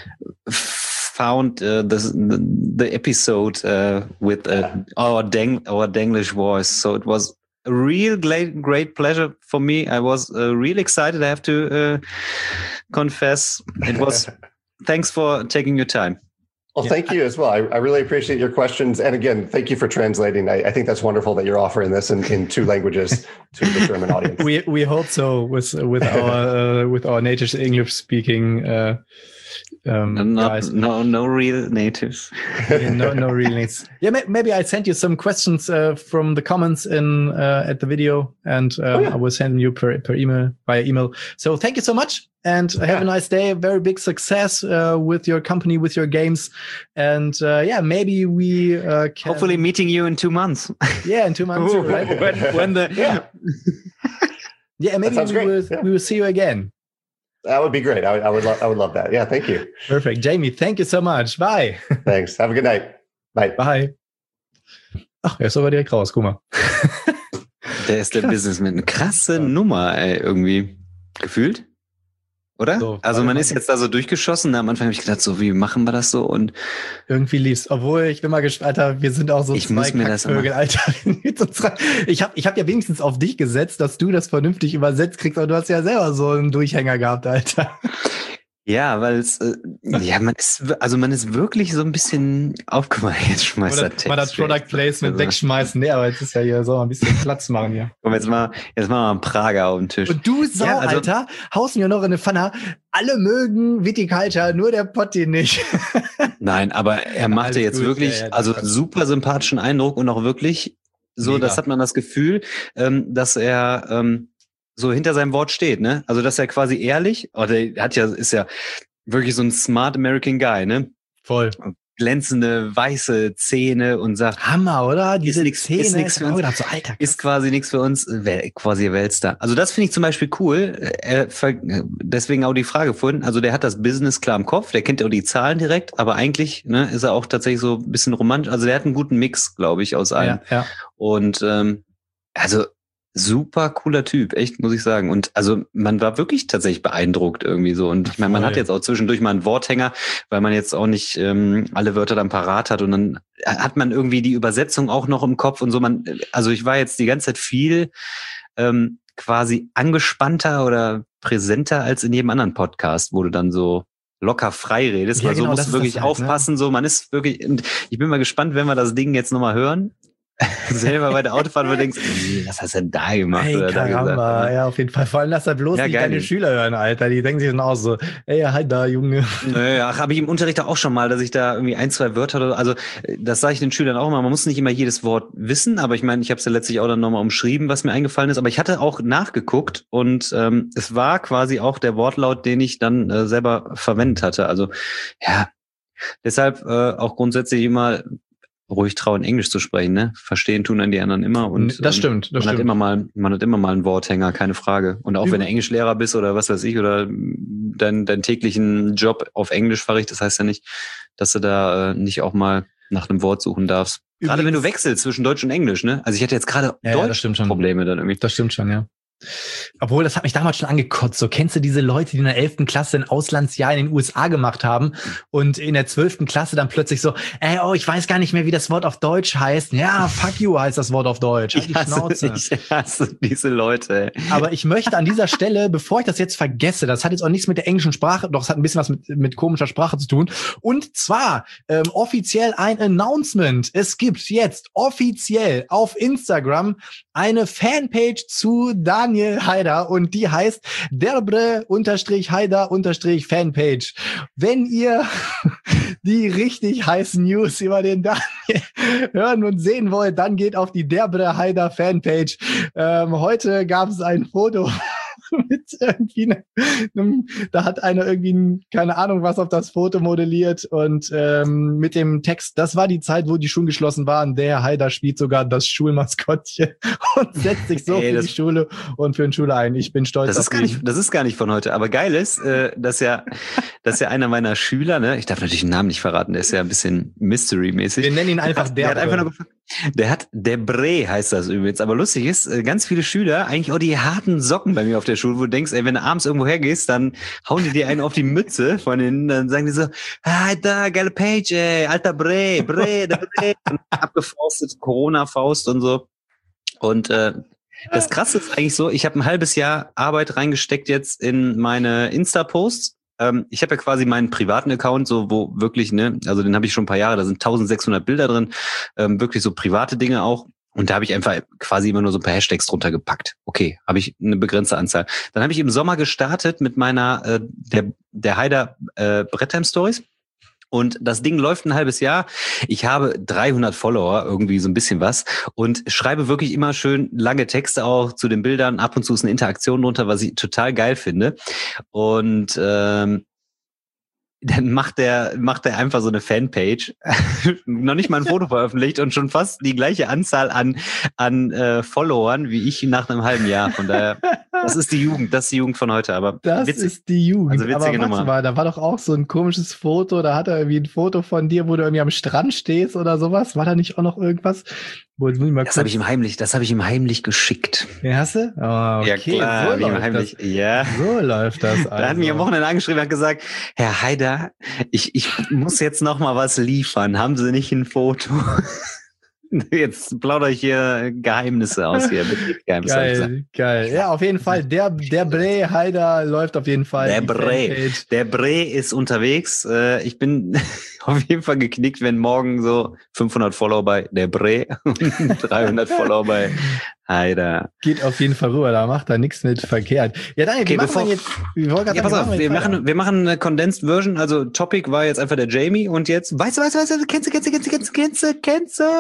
found uh, the, the the episode uh, with uh, our Deng our Denglish voice? So it was a real great great pleasure for me. I was uh, really excited. I have to uh, confess, it was. Thanks for taking your time. Well, yeah. Thank you as well. I, I really appreciate your questions. And again, thank you for translating. I, I think that's wonderful that you're offering this in, in two languages to the German audience. We we hope so with with our uh, with our native English speaking uh, um, Not, guys. No, no real natives. yeah, no, no real natives. Yeah, may, maybe I sent you some questions uh, from the comments in uh, at the video, and um, oh, yeah. I will send you per per email via email. So thank you so much. And yeah. have a nice day. Very big success uh, with your company, with your games. And uh, yeah, maybe we uh, can... Hopefully meeting you in two months. Yeah, in two months. Ooh, right? when, when the... Yeah, yeah maybe we will, yeah. we will see you again. That would be great. I, I would love I would love that. Yeah, thank you. Perfect. Jamie, thank you so much. Bye. Thanks. Have a good night. Bye. Bye. Ach, er ist aber direkt raus. Guck mal. Der ist der Businessman. Eine krasse ja. Nummer, ey, irgendwie. Gefühlt? Oder? So, also man ist jetzt da so durchgeschossen. Am Anfang habe ich gedacht, so wie machen wir das so? Und irgendwie lief's. Obwohl, ich bin mal gespannt, Alter, wir sind auch so ich zwei Kackvögel, Alter. Ich habe ich hab ja wenigstens auf dich gesetzt, dass du das vernünftig übersetzt kriegst, aber du hast ja selber so einen Durchhänger gehabt, Alter. Ja, weil es, äh, ja, man ist, also man ist wirklich so ein bisschen aufgemacht. Jetzt schmeißt er Text. Mal das Product Placement wegschmeißen. Nee, aber jetzt ist ja hier so ein bisschen Platz machen hier. Komm, jetzt mal, jetzt machen wir mal einen Prager auf den Tisch. Und du Sau, ja, also, Alter, haust mir noch in eine Pfanne. Alle mögen Viticulture, nur der Potti nicht. Nein, aber er machte jetzt gut, wirklich, ja, ja, also super sympathischen Eindruck und auch wirklich so, mega. Das hat man das Gefühl, ähm, dass er, ähm, so hinter seinem Wort steht, ne? Also, dass er quasi ehrlich, oder er hat ja, ist ja wirklich so ein smart American Guy, ne? Voll. Glänzende, weiße Zähne und sagt, Hammer, oder? Diese ist nix, Zähne, ist nix für uns, gedacht, so, Alter, ist quasi nichts für uns, quasi Weltstar. Also, das finde ich zum Beispiel cool. Er, deswegen auch die Frage vorhin. Also, der hat das Business klar im Kopf, der kennt auch die Zahlen direkt, aber eigentlich, ne, ist er auch tatsächlich so ein bisschen romantisch. Also, der hat einen guten Mix, glaube ich, aus allem. Ja, ja. Und, ähm, also, super cooler Typ, echt, muss ich sagen. Und also man war wirklich tatsächlich beeindruckt irgendwie so. Und ich meine, man hat jetzt auch zwischendurch mal einen Worthänger, weil man jetzt auch nicht ähm, alle Wörter dann parat hat. Und dann hat man irgendwie die Übersetzung auch noch im Kopf und so. Man, also ich war jetzt die ganze Zeit viel ähm, quasi angespannter oder präsenter als in jedem anderen Podcast, wo du dann so locker frei redest. Ja, weil genau, so musst du wirklich halt, aufpassen. Ne? So, man ist wirklich, und ich bin mal gespannt, wenn wir das Ding jetzt nochmal hören. Selber bei der Autofahrt, wo du denkst, was hast du denn da gemacht? Hey, oder da gesagt, ja, auf jeden Fall. Vor allem, lass da bloß ja, nicht geil. Deine Schüler hören, Alter. Die denken sich dann auch so, ey, halt da, Junge. Naja, ach, habe ich im Unterricht auch schon mal, dass ich da irgendwie ein, zwei Wörter oder also das sage ich den Schülern auch immer, man muss nicht immer jedes Wort wissen, aber ich meine, ich habe es ja letztlich auch dann nochmal umschrieben, was mir eingefallen ist, aber ich hatte auch nachgeguckt und ähm, es war quasi auch der Wortlaut, den ich dann äh, selber verwendet hatte. Also ja, deshalb äh, auch grundsätzlich immer ruhig trauen, Englisch zu sprechen, ne? Verstehen tun dann die anderen immer und das stimmt. Das man stimmt. hat immer mal, man hat immer mal einen Worthänger, keine Frage. Und auch ja. wenn du Englischlehrer bist oder was weiß ich oder deinen deinen täglichen Job auf Englisch verrichtest, das heißt ja nicht, dass du da äh, nicht auch mal nach einem Wort suchen darfst. Übrigens, gerade wenn du wechselst zwischen Deutsch und Englisch, ne? Also ich hatte jetzt gerade ja, Deutsch ja, Probleme dann irgendwie. Das stimmt schon, ja. Obwohl, das hat mich damals schon angekotzt. So, kennst du diese Leute, die in der elften Klasse ein Auslandsjahr in den U S A gemacht haben und in der zwölften Klasse dann plötzlich so, ey, oh, ich weiß gar nicht mehr, wie das Wort auf Deutsch heißt. Ja, fuck you heißt das Wort auf Deutsch. Halt die Schnauze. Ich hasse diese Leute. Ey. Aber ich möchte an dieser Stelle, bevor ich das jetzt vergesse, das hat jetzt auch nichts mit der englischen Sprache, doch es hat ein bisschen was mit, mit komischer Sprache zu tun. Und zwar ähm, offiziell ein Announcement. Es gibt jetzt offiziell auf Instagram eine Fanpage zu Dan Daniel Haider und die heißt derbre-haider-fanpage. Wenn ihr die richtig heißen News über den Daniel hören und sehen wollt, dann geht auf die derbre Haider Fanpage. Ähm, heute gab es ein Foto mit irgendwie ne, einem, da hat einer irgendwie keine Ahnung was auf das Foto modelliert und ähm, mit dem Text, das war die Zeit, wo die Schulen geschlossen waren, der Haider spielt sogar das Schulmaskottchen und setzt sich so Ey, für die Schule und für den Schule ein. Ich bin stolz das auf ist gar nicht, Das ist gar nicht von heute, aber geil ist, äh, dass ja dass ja einer meiner Schüler, ne, ich darf natürlich den Namen nicht verraten, der ist ja ein bisschen Mystery-mäßig. Wir nennen ihn einfach der. Der hat einfach nur Der hat Debre heißt das übrigens. Aber lustig ist, ganz viele Schüler, eigentlich auch die harten Socken bei mir auf der Schule, wo du denkst, ey, wenn du abends irgendwo hergehst, dann hauen die dir einen auf die Mütze von denen, dann sagen die so, ah, da, geile Page, ey, alter Bre, Bre, der Bre. Abgefaustet, Corona-Faust und so. Und äh, das Krasse ist eigentlich so, ich habe ein halbes Jahr Arbeit reingesteckt jetzt in meine Insta-Posts. Ich habe ja quasi meinen privaten Account, so wo wirklich, ne, also den habe ich schon ein paar Jahre, da sind eintausendsechshundert Bilder drin, ähm, wirklich so private Dinge auch. Und da habe ich einfach quasi immer nur so ein paar Hashtags drunter gepackt. Okay, habe ich eine begrenzte Anzahl. Dann habe ich im Sommer gestartet mit meiner, äh, der der Haider äh, Bretttime Stories. Und das Ding läuft ein halbes Jahr. Ich habe dreihundert Follower, irgendwie so ein bisschen was. Und schreibe wirklich immer schön lange Texte auch zu den Bildern. Ab und zu ist eine Interaktion drunter, was ich total geil finde. Und ähm, dann macht der macht der einfach so eine Fanpage, noch nicht mal ein Foto veröffentlicht und schon fast die gleiche Anzahl an an äh, Followern wie ich nach einem halben Jahr. Von daher, das ist die Jugend, das ist die Jugend von heute. Aber das witzig, ist die Jugend. Also witzige aber Nummer. Mal, da war doch auch so ein komisches Foto. Da hat er irgendwie ein Foto von dir, wo du irgendwie am Strand stehst oder sowas. War da nicht auch noch irgendwas? Wo, mal das habe ich ihm heimlich, das habe ich ihm heimlich geschickt. Ja, hast du? Oh, okay. Ja klar, so ihm heimlich. Das. Ja. So läuft das. Also. Da hat mich am Wochenende angeschrieben und hat gesagt, Herr Haider, ich ich muss jetzt noch mal was liefern. Haben Sie nicht ein Foto? Jetzt plaudere ich hier Geheimnisse aus hier. Geheimnisse geil, geil. Ja, auf jeden Fall. Der, der Bre Haider läuft auf jeden Fall. Der Bre. Der Bre ist unterwegs. Ich bin auf jeden Fall geknickt, wenn morgen so fünfhundert Follower bei der Bre und dreihundert Follower bei Haider. Geht auf jeden Fall rüber, da macht er nichts mit verkehrt. Ja, Daniel, okay, wir bevor, machen jetzt, wir wollen ja, sagen, pass auf, wir, wir machen, machen, wir machen eine Condensed Version, also Topic war jetzt einfach der Jamie und jetzt, weißt du, weißt du, weißt du, kennst du, kennst du, kennst du, kennst du, kennst du, kennst du,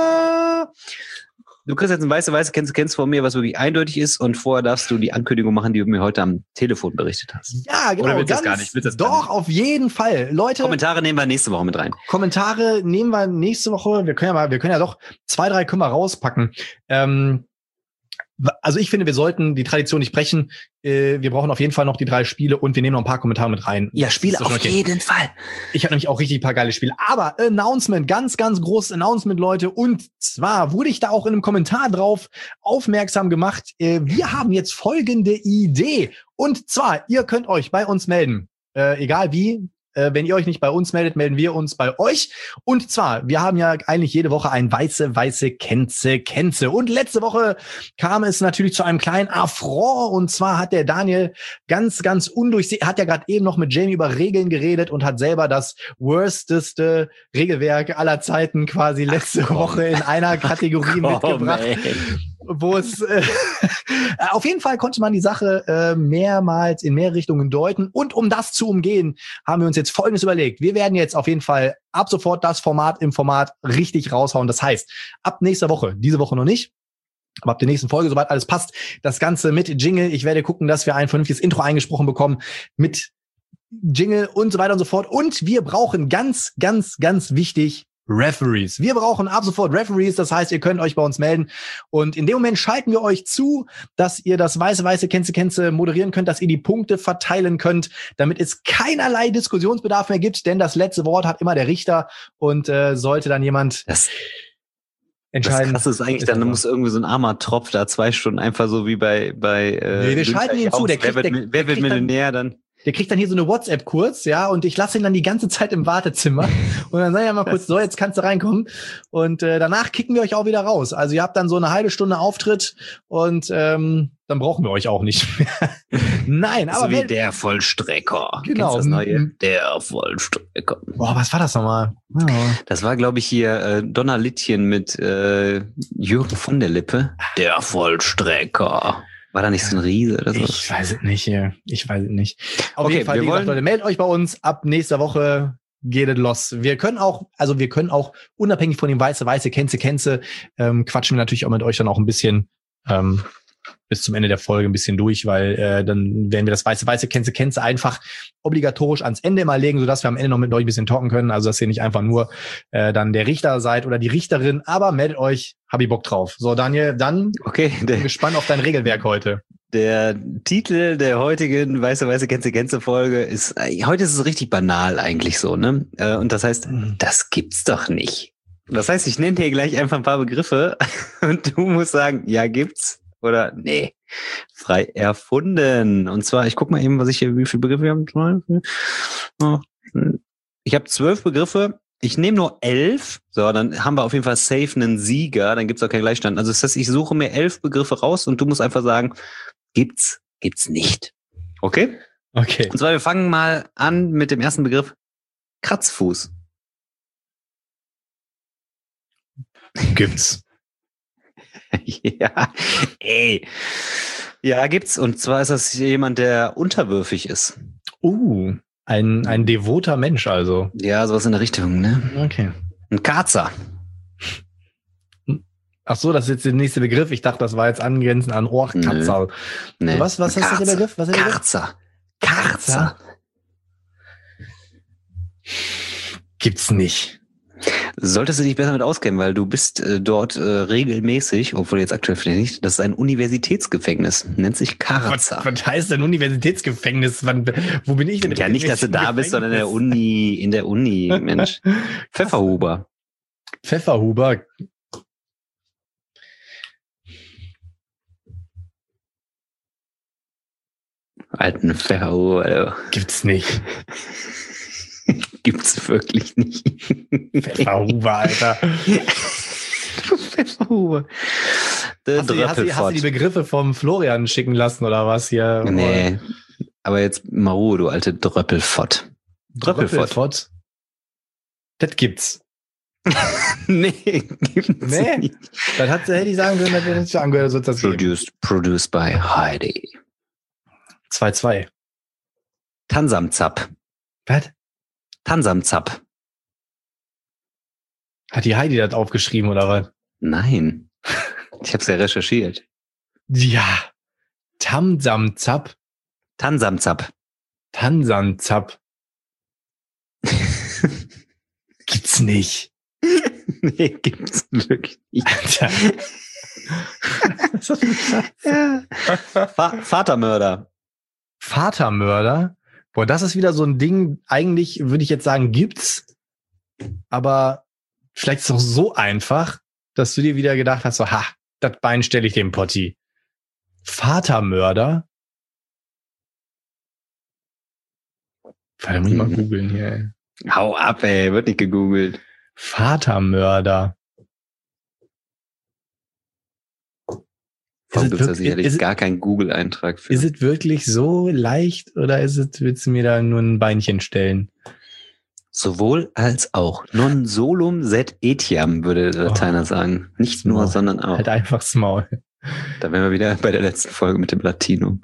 du kriegst jetzt ein weiße, weiße, kennst du, kennst du von mir, was wirklich eindeutig ist und vorher darfst du die Ankündigung machen, die du mir heute am Telefon berichtet hast. Ja, genau. Oder willst du das ganz, gar nicht? Willst du das doch, gar nicht? auf jeden Fall. Leute. Kommentare nehmen wir nächste Woche mit rein. Kommentare nehmen wir nächste Woche. Wir können ja mal, wir können ja doch zwei, drei können wir rauspacken. Ähm, Also ich finde, wir sollten die Tradition nicht brechen. Äh, wir brauchen auf jeden Fall noch die drei Spiele und wir nehmen noch ein paar Kommentare mit rein. Ja, Spiele auf okay. jeden Fall. Ich habe nämlich auch richtig ein paar geile Spiele. Aber Announcement, ganz, ganz großes Announcement, Leute. Und zwar wurde ich da auch in einem Kommentar drauf aufmerksam gemacht. Äh, wir haben jetzt folgende Idee. Und zwar, ihr könnt euch bei uns melden. Äh, egal wie. Äh, wenn ihr euch nicht bei uns meldet, melden wir uns bei euch. Und zwar, wir haben ja eigentlich jede Woche ein weiße, weiße Kenze, Kenze. Und letzte Woche kam es natürlich zu einem kleinen Affront. Und zwar hat der Daniel ganz, ganz undurchsichtig, hat ja gerade eben noch mit Jamie über Regeln geredet und hat selber das worsteste Regelwerk aller Zeiten quasi letzte Ach, Woche in einer Kategorie Ach, mitgebracht. Wo es äh, auf jeden Fall konnte man die Sache äh, mehrmals in mehr Richtungen deuten. Und um das zu umgehen, haben wir uns jetzt Folgendes überlegt. Wir werden jetzt auf jeden Fall ab sofort das Format im Format richtig raushauen. Das heißt, ab nächster Woche, diese Woche noch nicht, aber ab der nächsten Folge, sobald alles passt, das Ganze mit Jingle. Ich werde gucken, dass wir ein vernünftiges Intro eingesprochen bekommen mit Jingle und so weiter und so fort. Und wir brauchen ganz, ganz, ganz wichtig Referees. Wir brauchen ab sofort Referees, das heißt, ihr könnt euch bei uns melden und in dem Moment schalten wir euch zu, dass ihr das weiße, weiße Kenze, Kenze moderieren könnt, dass ihr die Punkte verteilen könnt, damit es keinerlei Diskussionsbedarf mehr gibt, denn das letzte Wort hat immer der Richter und äh, sollte dann jemand das, entscheiden. Das Krasse ist eigentlich, ist dann muss irgendwie so ein armer Tropf da zwei Stunden einfach so wie bei bei äh, nee, wir schalten ihn zu, der kriegt, wer wird, der, wer wird Millionär dann? Der kriegt dann hier so eine WhatsApp kurz, ja, und ich lasse ihn dann die ganze Zeit im Wartezimmer. Und dann sag ich mal kurz, so, jetzt kannst du reinkommen. Und äh, danach kicken wir euch auch wieder raus. Also ihr habt dann so eine halbe Stunde Auftritt und ähm, dann brauchen wir euch auch nicht mehr. Nein, aber so wie wenn, der Vollstrecker. Genau. Das neue? Der Vollstrecker. Boah, was war das nochmal? Oh. Das war, glaube ich, hier äh, Donnerlittchen mit äh, Jürgen von der Lippe. Der Vollstrecker. War da nicht so ein Riese oder so? Ich weiß es nicht, ja. Ich weiß es nicht. Auf Okay, jeden Fall, wir wie gesagt, wollen- Leute, meldet euch bei uns. Ab nächster Woche geht es los. Wir können auch, also wir können auch unabhängig von dem Weiße, Weiße, Kenze, Kenze, ähm, quatschen wir natürlich auch mit euch dann auch ein bisschen ähm, bis zum Ende der Folge ein bisschen durch, weil äh, dann werden wir das Weiße, Weiße, Kenze, Kenze einfach obligatorisch ans Ende immer legen, sodass wir am Ende noch mit euch ein bisschen talken können. Also, dass ihr nicht einfach nur äh, dann der Richter seid oder die Richterin, aber meldet euch, hab ich Bock drauf. So, Daniel, dann Okay, bin der, gespannt auf dein Regelwerk heute. der Titel der heutigen Weiße, Weiße, Gänse, Gänse Folge ist, äh, heute ist es richtig banal eigentlich so, ne? Äh, und das heißt, das gibt's doch nicht. Das heißt, ich nenne dir gleich einfach ein paar Begriffe und du musst sagen, ja, gibt's oder nee. Frei erfunden. Und zwar, ich guck mal eben, was ich hier, wie viele Begriffe wir haben. Ich habe zwölf Begriffe. Ich nehme nur elf. So, dann haben wir auf jeden Fall safe einen Sieger. Dann gibt's auch keinen Gleichstand. Also das heißt, ich suche mir elf Begriffe raus und du musst einfach sagen, gibt's, gibt's nicht. Okay? Okay. Und zwar, wir fangen mal an mit dem ersten Begriff. Kratzfuß. Gibt's. Ja, ey. Ja, gibt's. Und zwar ist das jemand, der unterwürfig ist. Uh, ein, ein devoter Mensch also. Ja, sowas in der Richtung, ne? Okay. Ein Karzer. Ach so, das ist jetzt der nächste Begriff. Ich dachte, das war jetzt angrenzend an Ohrkatzer. Nee. Was, was ist das der Begriff? Was ist der Begriff? Karzer. Karzer. Gibt's nicht. Solltest du dich besser mit auskennen, weil du bist äh, dort äh, regelmäßig, obwohl jetzt aktuell vielleicht nicht, das ist ein Universitätsgefängnis, nennt sich Was, Karzer. was heißt denn Universitätsgefängnis? Wann, wo bin ich denn? Ja, nicht, dass du da bist, sondern in der Uni, in der Uni, Mensch. Pfefferhuber. Pfefferhuber. Alten Pfefferhuber. Gibt's nicht. Gibt's wirklich nicht. Pfefferhuber, Alter. Pfefferhuber. Der Hast du, die, hast, du, hast du die Dröppelfott. Begriffe vom Florian schicken lassen oder was hier? Nee, aber jetzt mal Ruhe, du alte Dröppelfott. Dröppelfott. Dröppelfott. Das gibt's. Nee, gibt's Nee. nicht. Dann hat, hätte ich sagen können, dass wir das schon angehört, so das geben. Produced, produced by Heidi. zwei zwei. Tansamzap. Was? Tansamzap. Hat die Heidi das aufgeschrieben oder was? Nein. Ich hab's ja recherchiert. Ja. Tamsamzap. Tansamzap. Tansanzap. Gibt's nicht. Nee, gibt's wirklich nicht. Alter. Ja. Va- Vatermörder. Vatermörder. Boah, das ist wieder so ein Ding, eigentlich würde ich jetzt sagen, gibt's. Aber vielleicht ist es auch so einfach, dass du dir wieder gedacht hast, so, ha, das Bein stelle ich dem Potti. Vatermörder? Warte, muss ich mal Mhm. googeln hier, ey. Hau ab, ey, wird nicht gegoogelt. Vatermörder. Warum Ist es gibt's da wirklich- sicherlich ist es- gar keinen Google-Eintrag für? Ist es wirklich so leicht oder ist es, willst du mir da nur ein Beinchen stellen? Sowohl als auch. Non solum sed etiam, würde der Lateiner sagen. Nicht nur, Maul. sondern auch. Halt einfach das Maul. Da wären wir wieder bei der letzten Folge mit dem Latinum.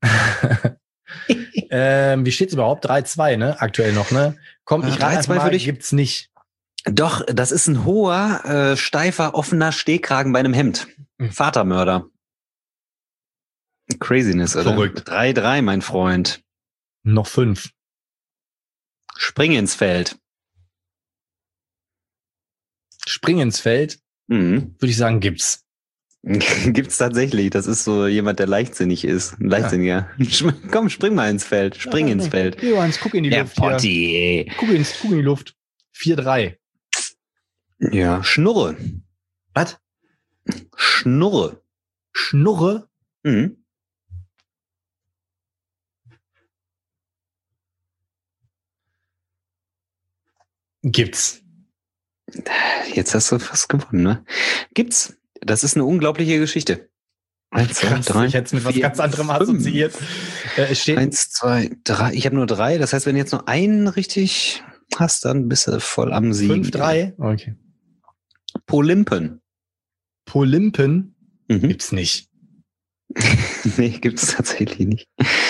ähm, wie steht's überhaupt? drei zwei, ne? Aktuell noch, ne? Komm, ich Ja, rate drei zwei einfach mal, für dich. gibt's nicht. Doch, das ist ein hoher, äh, steifer, offener Stehkragen bei einem Hemd. Mhm. Vatermörder. Craziness, oder? Verrückt. drei drei, mein Freund. Noch fünf. Spring ins Feld. Spring ins Feld, Mhm. würde ich sagen, gibt's. Gibt's tatsächlich. Das ist so jemand, der leichtsinnig ist. Ein Leichtsinniger. Sch- Komm, spring mal ins Feld. Spring ins Feld. Johannes, guck in die Der Luft hier. Potti, ey. Guck in, guck in die Luft. vier drei. Ja, Schnurre. Was? Schnurre. Schnurre? Mhm. Gibt's. Jetzt hast du fast gewonnen, ne? Gibt's. Das ist eine unglaubliche Geschichte. Eins, zwei, Krass, drei, ich hätte es mit was vier, ganz anderem fünf. assoziiert. Äh, es steht Eins, zwei, drei. Ich habe nur drei. Das heißt, wenn du jetzt nur einen richtig hast, dann bist du voll am Sieg. fünf drei. Okay. Polympen. Polympen Mhm. gibt's nicht. Nee, gibt es tatsächlich nicht.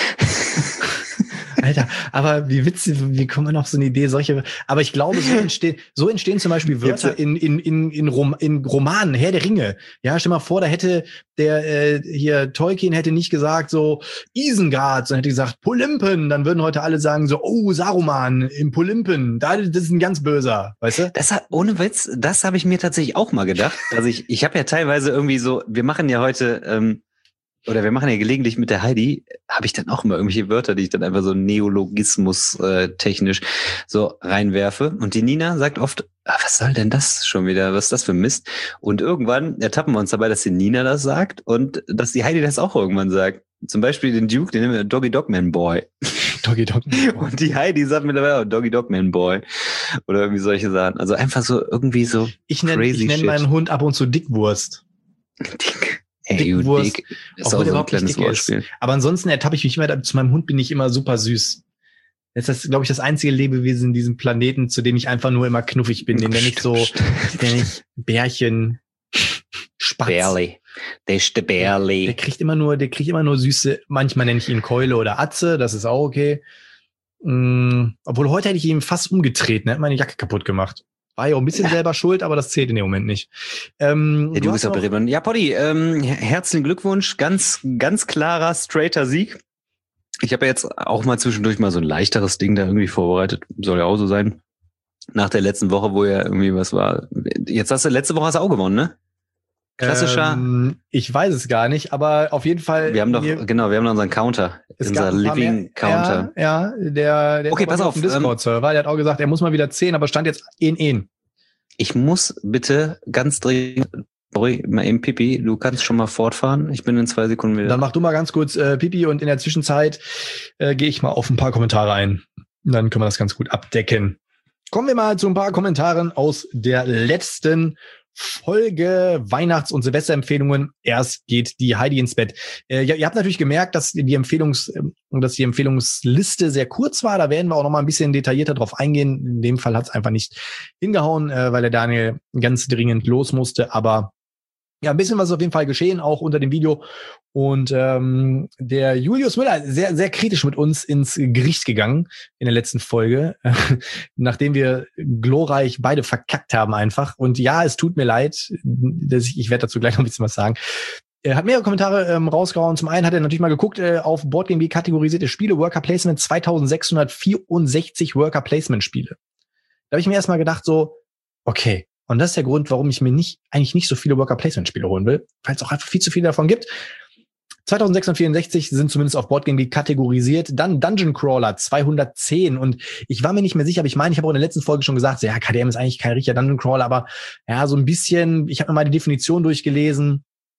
Alter, aber wie witzig, wie kommt man auf so eine Idee, solche, aber ich glaube, so entstehen, so entstehen zum Beispiel Wörter in, in, in, in, Rom, in Romanen, Herr der Ringe. Ja, stell mal vor, da hätte der, äh, hier, Tolkien hätte nicht gesagt so Isengard, sondern hätte gesagt Polympen, dann würden heute alle sagen so, oh, Saruman im Polympen, da, das ist ein ganz böser, weißt du? Das hat, ohne Witz, das habe ich mir tatsächlich auch mal gedacht. Also ich, ich habe ja teilweise irgendwie so, wir machen ja heute, ähm, oder wir machen ja gelegentlich mit der Heidi, habe ich dann auch immer irgendwelche Wörter, die ich dann einfach so Neologismus äh, technisch so reinwerfe. Und die Nina sagt oft, ah, was soll denn das schon wieder? Was ist das für Mist? Und irgendwann ertappen wir uns dabei, dass die Nina das sagt und dass die Heidi das auch irgendwann sagt. Zum Beispiel den Duke, den nennen wir Doggy Dogman Boy. Doggy Dogman Boy. Und die Heidi sagt mittlerweile auch Doggy Dogman Boy. Oder irgendwie solche Sachen. Also einfach so irgendwie so Ich nenne ich nenn meinen Hund ab und zu Dickwurst. Dick. Ey, Dickwurst, dick. Ist auch so ein kleines Wortspiel. Aber ansonsten ertappe ich mich immer, zu meinem Hund bin ich immer super süß. Das ist, glaube ich, das einzige Lebewesen in diesem Planeten, zu dem ich einfach nur immer knuffig bin. Den nenne ich so, den nenne ich Bärchen, Spatz. Bärli. Der ist der Bärli. Der kriegt immer nur, der kriegt immer nur süße, manchmal nenne ich ihn Keule oder Atze, das ist auch okay. Mhm. Obwohl heute hätte ich ihn fast umgetreten, hätte meine Jacke kaputt gemacht. War ja auch ein bisschen ja. selber schuld, aber das zählt in dem Moment nicht. Ähm, ja, du, du bist ja beredet. Ja, Poddy, ähm, herzlichen Glückwunsch. Ganz, ganz klarer, straighter Sieg. Ich habe ja jetzt auch mal zwischendurch mal so ein leichteres Ding da irgendwie vorbereitet. Soll ja auch so sein. Nach der letzten Woche, wo ja irgendwie was war. Jetzt hast du, letzte Woche hast du auch gewonnen, ne? Klassischer. Ähm, ich weiß es gar nicht, aber auf jeden Fall. Wir haben doch, wir, genau, wir haben unseren Counter. Unser Living mehr, Counter. Ja, ja, der, der okay, ist pass auf, auf dem Discord-Server. Der hat auch gesagt, er muss mal wieder zehn, aber stand jetzt in in. Ich muss bitte ganz dringend, sorry, mal eben Pipi, du kannst schon mal fortfahren. Ich bin in zwei Sekunden wieder. Dann mach du mal ganz kurz äh, Pipi und in der Zwischenzeit äh, gehe ich mal auf ein paar Kommentare ein. Dann können wir das ganz gut abdecken. Kommen wir mal zu ein paar Kommentaren aus der letzten Folge Weihnachts- und Silvesterempfehlungen. Erst geht die Heidi ins Bett. Äh, ja, ihr habt natürlich gemerkt, dass die Empfehlungs, dass die Empfehlungsliste sehr kurz war. Da werden wir auch noch mal ein bisschen detaillierter drauf eingehen. In dem Fall hat es einfach nicht hingehauen, äh, weil der Daniel ganz dringend los musste. Aber ja, ein bisschen was ist auf jeden Fall geschehen, auch unter dem Video. Und ähm, der Julius Müller, sehr, sehr kritisch mit uns ins Gericht gegangen in der letzten Folge, nachdem wir glorreich beide verkackt haben einfach. Und ja, es tut mir leid, dass ich, ich werde dazu gleich noch ein bisschen was sagen. Er hat mehrere Kommentare ähm, rausgehauen. Zum einen hat er natürlich mal geguckt äh, auf BoardGameGeek kategorisierte Spiele, Worker Placement zweitausendsechshundertvierundsechzig Worker Placement Spiele. Da habe ich mir erstmal gedacht so, okay, und das ist der Grund, warum ich mir nicht eigentlich nicht so viele Worker-Placement-Spiele holen will, weil es auch einfach viel zu viele davon gibt. zweitausendsechshundertvierundsechzig sind zumindest auf BoardGameGeek kategorisiert. Dann Dungeon Crawler zweihundertzehn. Und ich war mir nicht mehr sicher, aber ich meine, ich habe auch in der letzten Folge schon gesagt, so, ja, K D M ist eigentlich kein richtiger Dungeon Crawler, aber ja, so ein bisschen, ich habe mir mal die Definition durchgelesen.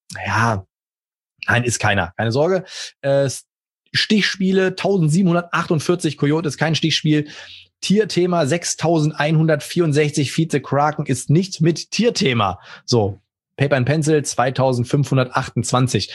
Ja, nein, ist keiner. Keine Sorge. Äh, Stichspiele eintausendsiebenhundertachtundvierzig. Coyote ist kein Stichspiel. Tierthema sechstausendeinhundertvierundsechzig. Vize Kraken ist nicht mit Tierthema. So, Paper and Pencil zweitausendfünfhundertachtundzwanzig.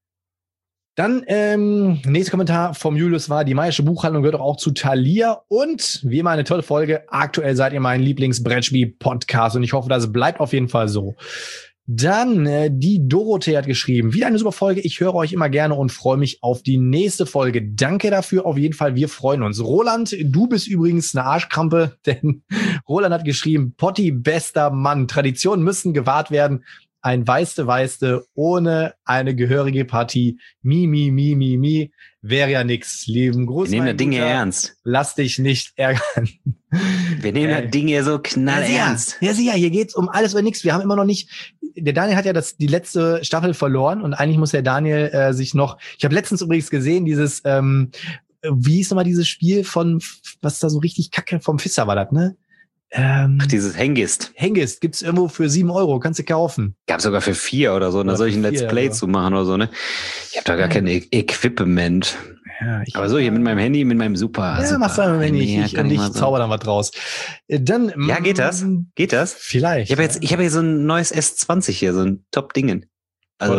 Dann, ähm, nächster Kommentar vom Julius war, die Maische Buchhandlung gehört auch zu Thalia und wie immer eine tolle Folge. Aktuell seid ihr mein Lieblings-Brettspiel-Podcast und ich hoffe, das bleibt auf jeden Fall so. Dann, äh, die Dorothee hat geschrieben, wieder eine super Folge, ich höre euch immer gerne und freue mich auf die nächste Folge. Danke dafür, auf jeden Fall, wir freuen uns. Roland, du bist übrigens eine Arschkrampe, denn Roland hat geschrieben, Potti, bester Mann, Traditionen müssen gewahrt werden. Ein Weißte Weißte ohne eine gehörige Partie. Mi, mi, mi, mi, mi. Wäre ja nix. Lieben Gruß. Wir nehmen das Ding hier ernst. Lass dich nicht ärgern. Wir nehmen äh, das Ding hier so knallernst. Ja, sicher. Hier geht's um alles oder nichts. Wir haben immer noch nicht, der Daniel hat ja das, die letzte Staffel verloren und eigentlich muss der Daniel äh, sich noch, ich habe letztens übrigens gesehen, dieses, ähm, wie hieß nochmal dieses Spiel von, was da so richtig kacke vom Fisser war das, ne? Ähm, Ach, dieses Hengist. Hengist gibt's irgendwo für sieben Euro, kannst du kaufen. Gab's sogar für vier oder so, da soll ich ein Let's Play zu machen oder so, ne? Ich habe da gar kein e- Equipment. Ja, ich Aber so, hier mit meinem Handy, mit meinem Super. Ja, super machst du mal, wenn ich, ich, ich, ich zauber dann was draus. Dann, ja, geht das? Geht das? Vielleicht. Ich habe jetzt, ich habe hier so ein neues S zwanzig hier, so ein Top-Dingen. Also, da,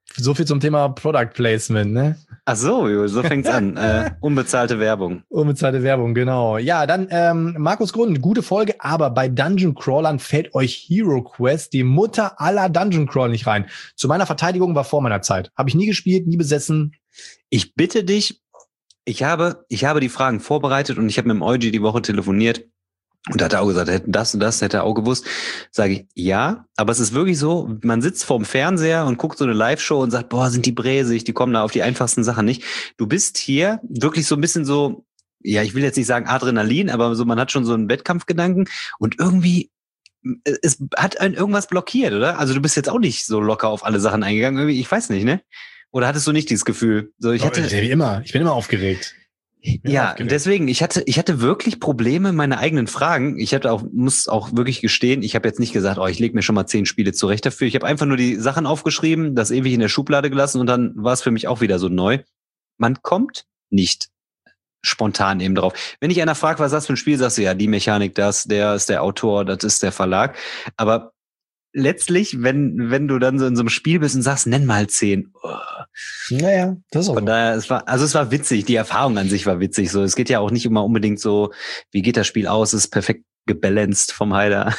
So viel zum Thema Product Placement, ne? Ach so, so fängt's an. äh, unbezahlte Werbung. Unbezahlte Werbung, genau. Ja, dann ähm, Markus Grund, gute Folge, aber bei Dungeon Crawlern fällt euch Hero Quest, die Mutter aller Dungeon Crawl, nicht rein. Zu meiner Verteidigung war vor meiner Zeit. Habe ich nie gespielt, nie besessen. Ich bitte dich, ich habe, ich habe die Fragen vorbereitet und ich habe mit dem Eugi die Woche telefoniert. Und da hat er auch gesagt, hätten das und das, hätte er auch gewusst. Sage ich, ja, aber es ist wirklich so, man sitzt vorm Fernseher und guckt so eine Live-Show und sagt, boah, sind die bräsig, die kommen da auf die einfachsten Sachen nicht. Du bist hier wirklich so ein bisschen so, ja, ich will jetzt nicht sagen Adrenalin, aber so, man hat schon so einen Wettkampfgedanken und irgendwie, es hat einen irgendwas blockiert, oder? Also du bist jetzt auch nicht so locker auf alle Sachen eingegangen, irgendwie, ich weiß nicht, ne? Oder hattest du nicht dieses Gefühl? So, ich hatte, wie immer, ich bin immer aufgeregt. Ja, deswegen, ich hatte, ich hatte wirklich Probleme, meine eigenen Fragen. Ich hatte auch, muss auch wirklich gestehen, ich habe jetzt nicht gesagt, oh, ich lege mir schon mal zehn Spiele zurecht dafür. Ich habe einfach nur die Sachen aufgeschrieben, das ewig in der Schublade gelassen und dann war es für mich auch wieder so neu. Man kommt nicht spontan eben drauf. Wenn dich einer fragt, was ist das für ein Spiel, sagst du, ja, die Mechanik, das, der ist der Autor, das ist der Verlag. Aber letztlich, wenn, wenn du dann so in so einem Spiel bist und sagst, nenn mal zehn. Oh. Naja, das ist auch. Von daher, es war, also es war witzig, die Erfahrung an sich war witzig. So, es geht ja auch nicht immer unbedingt so, wie geht das Spiel aus, es ist perfekt gebalanced vom Heider.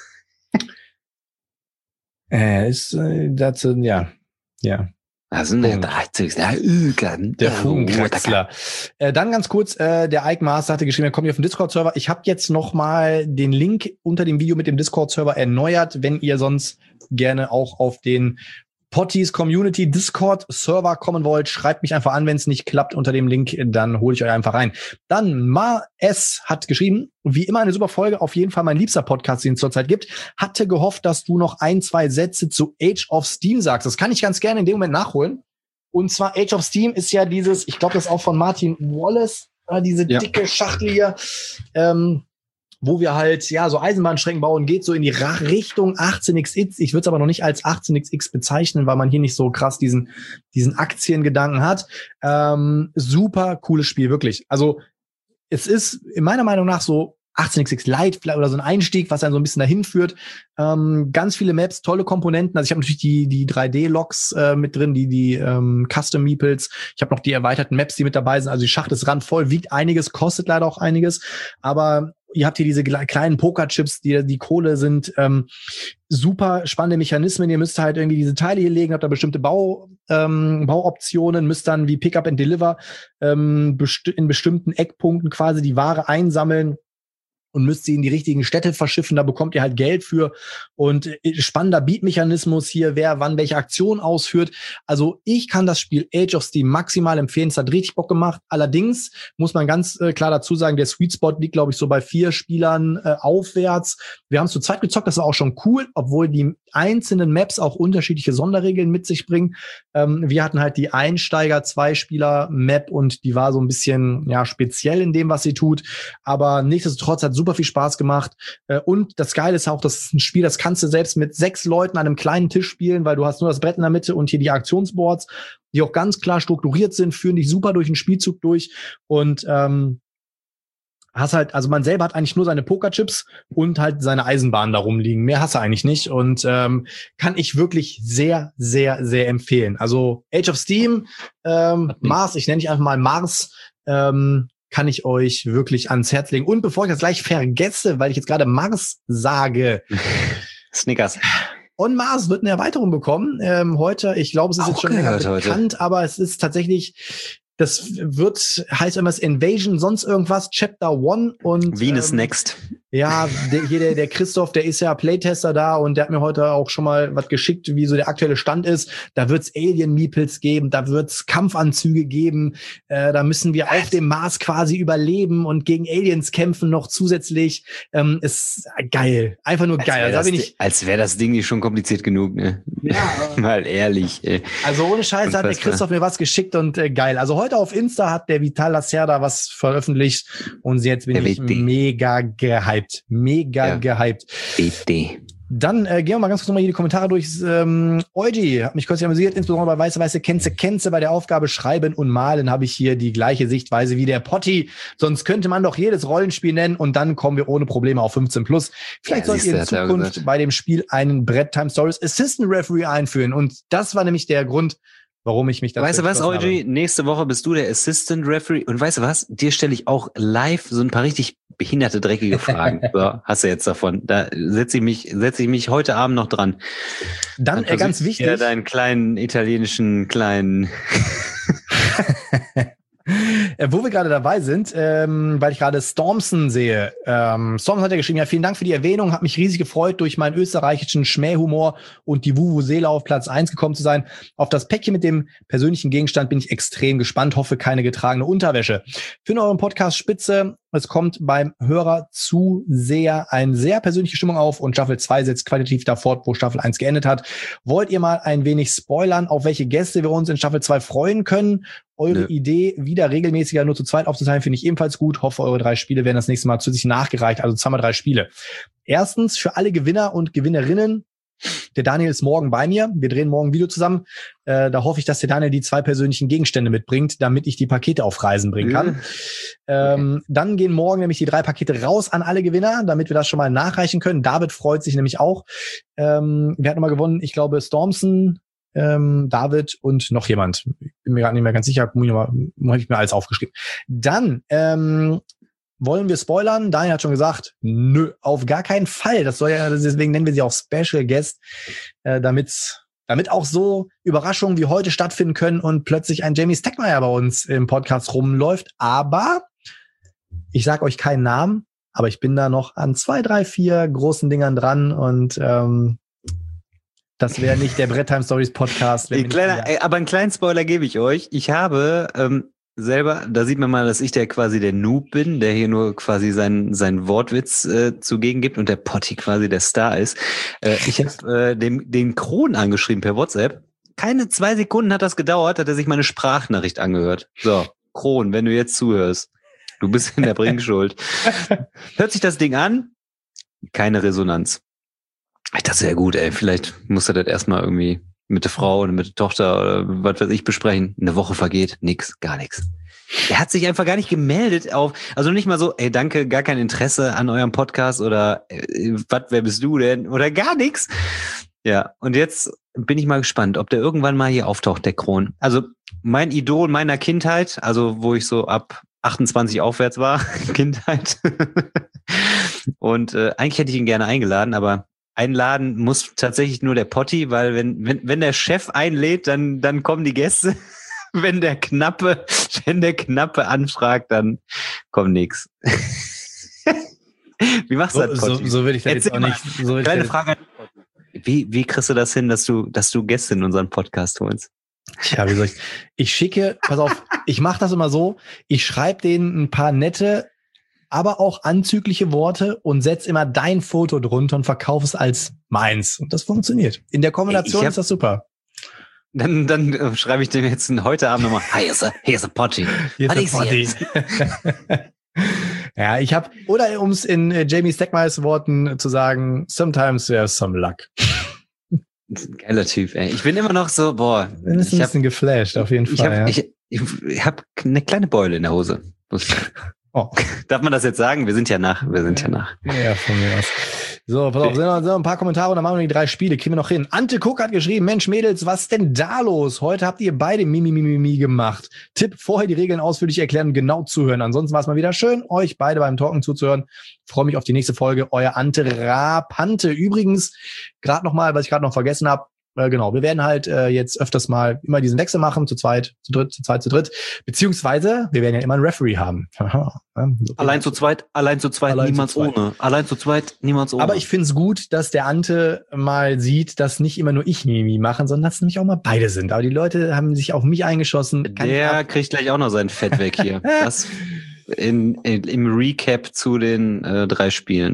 Äh, ist, äh, dazu, ja, ja. Also, der der Fugenkraxler. Äh, dann ganz kurz, äh, der Ike Master hatte geschrieben, er kommt hier auf den Discord-Server. Ich habe jetzt noch mal den Link unter dem Video mit dem Discord-Server erneuert, wenn ihr sonst gerne auch auf den Potties Community Discord Server kommen wollt, schreibt mich einfach an, wenn es nicht klappt unter dem Link, dann hole ich euch einfach rein. Dann Ma S hat geschrieben, wie immer eine super Folge, auf jeden Fall mein liebster Podcast, den es zurzeit gibt. Hatte gehofft, dass du noch ein, zwei Sätze zu Age of Steam sagst. Das kann ich ganz gerne in dem Moment nachholen. Und zwar Age of Steam ist ja dieses, ich glaube, das ist auch von Martin Wallace, äh, diese ja. dicke Schachtel hier, ähm, wo wir halt, ja, so Eisenbahnstrecken bauen, geht so in die Ra- Richtung achtzehn X X. Ich würde es aber noch nicht als achtzehn X X bezeichnen, weil man hier nicht so krass diesen, diesen Aktiengedanken hat. Ähm, super cooles Spiel, wirklich. Also, es ist in meiner Meinung nach so achtzehn X X Lite oder so ein Einstieg, was einen so ein bisschen dahin führt. Ähm, ganz viele Maps, tolle Komponenten. Also ich habe natürlich die die drei D-Logs äh, mit drin, die die ähm, Custom Meeples. Ich habe noch die erweiterten Maps, die mit dabei sind. Also die Schacht ist randvoll, wiegt einiges, kostet leider auch einiges. Aber ihr habt hier diese kleinen Pokerchips, die die Kohle sind. Ähm, super spannende Mechanismen. Ihr müsst halt irgendwie diese Teile hier legen, habt da bestimmte Bau, ähm, Bauoptionen, müsst dann wie Pick up and Deliver ähm, besti- in bestimmten Eckpunkten quasi die Ware einsammeln und müsst sie in die richtigen Städte verschiffen, da bekommt ihr halt Geld für. Und spannender Beat-Mechanismus hier, wer wann welche Aktion ausführt. Also ich kann das Spiel Age of Steam maximal empfehlen, es hat richtig Bock gemacht. Allerdings muss man ganz äh, klar dazu sagen, der Sweet Spot liegt, glaube ich, so bei vier Spielern äh, aufwärts. Wir haben es zu zweit gezockt, das war auch schon cool, obwohl die einzelnen Maps auch unterschiedliche Sonderregeln mit sich bringen. Ähm, wir hatten halt die Einsteiger-Zwei-Spieler-Map und die war so ein bisschen ja speziell in dem, was sie tut. Aber nichtsdestotrotz hat super viel Spaß gemacht. Äh, und das Geile ist auch, das ist ein Spiel, das kannst du selbst mit sechs Leuten an einem kleinen Tisch spielen, weil du hast nur das Brett in der Mitte und hier die Aktionsboards, die auch ganz klar strukturiert sind, führen dich super durch den Spielzug durch. Und ähm, hast halt, also man selber hat eigentlich nur seine Pokerchips und halt seine Eisenbahn da rumliegen. Mehr hast du eigentlich nicht und ähm, kann ich wirklich sehr, sehr, sehr empfehlen. Also Age of Steam, ähm, Mars, ich nenne dich einfach mal Mars, ähm, kann ich euch wirklich ans Herz legen. Und bevor ich das gleich vergesse, weil ich jetzt gerade Mars sage. Snickers. On Mars wird eine Erweiterung bekommen. Ähm, heute, ich glaube, es ist Auch jetzt schon länger bekannt, heute. Aber es ist tatsächlich, das wird, heißt irgendwas Invasion, sonst irgendwas, Chapter One und Venus ähm, Next. Ja, der, hier der, der Christoph, der ist ja Playtester da und der hat mir heute auch schon mal was geschickt, wie so der aktuelle Stand ist. Da wird's Alien-Meeples geben, da wird's Kampfanzüge geben, äh, da müssen wir auf dem Mars quasi überleben und gegen Aliens kämpfen noch zusätzlich. Ähm, ist geil, einfach nur Als geil. wäre Also, das, ich, als wär das Ding nicht schon kompliziert genug, ne? Ja, mal ehrlich. Ey. Also ohne Scheiß hat der Unfassbar. Christoph mir was geschickt und äh, geil. Also heute auf Insta hat der Vital Lacerda was veröffentlicht und jetzt bin Der ich W D. mega gehypt. Mega Ja. gehypt. Bitte. Dann äh, gehen wir mal ganz kurz nochmal hier die Kommentare durch. Ähm, Eugi hat mich kurz amüsiert, insbesondere bei Weiße Weiße Kenze Kenze. Bei der Aufgabe Schreiben und Malen habe ich hier die gleiche Sichtweise wie der Potti. Sonst könnte man doch jedes Rollenspiel nennen und dann kommen wir ohne Probleme auf fünfzehn plus. Vielleicht ja, sollt ihr in Zukunft bei dem Spiel einen Brett Time Stories Assistant Referee einführen. Und das war nämlich der Grund, warum ich mich dazu Weißt du was, Eugi? Nächste Woche bist du der Assistant Referee. Und weißt du was? Dir stelle ich auch live so ein paar richtig behinderte, dreckige Fragen. So, hast du jetzt davon. Da setze ich mich, setze ich mich heute Abend noch dran. Dann, Dann äh, ganz wichtig. Ja, deinen kleinen italienischen kleinen. Äh, wo wir gerade dabei sind, ähm, weil ich gerade Stormson sehe. Ähm, Stormson hat ja geschrieben, ja, vielen Dank für die Erwähnung, hat mich riesig gefreut, durch meinen österreichischen Schmähhumor und die Wuvu-Seele auf Platz eins gekommen zu sein. Auf das Päckchen mit dem persönlichen Gegenstand bin ich extrem gespannt, hoffe keine getragene Unterwäsche. Für euren Podcast Spitze. Es kommt beim Hörer zu sehr eine sehr persönliche Stimmung auf und Staffel zwei setzt qualitativ da fort, wo Staffel eins geendet hat. Wollt ihr mal ein wenig spoilern, auf welche Gäste wir uns in Staffel zwei freuen können? Eure Nö. Idee, wieder regelmäßiger nur zu zweit aufzuteilen, finde ich ebenfalls gut. Hoffe, eure drei Spiele werden das nächste Mal zusätzlich nachgereicht, also zweimal drei Spiele. Erstens, für alle Gewinner und Gewinnerinnen, der Daniel ist morgen bei mir. Wir drehen morgen ein Video zusammen. Äh, da hoffe ich, dass der Daniel die zwei persönlichen Gegenstände mitbringt, damit ich die Pakete auf Reisen bringen kann. Mhm. Ähm, okay. Dann gehen morgen nämlich die drei Pakete raus an alle Gewinner, damit wir das schon mal nachreichen können. David freut sich nämlich auch. Ähm, wer hat nochmal gewonnen? Ich glaube Stormson, ähm, David und noch jemand. Bin mir gerade nicht mehr ganz sicher. Habe ich mir alles aufgeschrieben. Dann ähm, wollen wir spoilern? Daniel hat schon gesagt, nö, auf gar keinen Fall. Das soll ja, deswegen nennen wir sie auch Special Guest, äh, damit, damit auch so Überraschungen wie heute stattfinden können und plötzlich ein Jamie Stegmaier bei uns im Podcast rumläuft. Aber ich sag euch keinen Namen, aber ich bin da noch an zwei, drei, vier großen Dingern dran und ähm, das wäre nicht der Brett Time Stories Podcast. Kleiner, ey, aber einen kleinen Spoiler gebe ich euch. Ich habe ähm, selber, da sieht man mal, dass ich der quasi der Noob bin, der hier nur quasi seinen seinen Wortwitz äh, zugegen gibt und der Potti quasi der Star ist. Äh, ich habe äh, dem den Kron angeschrieben per WhatsApp. Keine zwei Sekunden hat das gedauert, hat er sich meine Sprachnachricht angehört. So, Kron, wenn du jetzt zuhörst, du bist in der Bringschuld. Hört sich das Ding an? Keine Resonanz. Ich dachte, sehr gut, ey, vielleicht muss er das erstmal irgendwie mit der Frau oder mit der Tochter oder was weiß ich besprechen. Eine Woche vergeht, nix, gar nichts. Er hat sich einfach gar nicht gemeldet auf, also nicht mal so, ey, danke, gar kein Interesse an eurem Podcast oder äh, was, wer bist du denn? Oder gar nichts. Ja, und jetzt bin ich mal gespannt, ob der irgendwann mal hier auftaucht, der Kron. Also mein Idol meiner Kindheit, also wo ich so ab achtundzwanzig aufwärts war, Kindheit. Und äh, eigentlich hätte ich ihn gerne eingeladen, aber einladen muss tatsächlich nur der Potti, weil wenn, wenn, wenn der Chef einlädt, dann, dann kommen die Gäste. Wenn der Knappe, wenn der Knappe anfragt, dann kommt nix. Wie machst du so, das, Potti? So, so würde ich das Erzähl jetzt auch nicht. So kleine Frage an Wie, wie kriegst du das hin, dass du, dass du Gäste in unseren Podcast holst? Tja, wie soll ich? Ich schicke, pass auf, ich mache das immer so, ich schreibe denen ein paar nette, aber auch anzügliche Worte und setz immer dein Foto drunter und verkauf es als meins. Und das funktioniert. In der Kombination hab, ist das super. Dann, dann äh, schreibe ich dem jetzt heute Abend nochmal, hier ist er, hier ist er Potti. Hier ist er Potti. Ja, ich habe, oder um es in äh, Jamie Stegmaiers Worten zu sagen, sometimes there's some luck. Geiler Typ, ey. Ich bin immer noch so, boah. Dann ist ein bisschen geflasht, auf jeden Fall. Ich habe ja. ich, ich hab eine kleine Beule in der Hose. Oh. Darf man das jetzt sagen? Wir sind ja nach. Wir sind ja nach. Ja, von mir aus. So, pass auf, sind noch, sind noch ein paar Kommentare und dann machen wir die drei Spiele. Kriegen wir noch hin. Ante Cook hat geschrieben, Mensch, Mädels, was ist denn da los? Heute habt ihr beide Mimi, Mimi, Mimi gemacht. Tipp, vorher die Regeln ausführlich erklären und genau zuhören. Ansonsten war es mal wieder schön, euch beide beim Talken zuzuhören. Freue mich auf die nächste Folge. Euer Ante Rapante. Übrigens, gerade nochmal, was ich gerade noch vergessen habe, Äh, genau, wir werden halt äh, jetzt öfters mal immer diesen Wechsel machen, zu zweit, zu dritt, zu zweit, zu dritt. Beziehungsweise, wir werden ja immer einen Referee haben. Allein zu zweit, allein zu zweit, allein niemals zu zweit. ohne. Allein zu zweit, niemals ohne. Aber ich find's gut, dass der Ante mal sieht, dass nicht immer nur ich Mimi machen, sondern dass nämlich auch mal beide sind. Aber die Leute haben sich auf mich eingeschossen. Kann der kriegt gleich auch noch sein Fett weg hier. Das in, in, im Recap zu den äh, drei Spielen.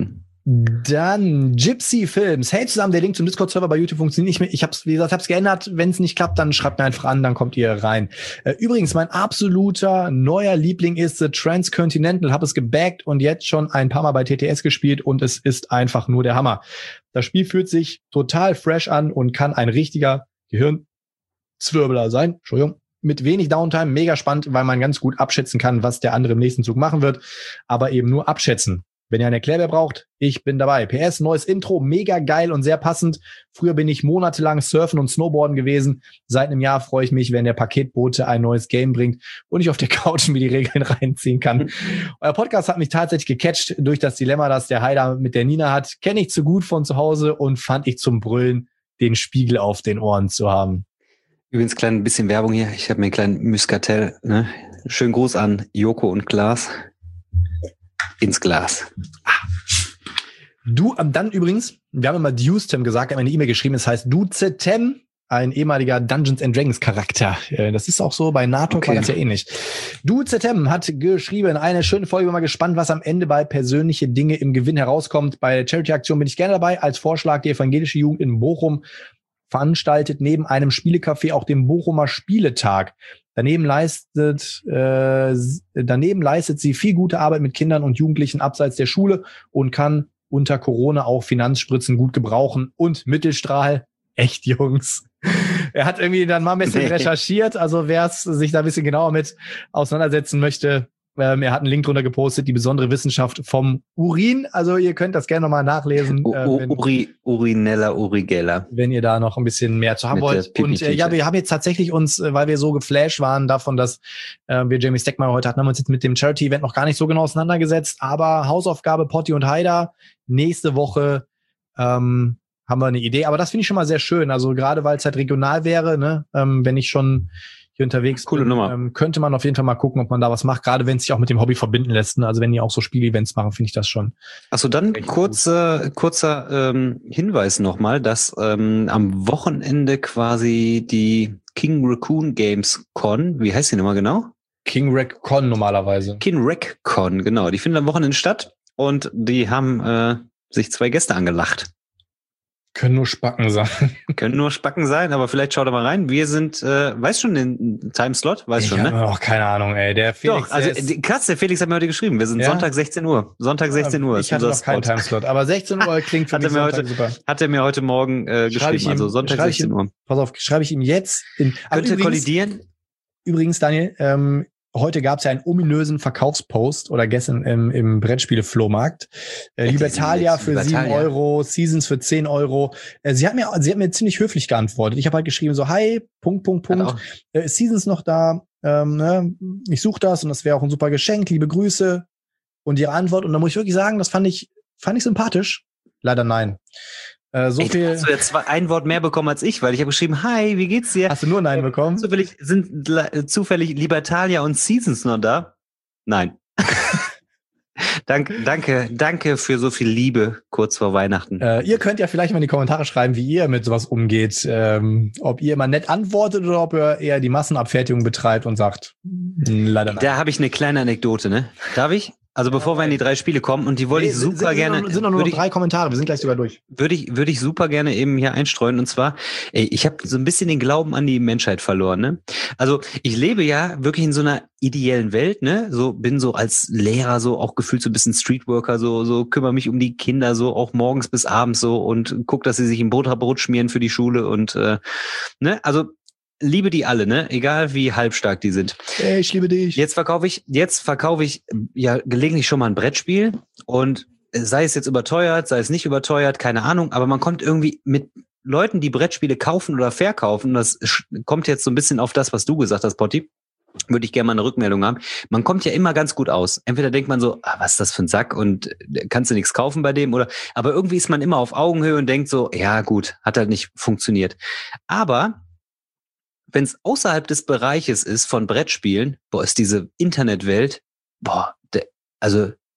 Dann Gypsy Films. Hey zusammen, der Link zum Discord-Server bei YouTube funktioniert nicht mehr. Ich hab's, wie gesagt, hab's geändert. Wenn es nicht klappt, dann schreibt mir einfach an, dann kommt ihr rein. Äh, übrigens, mein absoluter neuer Liebling ist The Transcontinental. Hab es gebaggt und jetzt schon ein paar Mal bei T T S gespielt und es ist einfach nur der Hammer. Das Spiel fühlt sich total fresh an und kann ein richtiger Gehirnzwirbler sein. Entschuldigung. Mit wenig Downtime, mega spannend, weil man ganz gut abschätzen kann, was der andere im nächsten Zug machen wird. Aber eben nur abschätzen. Wenn ihr eine Erklärbär braucht, ich bin dabei. P S, neues Intro, mega geil und sehr passend. Früher bin ich monatelang surfen und snowboarden gewesen. Seit einem Jahr freue ich mich, wenn der Paketbote ein neues Game bringt und ich auf der Couch mir die Regeln reinziehen kann. Euer Podcast hat mich tatsächlich gecatcht durch das Dilemma, das der Haider mit der Nina hat. Kenne ich zu gut von zu Hause und fand ich zum Brüllen, den Spiegel auf den Ohren zu haben. Übrigens, klein bisschen Werbung hier. Ich habe mir einen kleinen Muscatel. Ne? Schönen Gruß an Joko und Klaas. Ins Glas. Du, dann übrigens, wir haben immer Ducetem gesagt, wir haben eine E-Mail geschrieben, es heißt Ducetem, ein ehemaliger Dungeons and Dragons Charakter. Das ist auch so, bei NATO okay. War das ja ähnlich. Ducetem hat geschrieben, eine schöne Folge, bin mal gespannt, was am Ende bei persönliche Dinge im Gewinn herauskommt. Bei der Charity-Aktion bin ich gerne dabei. Als Vorschlag, die evangelische Jugend in Bochum veranstaltet neben einem Spielecafé auch den Bochumer Spieletag. Daneben leistet, äh, daneben leistet sie viel gute Arbeit mit Kindern und Jugendlichen abseits der Schule und kann unter Corona auch Finanzspritzen gut gebrauchen und Mittelstrahl. Echt, Jungs. Er hat irgendwie dann mal ein bisschen recherchiert, also wer es sich da ein bisschen genauer mit auseinandersetzen möchte, ähm, er hat einen Link drunter gepostet, die besondere Wissenschaft vom Urin. Also ihr könnt das gerne nochmal nachlesen. U- äh, wenn, Uri, Urinella, Urigella. Wenn ihr da noch ein bisschen mehr zu haben wollt. Und äh, ja, wir haben jetzt tatsächlich uns, äh, weil wir so geflasht waren davon, dass äh, wir Jamie Steckmeier heute hatten, haben wir uns jetzt mit dem Charity-Event noch gar nicht so genau auseinandergesetzt. Aber Hausaufgabe, Potti und Haider, nächste Woche ähm, haben wir eine Idee. Aber das finde ich schon mal sehr schön. Also gerade weil es halt regional wäre, ne, ähm, wenn ich schon hier unterwegs Coole bin, Nummer. Ähm, könnte man auf jeden Fall mal gucken, ob man da was macht, gerade wenn es sich auch mit dem Hobby verbinden lässt. Ne? Also wenn die auch so Spielevents machen, finde ich das schon. Achso, dann kurzer kurzer ähm, Hinweis nochmal, dass ähm, am Wochenende quasi die King Raccoon Games Con, wie heißt die nochmal genau? King Rac Con normalerweise. King Rac Con, genau. Die findet am Wochenende statt und die haben äh, sich zwei Gäste angelacht. Können nur Spacken sein. Können nur Spacken sein, aber vielleicht schaut da mal rein. Wir sind, äh, weißt schon den Timeslot? Weißt ich schon, ne? Auch keine Ahnung, ey. Der Felix. Doch, also der ist, krass, der Felix hat mir heute geschrieben. Wir sind ja? Sonntag sechzehn Uhr. Sonntag sechzehn Uhr. Ich hatte noch keinen Timeslot, aber sechzehn Uhr klingt für mich Sonntag heute, super. Hat er mir heute Morgen äh, geschrieben, ihm, also Sonntag sechzehn Uhr. Pass auf, schreibe ich ihm jetzt. In, Könnte übrigens, kollidieren. Übrigens, Daniel, ähm, heute gab es ja einen ominösen Verkaufspost oder gestern im, im Brettspiele-Flohmarkt. Äh, Libertalia für Libertalia. sieben Euro, Seasons für zehn Euro. Äh, sie hat mir, sie hat mir ziemlich höflich geantwortet. Ich habe halt geschrieben so, hi, Punkt, Punkt, Punkt. Äh, ist Seasons noch da? Ähm, ne? Ich suche das und das wäre auch ein super Geschenk. Liebe Grüße. Und ihre Antwort. Und da muss ich wirklich sagen, das fand ich, fand ich sympathisch. Leider nein. Äh, so Ey, viel. Hast du jetzt ein Wort mehr bekommen als ich, weil ich habe geschrieben, hi, wie geht's dir? Hast du nur Nein äh, bekommen? Zufällig, sind äh, zufällig Libertalia und Seasons noch da? Nein. danke, danke, danke für so viel Liebe kurz vor Weihnachten. Äh, ihr könnt ja vielleicht mal in die Kommentare schreiben, wie ihr mit sowas umgeht. Ähm, ob ihr immer nett antwortet oder ob ihr eher die Massenabfertigung betreibt und sagt, leider nein. Da habe ich eine kleine Anekdote, ne? Darf ich? Also bevor wir in die drei Spiele kommen, und die wollte nee, ich super sind, gerne... Sind noch, sind noch nur noch drei Kommentare, wir sind gleich sogar durch. Würde ich, würde ich super gerne eben hier einstreuen, und zwar, ey, ich habe so ein bisschen den Glauben an die Menschheit verloren, ne? Also ich lebe ja wirklich in so einer ideellen Welt, ne? So bin so als Lehrer so auch gefühlt so ein bisschen Streetworker, so so kümmere mich um die Kinder so auch morgens bis abends so und guck, dass sie sich ein Brot schmieren für die Schule und äh, ne? Also liebe die alle, ne? Egal wie halbstark die sind. Hey, ich liebe dich. Jetzt verkaufe ich, jetzt verkaufe ich ja gelegentlich schon mal ein Brettspiel und sei es jetzt überteuert, sei es nicht überteuert, keine Ahnung, aber man kommt irgendwie mit Leuten, die Brettspiele kaufen oder verkaufen, das kommt jetzt so ein bisschen auf das, was du gesagt hast, Potti, würde ich gerne mal eine Rückmeldung haben. Man kommt ja immer ganz gut aus. Entweder denkt man so, ah, was ist das für ein Sack und kannst du nichts kaufen bei dem, oder, aber irgendwie ist man immer auf Augenhöhe und denkt so, ja gut, hat halt nicht funktioniert. Aber wenn es außerhalb des Bereiches ist von Brettspielen, boah, ist diese Internetwelt, boah, der, also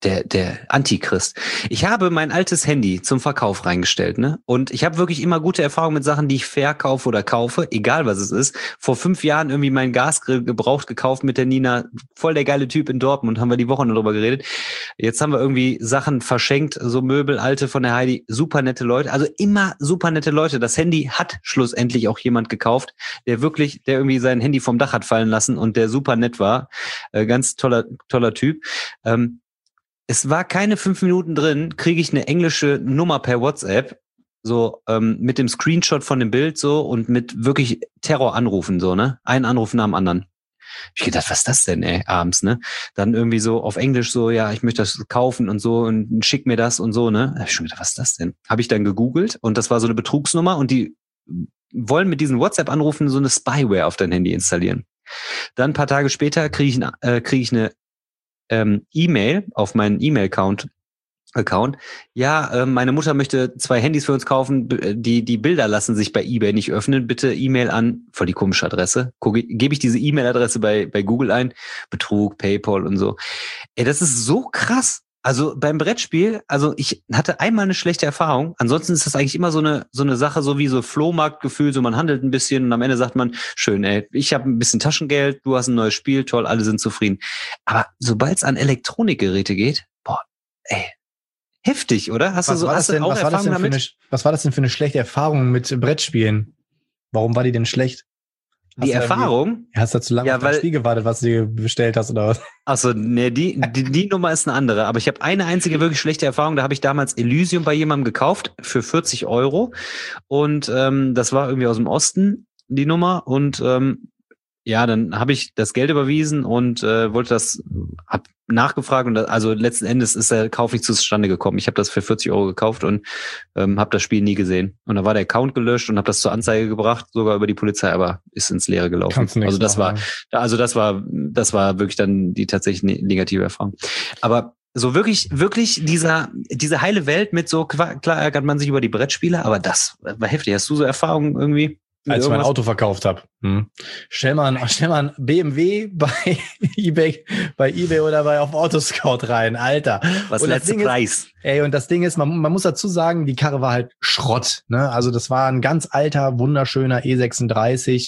der der Antichrist. Ich habe mein altes Handy zum Verkauf reingestellt, ne? Und ich habe wirklich immer gute Erfahrungen mit Sachen, die ich verkaufe oder kaufe, egal was es ist. Vor fünf Jahren irgendwie meinen Gasgrill gebraucht gekauft mit der Nina, voll der geile Typ in Dortmund, haben wir die Woche darüber geredet. Jetzt haben wir irgendwie Sachen verschenkt, so Möbel, alte von der Heidi, super nette Leute, also immer super nette Leute. Das Handy hat schlussendlich auch jemand gekauft, der wirklich, der irgendwie sein Handy vom Dach hat fallen lassen und der super nett war. Äh, ganz toller, toller Typ. Ähm, Es war keine fünf Minuten drin, kriege ich eine englische Nummer per WhatsApp, so ähm, mit dem Screenshot von dem Bild so und mit wirklich Terroranrufen so, ne? Ein Anruf nach dem anderen. Ich gedacht, was ist das denn, ey, abends, ne? Dann irgendwie so auf Englisch so, ja, ich möchte das kaufen und so und schick mir das und so, ne? Da hab ich schon gedacht, was ist das denn? Habe ich dann gegoogelt und das war so eine Betrugsnummer und die wollen mit diesen WhatsApp-Anrufen so eine Spyware auf dein Handy installieren. Dann ein paar Tage später kriege ich, äh, krieg ich eine Ähm, E-Mail auf meinen E-Mail-Account. Account. Ja, äh, meine Mutter möchte zwei Handys für uns kaufen, die die Bilder lassen sich bei eBay nicht öffnen. Bitte E-Mail an, voll die komische Adresse. Gucke, gebe ich diese E-Mail-Adresse bei bei Google ein, Betrug, PayPal und so. Ey, das ist so krass. Also beim Brettspiel, also ich hatte einmal eine schlechte Erfahrung. Ansonsten ist das eigentlich immer so eine so eine Sache, so wie so Flohmarktgefühl, so man handelt ein bisschen und am Ende sagt man, schön, ey, ich habe ein bisschen Taschengeld, du hast ein neues Spiel, toll, alle sind zufrieden. Aber sobald es an Elektronikgeräte geht, boah, ey, heftig, oder? Hast Was du so war das hast du denn, auch was war das Erfahrung denn für damit? eine, was war das denn für eine schlechte Erfahrung mit Brettspielen? Warum war die denn schlecht? Die Hast du Erfahrung? irgendwie- Hast du zu lange Ja, auf das weil- Spiel gewartet, was du dir bestellt hast oder was? Achso, nee, die, die, die Nummer ist eine andere. Aber ich habe eine einzige wirklich schlechte Erfahrung. Da habe ich damals Elysium bei jemandem gekauft für vierzig Euro. Und ähm, das war irgendwie aus dem Osten, die Nummer. Und ähm, ja, dann habe ich das Geld überwiesen und äh, wollte das, hab nachgefragt. Und das, also letzten Endes ist der Kauf nicht zustande gekommen. Ich habe das für vierzig Euro gekauft und ähm, habe das Spiel nie gesehen. Und da war der Account gelöscht und habe das zur Anzeige gebracht, sogar über die Polizei, aber ist ins Leere gelaufen. Kannst du nichts Also das war, machen. also das war, das war wirklich dann die tatsächlich ne- negative Erfahrung. Aber so wirklich, wirklich dieser, diese heile Welt mit so, klar ärgert man sich über die Brettspiele, aber das war heftig. Hast du so Erfahrungen irgendwie? Als ich mein Irgendwas? Auto verkauft habe. Hm. Stell mal, ein, stell mal ein B M W bei eBay, bei eBay oder bei auf Autoscout rein, Alter. Was Und das letzte Ding ist- Preis? Ey, und das Ding ist, man, man muss dazu sagen, die Karre war halt Schrott. Ne? Also das war ein ganz alter, wunderschöner E sechsunddreißig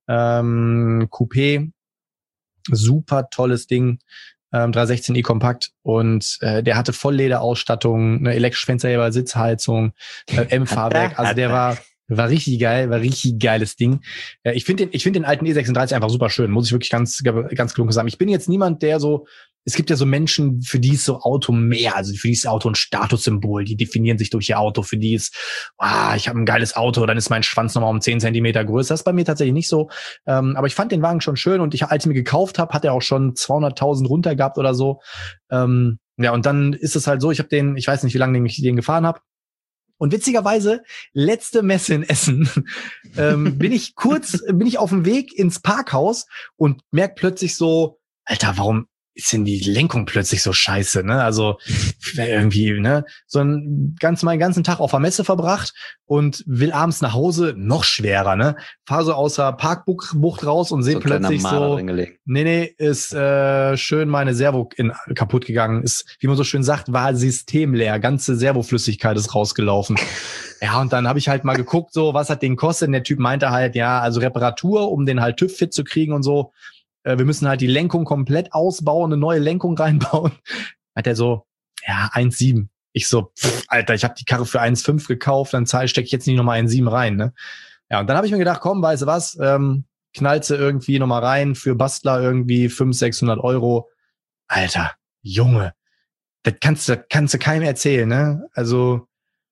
ähm, Coupé. Super tolles Ding. Ähm, dreihundertsechzehn i Kompakt. Und äh, der hatte Volllederausstattung, eine elektrische Fensterheber, Sitzheizung, äh, M-Fahrwerk. Also der war war richtig geil, war richtig geiles Ding. Äh, ich finde den, ich finde den alten E sechsunddreißig einfach super schön, muss ich wirklich ganz, ganz klug sagen. Ich bin jetzt niemand, der so, es gibt ja so Menschen, für die ist so Auto mehr, also für die ist Auto ein Statussymbol, die definieren sich durch ihr Auto, für die ist, ah, ich habe ein geiles Auto, dann ist mein Schwanz nochmal um zehn Zentimeter größer. Das ist bei mir tatsächlich nicht so. Ähm, aber ich fand den Wagen schon schön und ich, als ich mir gekauft habe, hat er auch schon zweihunderttausend runter gehabt oder so. Ähm, ja, und dann ist es halt so, ich habe den, ich weiß nicht, wie lange ich den gefahren habe. Und witzigerweise, letzte Messe in Essen, ähm, bin ich kurz, bin ich auf dem Weg ins Parkhaus und merk plötzlich so, Alter, warum ist denn die Lenkung plötzlich so scheiße, ne? Also irgendwie, ne? So ein ganz meinen ganzen Tag auf der Messe verbracht und will abends nach Hause, noch schwerer, ne? Fahr so aus der Parkbucht raus und sehe So ein kleiner plötzlich Marder so, drin gelegt. nee, nee, ist äh, schön meine Servo in, kaputt gegangen. Ist, wie man so schön sagt, war systemleer. Ganze Servoflüssigkeit ist rausgelaufen. Ja, und dann habe ich halt mal geguckt, so, was hat den gekostet? Und der Typ meinte halt, ja, also Reparatur, um den halt TÜV fit zu kriegen und so. Äh, wir müssen halt die Lenkung komplett ausbauen, eine neue Lenkung reinbauen. Hat er so, ja, eins Komma sieben. Ich so, pff, Alter, ich habe die Karre für eins Komma fünf gekauft, dann stecke ich jetzt nicht nochmal eins Komma sieben rein, ne? Ja, und dann habe ich mir gedacht, komm, weißt du was, ähm, knallst du irgendwie nochmal rein für Bastler irgendwie fünfhundert, sechshundert Euro. Alter, Junge, das kannst du, kannst du keinem erzählen, ne? Also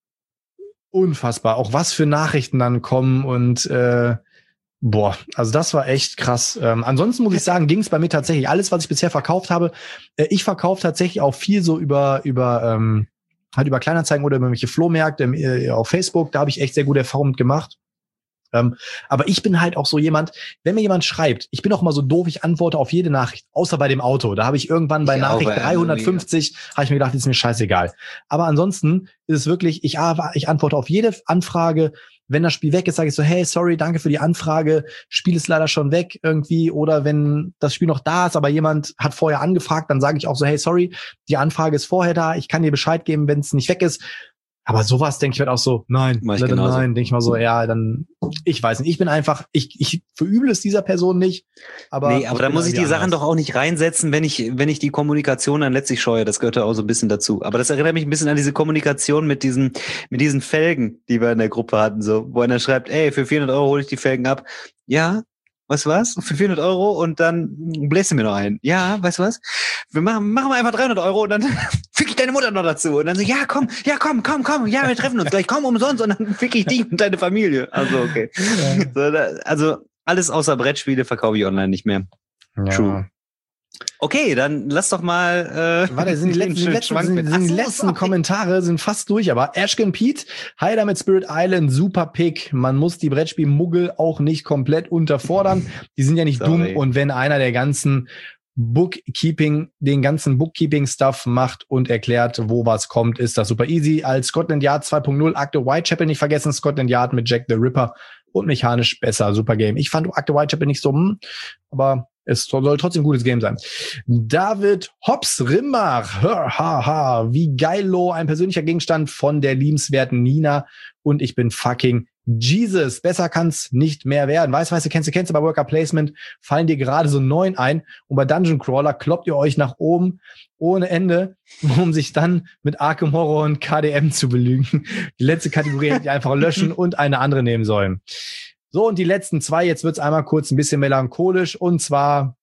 unfassbar. Auch was für Nachrichten dann kommen und äh, boah, also das war echt krass. Ähm, ansonsten muss ich sagen, ging es bei mir tatsächlich alles, was ich bisher verkauft habe. Äh, ich verkaufe tatsächlich auch viel so über über ähm, halt über Kleinanzeigen oder über irgendwelche Flohmärkte äh, auf Facebook. Da habe ich echt sehr gute Erfahrungen mit gemacht. Ähm, aber ich bin halt auch so jemand, wenn mir jemand schreibt, ich bin auch mal so doof, ich antworte auf jede Nachricht, außer bei dem Auto. Da habe ich irgendwann bei ich Nachricht auch, dreihundertfünfzig, habe ich mir gedacht, ist mir scheißegal. Aber ansonsten ist es wirklich, ich, ich antworte auf jede Anfrage. Wenn das Spiel weg ist, sage ich so, hey, sorry, danke für die Anfrage, Spiel ist leider schon weg irgendwie. Oder wenn das Spiel noch da ist, aber jemand hat vorher angefragt, dann sage ich auch so, hey, sorry, die Anfrage ist vorher da, ich kann dir Bescheid geben, wenn es nicht weg ist. Aber sowas denke ich halt auch so, nein, leider nein, denke ich mal so, ja, dann, ich weiß nicht, ich bin einfach, ich ich verübel es dieser Person nicht. Aber nee, aber da muss ich die Sachen doch auch nicht reinsetzen, wenn ich wenn ich die Kommunikation dann letztlich scheue. Das gehört ja auch so ein bisschen dazu. Aber das erinnert mich ein bisschen an diese Kommunikation mit diesen mit diesen Felgen, die wir in der Gruppe hatten, so, wo einer schreibt, ey, für vierhundert Euro hole ich die Felgen ab. Ja, weißt du was? Für vierhundert Euro und dann bläst du mir noch ein. Ja, weißt du was? Wir machen, machen wir einfach dreihundert Euro und dann fick ich deine Mutter noch dazu. Und dann so, ja, komm, ja, komm, komm, komm, ja, wir treffen uns gleich, komm umsonst und dann fick ich dich und deine Familie. Also, okay. Ja. So, da, also, alles außer Brettspiele verkaufe ich online nicht mehr. Ja. True. Okay, dann lass doch mal. Äh, Warte, sind die letzten, die letzten, sind, sind die so, letzten sorry. Kommentare sind fast durch, aber Ashkin Pete, hi da mit Spirit Island, super Pick. Man muss die Brettspiel-Muggel auch nicht komplett unterfordern. Die sind ja nicht sorry. dumm und wenn einer der ganzen Bookkeeping, den ganzen Bookkeeping-Stuff macht und erklärt, wo was kommt, ist das super easy. Als Scotland Yard zwei Punkt null, Akte Whitechapel nicht vergessen, Scotland Yard mit Jack the Ripper und mechanisch besser, super Game. Ich fand Akte Whitechapel nicht so, hm, aber es soll trotzdem ein gutes Game sein. David Hobbs Rimbach, haha, wie geilo, ein persönlicher Gegenstand von der liebenswerten Nina und ich bin fucking Jesus. Besser kann's nicht mehr werden. Weiß, weißt du, kennst du, kennst du, bei Worker Placement fallen dir gerade so neun ein und bei Dungeon Crawler kloppt ihr euch nach oben ohne Ende, um sich dann mit Arkham Horror und K D M zu belügen. Die letzte Kategorie hätte ihr einfach löschen und eine andere nehmen sollen. So, und die letzten zwei, jetzt wird's einmal kurz ein bisschen melancholisch, und zwar,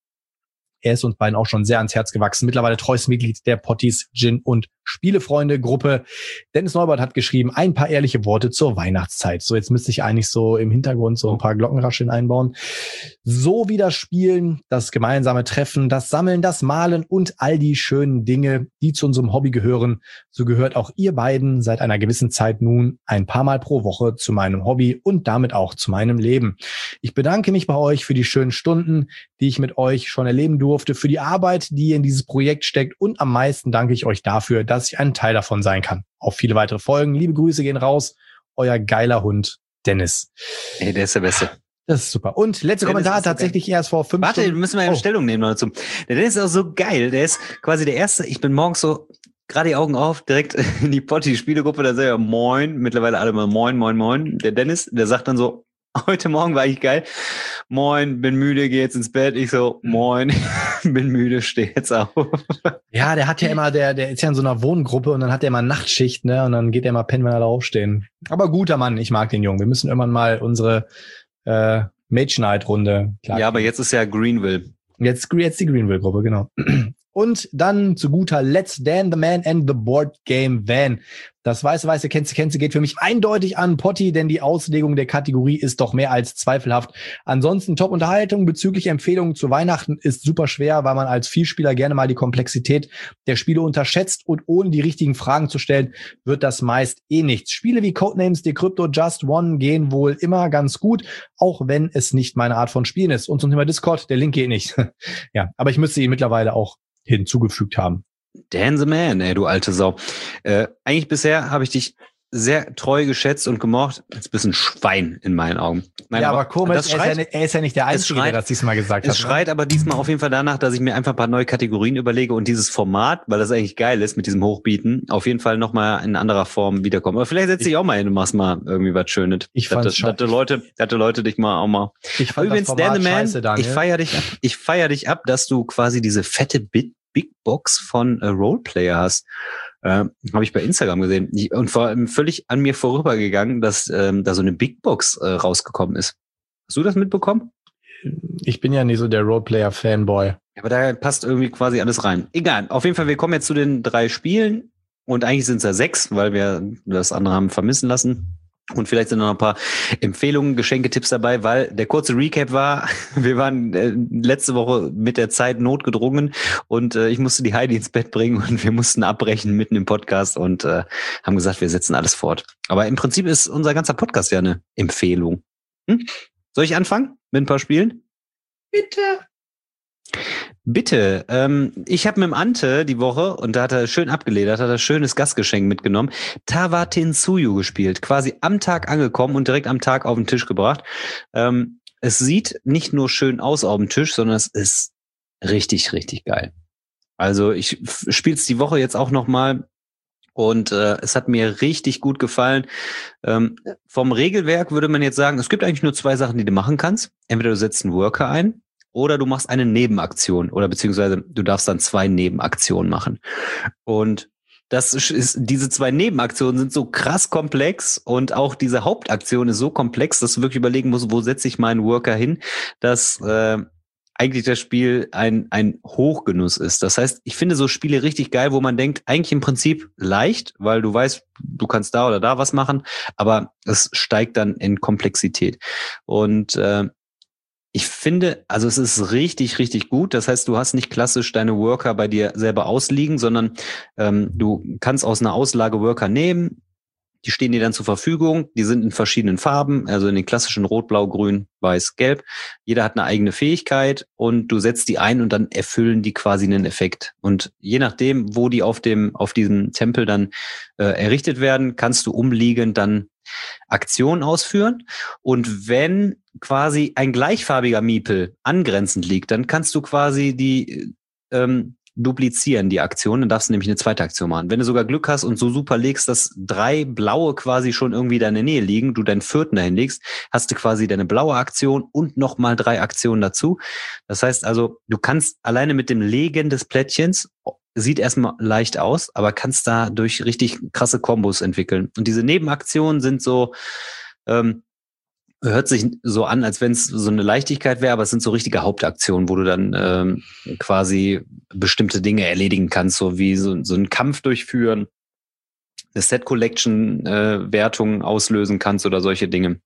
er ist uns beiden auch schon sehr ans Herz gewachsen, mittlerweile treues Mitglied der Potties, Gin und Spielefreunde-Gruppe. Dennis Neubert hat geschrieben, ein paar ehrliche Worte zur Weihnachtszeit. So, jetzt müsste ich eigentlich so im Hintergrund so ein paar Glockenrascheln einbauen. So wie das Spielen, das gemeinsame Treffen, das Sammeln, das Malen und all die schönen Dinge, die zu unserem Hobby gehören, so gehört auch ihr beiden seit einer gewissen Zeit nun ein paar Mal pro Woche zu meinem Hobby und damit auch zu meinem Leben. Ich bedanke mich bei euch für die schönen Stunden, die ich mit euch schon erleben durfte, für die Arbeit, die in dieses Projekt steckt, und am meisten danke ich euch dafür, dass ich ein Teil davon sein kann. Auf viele weitere Folgen. Liebe Grüße gehen raus. Euer geiler Hund, Dennis. Ey, der ist der Beste. Das ist super. Und letzter Kommentar tatsächlich geil. Erst vor fünf Warte, Stunden. müssen wir eine oh. Stellung nehmen dazu. Der Dennis ist auch so geil. Der ist quasi der Erste. Ich bin morgens so, gerade die Augen auf, direkt in die Potti-Spielegruppe. Da sagt er Moin. Mittlerweile alle mal Moin, Moin, Moin. Der Dennis, der sagt dann so, heute Morgen war ich geil. Moin, bin müde, geh jetzt ins Bett. Ich so, moin, bin müde, steh jetzt auf. Ja, der hat ja immer, der, der ist ja in so einer Wohngruppe und dann hat er immer Nachtschicht, ne? Und dann geht er mal pennen, wenn er da aufstehen. Aber guter Mann, ich mag den Jungen. Wir müssen irgendwann mal unsere äh, Mage Night-Runde klar. Ja, aber jetzt ist ja Greenville. Jetzt, jetzt die Greenville-Gruppe, genau. Und dann zu guter Let's Dan the Man and the Board Game Van. Das weiße, weiße, kennst du, kennst du geht für mich eindeutig an Potti, denn die Auslegung der Kategorie ist doch mehr als zweifelhaft. Ansonsten Top-Unterhaltung bezüglich Empfehlungen zu Weihnachten ist super schwer, weil man als Vielspieler gerne mal die Komplexität der Spiele unterschätzt und ohne die richtigen Fragen zu stellen, wird das meist eh nichts. Spiele wie Codenames, Decrypto, Just One gehen wohl immer ganz gut, auch wenn es nicht meine Art von Spielen ist. Und zum Thema Discord, der Link geht nicht. Ja, aber ich müsste ihn mittlerweile auch hinzugefügt haben. Dan the Man, ey, du alte Sau. Äh, eigentlich bisher habe ich dich sehr treu geschätzt und gemocht. Jetzt bist du ein Schwein in meinen Augen. Nein, ja, aber, aber komisch, das schreit, er, ist ja nicht, er ist ja nicht der Einzige, schreit, der das diesmal gesagt es hat. Es schreit ne? aber diesmal auf jeden Fall danach, dass ich mir einfach ein paar neue Kategorien überlege und dieses Format, weil das eigentlich geil ist mit diesem Hochbieten, auf jeden Fall nochmal in anderer Form wiederkommen. Aber vielleicht setz dich auch mal hin und machst mal irgendwie was Schönes. Ich fand's schon. Dass Leute, dass Leute dich mal auch mal. Ich fand übrigens, Dan the Man, scheiße, ich feier dich ab, ich feier dich ab, dass du quasi diese fette Bit Big Box von äh, Roleplayer hast. Äh, habe ich bei Instagram gesehen. Ich, und vor allem völlig an mir vorübergegangen, dass ähm, da so eine Big Box äh, rausgekommen ist. Hast du das mitbekommen? Ich bin ja nicht so der Roleplayer-Fanboy. Aber da passt irgendwie quasi alles rein. Egal. Auf jeden Fall, wir kommen jetzt zu den drei Spielen. Und eigentlich sind es ja sechs, weil wir das andere haben vermissen lassen. Und vielleicht sind noch ein paar Empfehlungen, Geschenketipps dabei, weil der kurze Recap war, wir waren äh, letzte Woche mit der Zeit notgedrungen und äh, ich musste die Heidi ins Bett bringen und wir mussten abbrechen mitten im Podcast und äh, haben gesagt, wir setzen alles fort. Aber im Prinzip ist unser ganzer Podcast ja eine Empfehlung. Hm? Soll ich anfangen mit ein paar Spielen? Bitte. Bitte. Ähm, ich habe mit dem Ante die Woche, und da hat er schön abgeledert, hat er schönes Gastgeschenk mitgenommen, Tawatinsuyu gespielt. Quasi am Tag angekommen und direkt am Tag auf den Tisch gebracht. Ähm, es sieht nicht nur schön aus auf dem Tisch, sondern es ist richtig, richtig geil. Also ich spiele es die Woche jetzt auch nochmal. Und äh, es hat mir richtig gut gefallen. Ähm, vom Regelwerk würde man jetzt sagen, es gibt eigentlich nur zwei Sachen, die du machen kannst. Entweder du setzt einen Worker ein oder du machst eine Nebenaktion oder beziehungsweise du darfst dann zwei Nebenaktionen machen. Und das ist, diese zwei Nebenaktionen sind so krass komplex und auch diese Hauptaktion ist so komplex, dass du wirklich überlegen musst, wo setze ich meinen Worker hin, dass äh, eigentlich das Spiel ein ein Hochgenuss ist. Das heißt, ich finde so Spiele richtig geil, wo man denkt, eigentlich im Prinzip leicht, weil du weißt, du kannst da oder da was machen, aber es steigt dann in Komplexität. Und äh, ich finde, also es ist richtig, richtig gut. Das heißt, du hast nicht klassisch deine Worker bei dir selber ausliegen, sondern ähm, du kannst aus einer Auslage Worker nehmen. Die stehen dir dann zur Verfügung. Die sind in verschiedenen Farben, also in den klassischen Rot, Blau, Grün, Weiß, Gelb. Jeder hat eine eigene Fähigkeit und du setzt die ein und dann erfüllen die quasi einen Effekt. Und je nachdem, wo die auf dem auf diesem Tempel dann äh, errichtet werden, kannst du umliegend dann Aktionen ausführen. Und wenn quasi ein gleichfarbiger Miepel angrenzend liegt, dann kannst du quasi die ähm, duplizieren, die Aktion, dann darfst du nämlich eine zweite Aktion machen. Wenn du sogar Glück hast und so super legst, dass drei blaue quasi schon irgendwie in deiner Nähe liegen, du deinen vierten dahin legst, hast du quasi deine blaue Aktion und nochmal drei Aktionen dazu. Das heißt also, du kannst alleine mit dem Legen des Plättchens, sieht erstmal leicht aus, aber kannst da durch richtig krasse Kombos entwickeln. Und diese Nebenaktionen sind so, ähm, hört sich so an, als wenn es so eine Leichtigkeit wäre, aber es sind so richtige Hauptaktionen, wo du dann ähm, quasi bestimmte Dinge erledigen kannst, so wie so, so einen Kampf durchführen, eine Set-Collection-Wertung äh, auslösen kannst oder solche Dinge.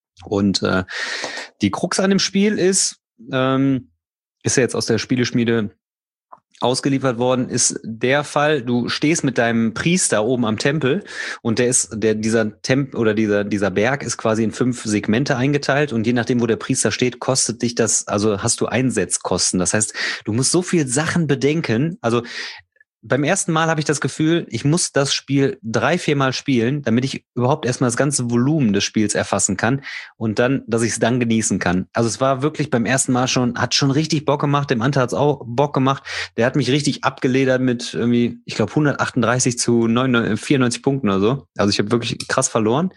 Und äh, die Krux an dem Spiel ist, ähm, ist ja jetzt aus der Spieleschmiede ausgeliefert worden, ist der Fall, du stehst mit deinem Priester oben am Tempel und der ist, der, dieser Tempel oder dieser, dieser Berg ist quasi in fünf Segmente eingeteilt und je nachdem, wo der Priester steht, kostet dich das, also hast du Einsetzkosten. Das heißt, du musst so viel Sachen bedenken, also beim ersten Mal habe ich das Gefühl, ich muss das Spiel drei, viermal spielen, damit ich überhaupt erstmal das ganze Volumen des Spiels erfassen kann und dann, dass ich es dann genießen kann. Also es war wirklich beim ersten Mal schon, hat schon richtig Bock gemacht, dem Ante hat es auch Bock gemacht. Der hat mich richtig abgeledert mit irgendwie, ich glaube hundertachtunddreißig zu vierundneunzig Punkten oder so. Also ich habe wirklich krass verloren.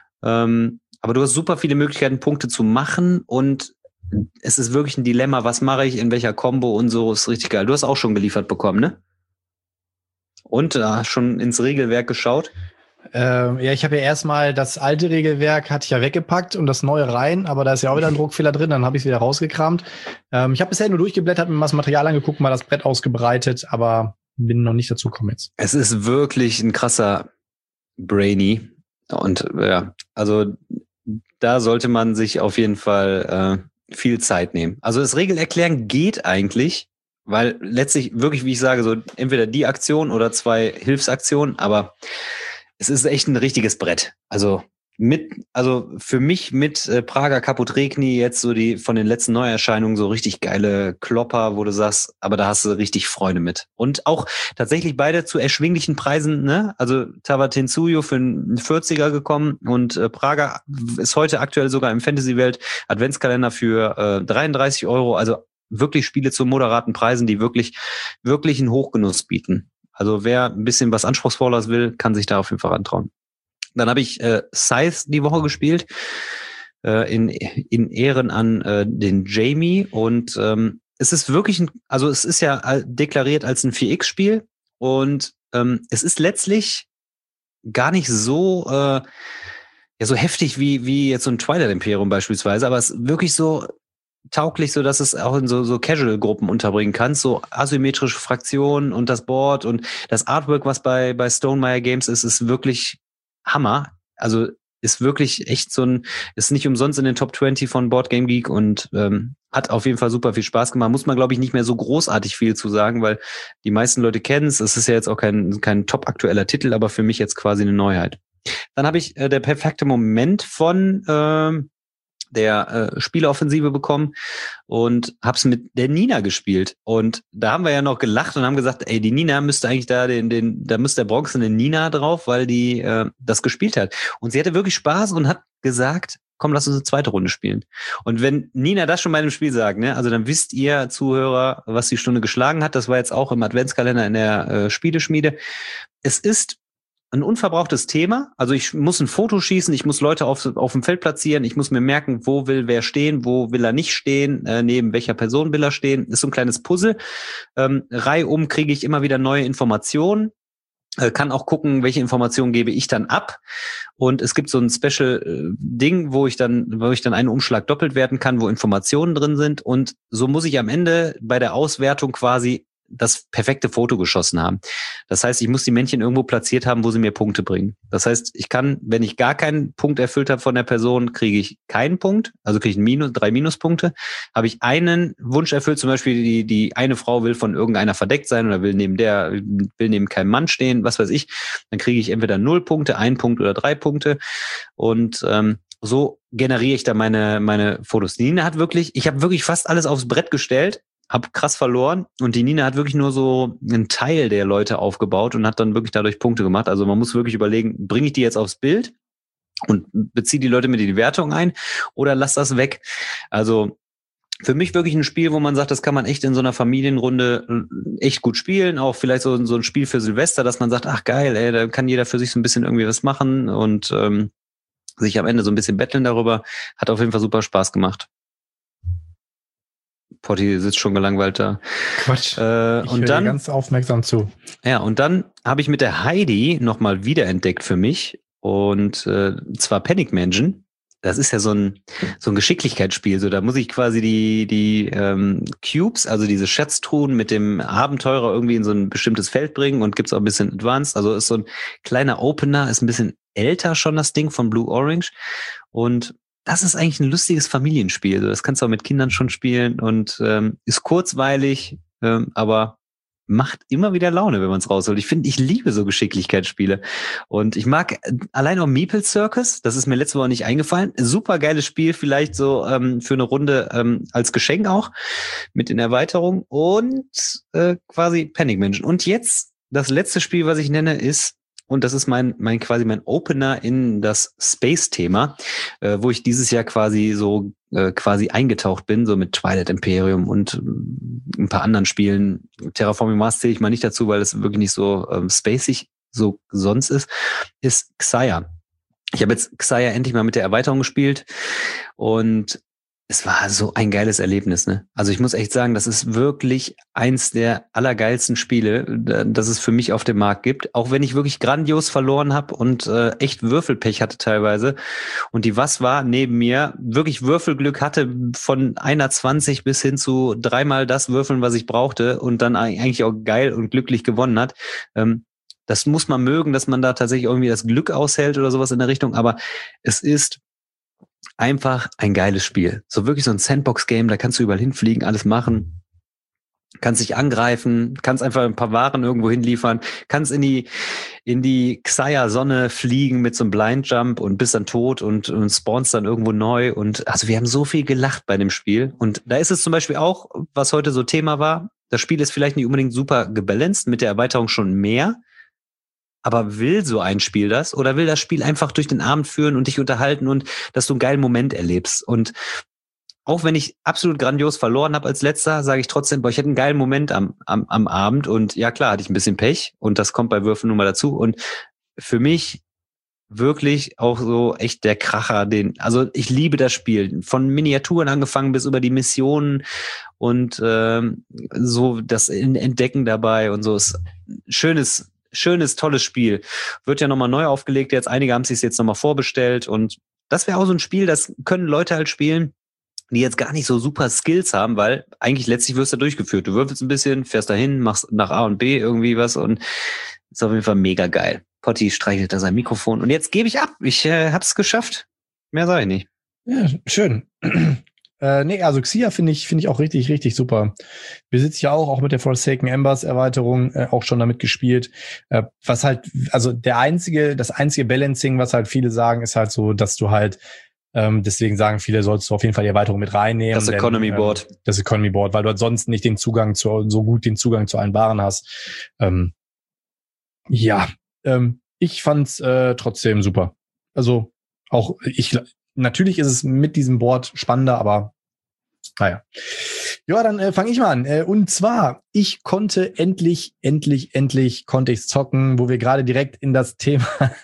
Ähm, aber du hast super viele Möglichkeiten, Punkte zu machen und es ist wirklich ein Dilemma, was mache ich, in welcher Combo und so, ist richtig geil. Du hast auch schon geliefert bekommen, ne? Und äh, schon ins Regelwerk geschaut? Ähm, ja, ich habe ja erstmal das alte Regelwerk hatte ich ja weggepackt und das neue rein, aber da ist ja auch wieder ein Druckfehler drin, dann habe ich es wieder rausgekramt. Ähm, ich habe bisher nur durchgeblättert, mir mal das Material angeguckt, mal das Brett ausgebreitet, aber bin noch nicht dazu gekommen jetzt. Es ist wirklich ein krasser Brainy und ja, also da sollte man sich auf jeden Fall äh, viel Zeit nehmen. Also das Regelerklären geht eigentlich, weil letztlich wirklich, wie ich sage, so entweder die Aktion oder zwei Hilfsaktionen, aber es ist echt ein richtiges Brett. Also mit, also für mich mit äh, Prager Caput-Regni jetzt so die von den letzten Neuerscheinungen so richtig geile Klopper, wo du sagst, aber da hast du richtig Freude mit. Und auch tatsächlich beide zu erschwinglichen Preisen, ne? Also Tawatinsuyu für einen vierziger gekommen und äh, Prager ist heute aktuell sogar im Fantasy-Welt Adventskalender für äh, dreiunddreißig Euro. Also wirklich Spiele zu moderaten Preisen, die wirklich, wirklich einen Hochgenuss bieten. Also wer ein bisschen was Anspruchsvolleres will, kann sich da auf jeden Fall rantrauen. Dann habe ich äh, Scythe die Woche gespielt, äh, in, in Ehren an äh, den Jamie. Und ähm, es ist wirklich, ein, also es ist ja deklariert als ein vier X-Spiel. Und ähm, es ist letztlich gar nicht so, äh, ja, so heftig wie, wie jetzt so ein Twilight Imperium beispielsweise, aber es ist wirklich so tauglich, so dass es auch in so, so Casual-Gruppen unterbringen kannst, so asymmetrische Fraktionen und das Board und das Artwork, was bei, bei Stonemaier Games ist, ist wirklich Hammer. Also ist wirklich echt so ein, ist nicht umsonst in den Top zwanzig von Board Game Geek und ähm, hat auf jeden Fall super viel Spaß gemacht. Muss man, glaube ich, nicht mehr so großartig viel zu sagen, weil die meisten Leute kennen es. Es ist ja jetzt auch kein, kein top aktueller Titel, aber für mich jetzt quasi eine Neuheit. Dann habe ich äh, der perfekte Moment von ähm, der äh, Spieleoffensive bekommen und hab's mit der Nina gespielt. Und da haben wir ja noch gelacht und haben gesagt, ey, die Nina müsste eigentlich da den, den, da müsste der bronzene Nina drauf, weil die äh, das gespielt hat. Und sie hatte wirklich Spaß und hat gesagt, komm, lass uns eine zweite Runde spielen. Und wenn Nina das schon bei einem Spiel sagt, ne, also dann wisst ihr Zuhörer, was die Stunde geschlagen hat. Das war jetzt auch im Adventskalender in der äh, Spieleschmiede. Es ist ein unverbrauchtes Thema. Also ich muss ein Foto schießen, ich muss Leute auf, auf dem Feld platzieren, ich muss mir merken, wo will wer stehen, wo will er nicht stehen, äh, neben welcher Person will er stehen. Ist so ein kleines Puzzle. Ähm, reihum kriege ich immer wieder neue Informationen. Äh, kann auch gucken, welche Informationen gebe ich dann ab. Und es gibt so ein Special-Ding, wo ich dann, wo ich dann einen Umschlag doppelt werten kann, wo Informationen drin sind. Und so muss ich am Ende bei der Auswertung quasi das perfekte Foto geschossen haben. Das heißt, ich muss die Männchen irgendwo platziert haben, wo sie mir Punkte bringen. Das heißt, ich kann, wenn ich gar keinen Punkt erfüllt habe von der Person, kriege ich keinen Punkt, also kriege ich ein Minus, drei Minuspunkte. Habe ich einen Wunsch erfüllt, zum Beispiel die, die eine Frau will von irgendeiner verdeckt sein oder will neben der, will neben keinem Mann stehen, was weiß ich, dann kriege ich entweder null Punkte, ein Punkt oder drei Punkte. Und ähm, so generiere ich da meine, meine Fotos. Die Nina hat wirklich, ich habe wirklich fast alles aufs Brett gestellt, hab krass verloren und die Nina hat wirklich nur so einen Teil der Leute aufgebaut und hat dann wirklich dadurch Punkte gemacht. Also man muss wirklich überlegen, bringe ich die jetzt aufs Bild und beziehe die Leute mit in die Wertung ein oder lass das weg? Also für mich wirklich ein Spiel, wo man sagt, das kann man echt in so einer Familienrunde echt gut spielen. Auch vielleicht so, so ein Spiel für Silvester, dass man sagt, ach geil, ey, da kann jeder für sich so ein bisschen irgendwie was machen und ähm, sich am Ende so ein bisschen betteln darüber. Hat auf jeden Fall super Spaß gemacht. Potti sitzt schon gelangweilt da. Quatsch. Äh, ich und höre dann dir ganz aufmerksam zu. Ja, und dann habe ich mit der Heidi nochmal wiederentdeckt für mich. Und äh, zwar Panic Mansion. Das ist ja so ein so ein Geschicklichkeitsspiel. So, da muss ich quasi die die ähm, Cubes, also diese Schatztruhen mit dem Abenteurer irgendwie in so ein bestimmtes Feld bringen und gibt's auch ein bisschen Advanced. Also ist so ein kleiner Opener, ist ein bisschen älter schon das Ding von Blue Orange. Und das ist eigentlich ein lustiges Familienspiel. Das kannst du auch mit Kindern schon spielen und ähm, ist kurzweilig, ähm, aber macht immer wieder Laune, wenn man es rausholt. Ich finde, ich liebe so Geschicklichkeitsspiele. Und ich mag allein auch Meeple Circus, das ist mir letzte Woche nicht eingefallen. Super geiles Spiel, vielleicht so ähm, für eine Runde ähm, als Geschenk auch, mit in Erweiterung. Und äh, quasi Panic Mansion. Und jetzt, das letzte Spiel, was ich nenne, ist, und das ist mein, mein quasi mein Opener in das Space-Thema, äh, wo ich dieses Jahr quasi so äh, quasi eingetaucht bin, so mit Twilight Imperium und äh, ein paar anderen Spielen. Terraforming Mars zähle ich mal nicht dazu, weil es wirklich nicht so ähm, spacig so sonst ist, ist Xayah. Ich habe jetzt Xayah endlich mal mit der Erweiterung gespielt und es war so ein geiles Erlebnis, ne? Also ich muss echt sagen, das ist wirklich eins der allergeilsten Spiele, das es für mich auf dem Markt gibt. Auch wenn ich wirklich grandios verloren habe und äh, echt Würfelpech hatte teilweise. Und die Was war neben mir wirklich Würfelglück hatte von einer zwanzig bis hin zu dreimal das Würfeln, was ich brauchte und dann eigentlich auch geil und glücklich gewonnen hat. Ähm, das muss man mögen, dass man da tatsächlich irgendwie das Glück aushält oder sowas in der Richtung. Aber es ist einfach ein geiles Spiel. So wirklich so ein Sandbox-Game, da kannst du überall hinfliegen, alles machen. Kannst dich angreifen, kannst einfach ein paar Waren irgendwo hinliefern, kannst in die in die Xayah-Sonne fliegen mit so einem Blind-Jump und bist dann tot und, und spawnst dann irgendwo neu. Und also wir haben so viel gelacht bei dem Spiel. Und da ist es zum Beispiel auch, was heute so Thema war, das Spiel ist vielleicht nicht unbedingt super gebalanced, mit der Erweiterung schon mehr. Aber will so ein Spiel das oder will das Spiel einfach durch den Abend führen und dich unterhalten und dass du einen geilen Moment erlebst? Und auch wenn ich absolut grandios verloren habe als Letzter, sage ich trotzdem, boah, ich hatte einen geilen Moment am, am, am Abend und ja klar, hatte ich ein bisschen Pech und das kommt bei Würfeln nun mal dazu. Und für mich wirklich auch so echt der Kracher, den, also ich liebe das Spiel. Von Miniaturen angefangen bis über die Missionen und ähm, so das Entdecken dabei und so ist schönes Schönes, tolles Spiel. Wird ja nochmal neu aufgelegt jetzt. Einige haben es sich jetzt nochmal vorbestellt und das wäre auch so ein Spiel, das können Leute halt spielen, die jetzt gar nicht so super Skills haben, weil eigentlich letztlich wirst du durchgeführt. Du würfelst ein bisschen, fährst dahin, machst nach A und B irgendwie was und ist auf jeden Fall mega geil. Potti streichelt da sein Mikrofon und jetzt gebe ich ab. Ich äh, hab's geschafft. Mehr sage ich nicht. Ja, schön. Äh, nee, also Xia finde ich, finde ich auch richtig, richtig super. Besitze ja auch, auch mit der Forsaken Embers Erweiterung, äh, auch schon damit gespielt. Äh, was halt, also der einzige, das einzige Balancing, was halt viele sagen, ist halt so, dass du halt Ähm, deswegen sagen viele, sollst du auf jeden Fall die Erweiterung mit reinnehmen. Das Economy denn, Board. Ähm, das Economy Board, weil du ansonsten nicht den Zugang zu, so gut den Zugang zu allen Waren hast. Ähm, ja, ähm, ich fand's äh, trotzdem super. Also auch ich, natürlich ist es mit diesem Board spannender, aber naja. Ja, dann äh, fange ich mal an. Äh, und zwar, ich konnte endlich, endlich, endlich konnte ich's zocken, wo wir gerade direkt in das Thema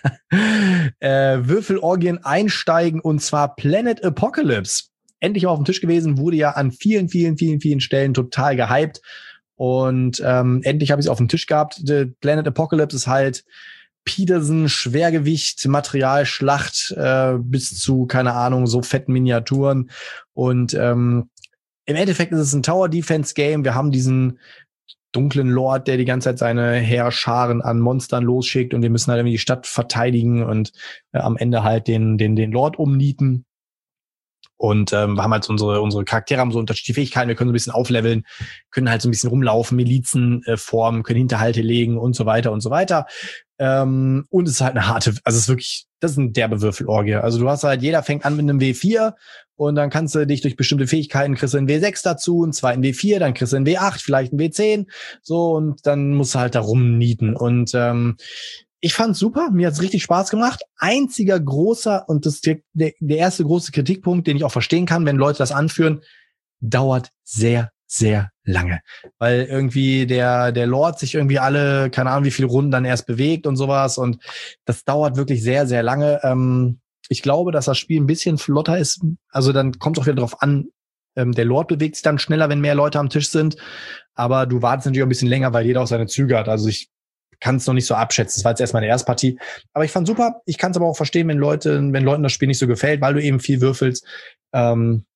äh, Würfelorgien einsteigen, und zwar Planet Apocalypse. Endlich auf dem Tisch gewesen, wurde ja an vielen, vielen, vielen, vielen Stellen total gehypt. Und ähm, endlich habe ich es auf dem Tisch gehabt. The Planet Apocalypse ist halt Peterson, Schwergewicht, Materialschlacht äh, bis zu, keine Ahnung, so fetten Miniaturen. Und ähm, im Endeffekt ist es ein Tower-Defense-Game. Wir haben diesen dunklen Lord, der die ganze Zeit seine Heerscharen an Monstern losschickt, und wir müssen halt irgendwie die Stadt verteidigen und äh, am Ende halt den den den Lord umnieten. Und ähm, wir haben halt unsere unsere Charaktere haben so unterschiedliche Fähigkeiten. Wir können so ein bisschen aufleveln, können halt so ein bisschen rumlaufen, Milizen äh, formen, können Hinterhalte legen und so weiter und so weiter. Ähm, und es ist halt eine harte, also es ist wirklich, das ist eine derbe Würfelorgie. Also du hast halt, jeder fängt an mit einem W vier, und dann kannst du dich durch bestimmte Fähigkeiten, kriegst du einen W sechs dazu, einen zweiten W vier, dann kriegst du einen W acht, vielleicht einen W zehn, so, und dann musst du halt da rumnieten. Und ähm, ich fand's super, mir hat's richtig Spaß gemacht. Einziger großer, und das ist der, der erste große Kritikpunkt, den ich auch verstehen kann, wenn Leute das anführen, dauert sehr, sehr lange. Weil irgendwie der der Lord sich irgendwie alle, keine Ahnung wie viele Runden dann erst bewegt und sowas, und das dauert wirklich sehr, sehr lange. Ähm, ich glaube, dass das Spiel ein bisschen flotter ist. Also dann kommt es auch wieder drauf an, ähm, der Lord bewegt sich dann schneller, wenn mehr Leute am Tisch sind. Aber du wartest natürlich auch ein bisschen länger, weil jeder auch seine Züge hat. Also ich kann es noch nicht so abschätzen. Das war jetzt erst meine Erstpartie. Aber ich fand super. Ich kann es aber auch verstehen, wenn Leute, wenn Leuten das Spiel nicht so gefällt, weil du eben viel würfelst. Ähm,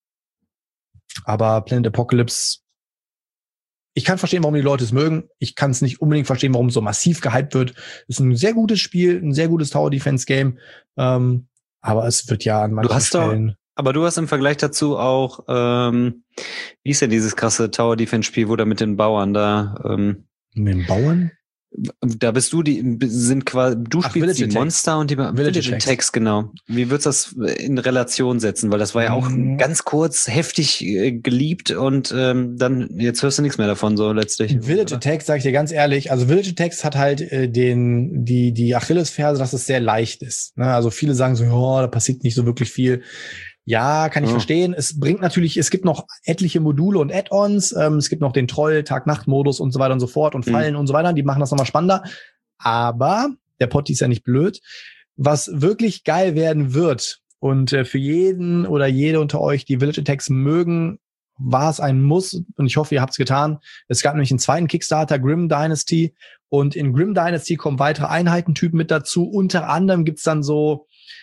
aber Planet Apocalypse, ich kann verstehen, warum die Leute es mögen. Ich kann es nicht unbedingt verstehen, warum es so massiv gehypt wird. Ist ein sehr gutes Spiel, ein sehr gutes Tower-Defense-Game. Ähm, aber es wird ja an manchen du hast Stellen... Doch, aber du hast im Vergleich dazu auch, ähm, wie ist denn dieses krasse Tower-Defense-Spiel, wo da mit den Bauern da... Ähm, mit den Bauern? Da bist du, die sind quasi, du Ach, spielst Village die Monster Attacks. und die Village Village Attacks. Attacks, genau. Wie würdest du das in Relation setzen? Weil das war ja auch Mhm. ganz kurz heftig äh, geliebt, und ähm, dann, jetzt hörst du nichts mehr davon, so letztlich. Village Attacks, sag ich dir ganz ehrlich, also Village Attacks hat halt äh, den die die Achillesferse, dass es sehr leicht ist. Ne? Also viele sagen so, ja, da passiert nicht so wirklich viel. Ja, kann ich Ja. verstehen. Es bringt natürlich, es gibt noch etliche Module und Add-ons. Ähm, es gibt noch den Troll, Tag-Nacht-Modus und so weiter und so fort und Fallen Mhm. und so weiter. Die machen das nochmal spannender. Aber der Potti ist ja nicht blöd. Was wirklich geil werden wird, und äh, für jeden oder jede unter euch, die Village Attacks mögen, war es ein Muss, und ich hoffe, ihr habt es getan. Es gab nämlich einen zweiten Kickstarter, Grim Dynasty, und in Grim Dynasty kommen weitere Einheitentypen mit dazu. Unter anderem gibt's dann so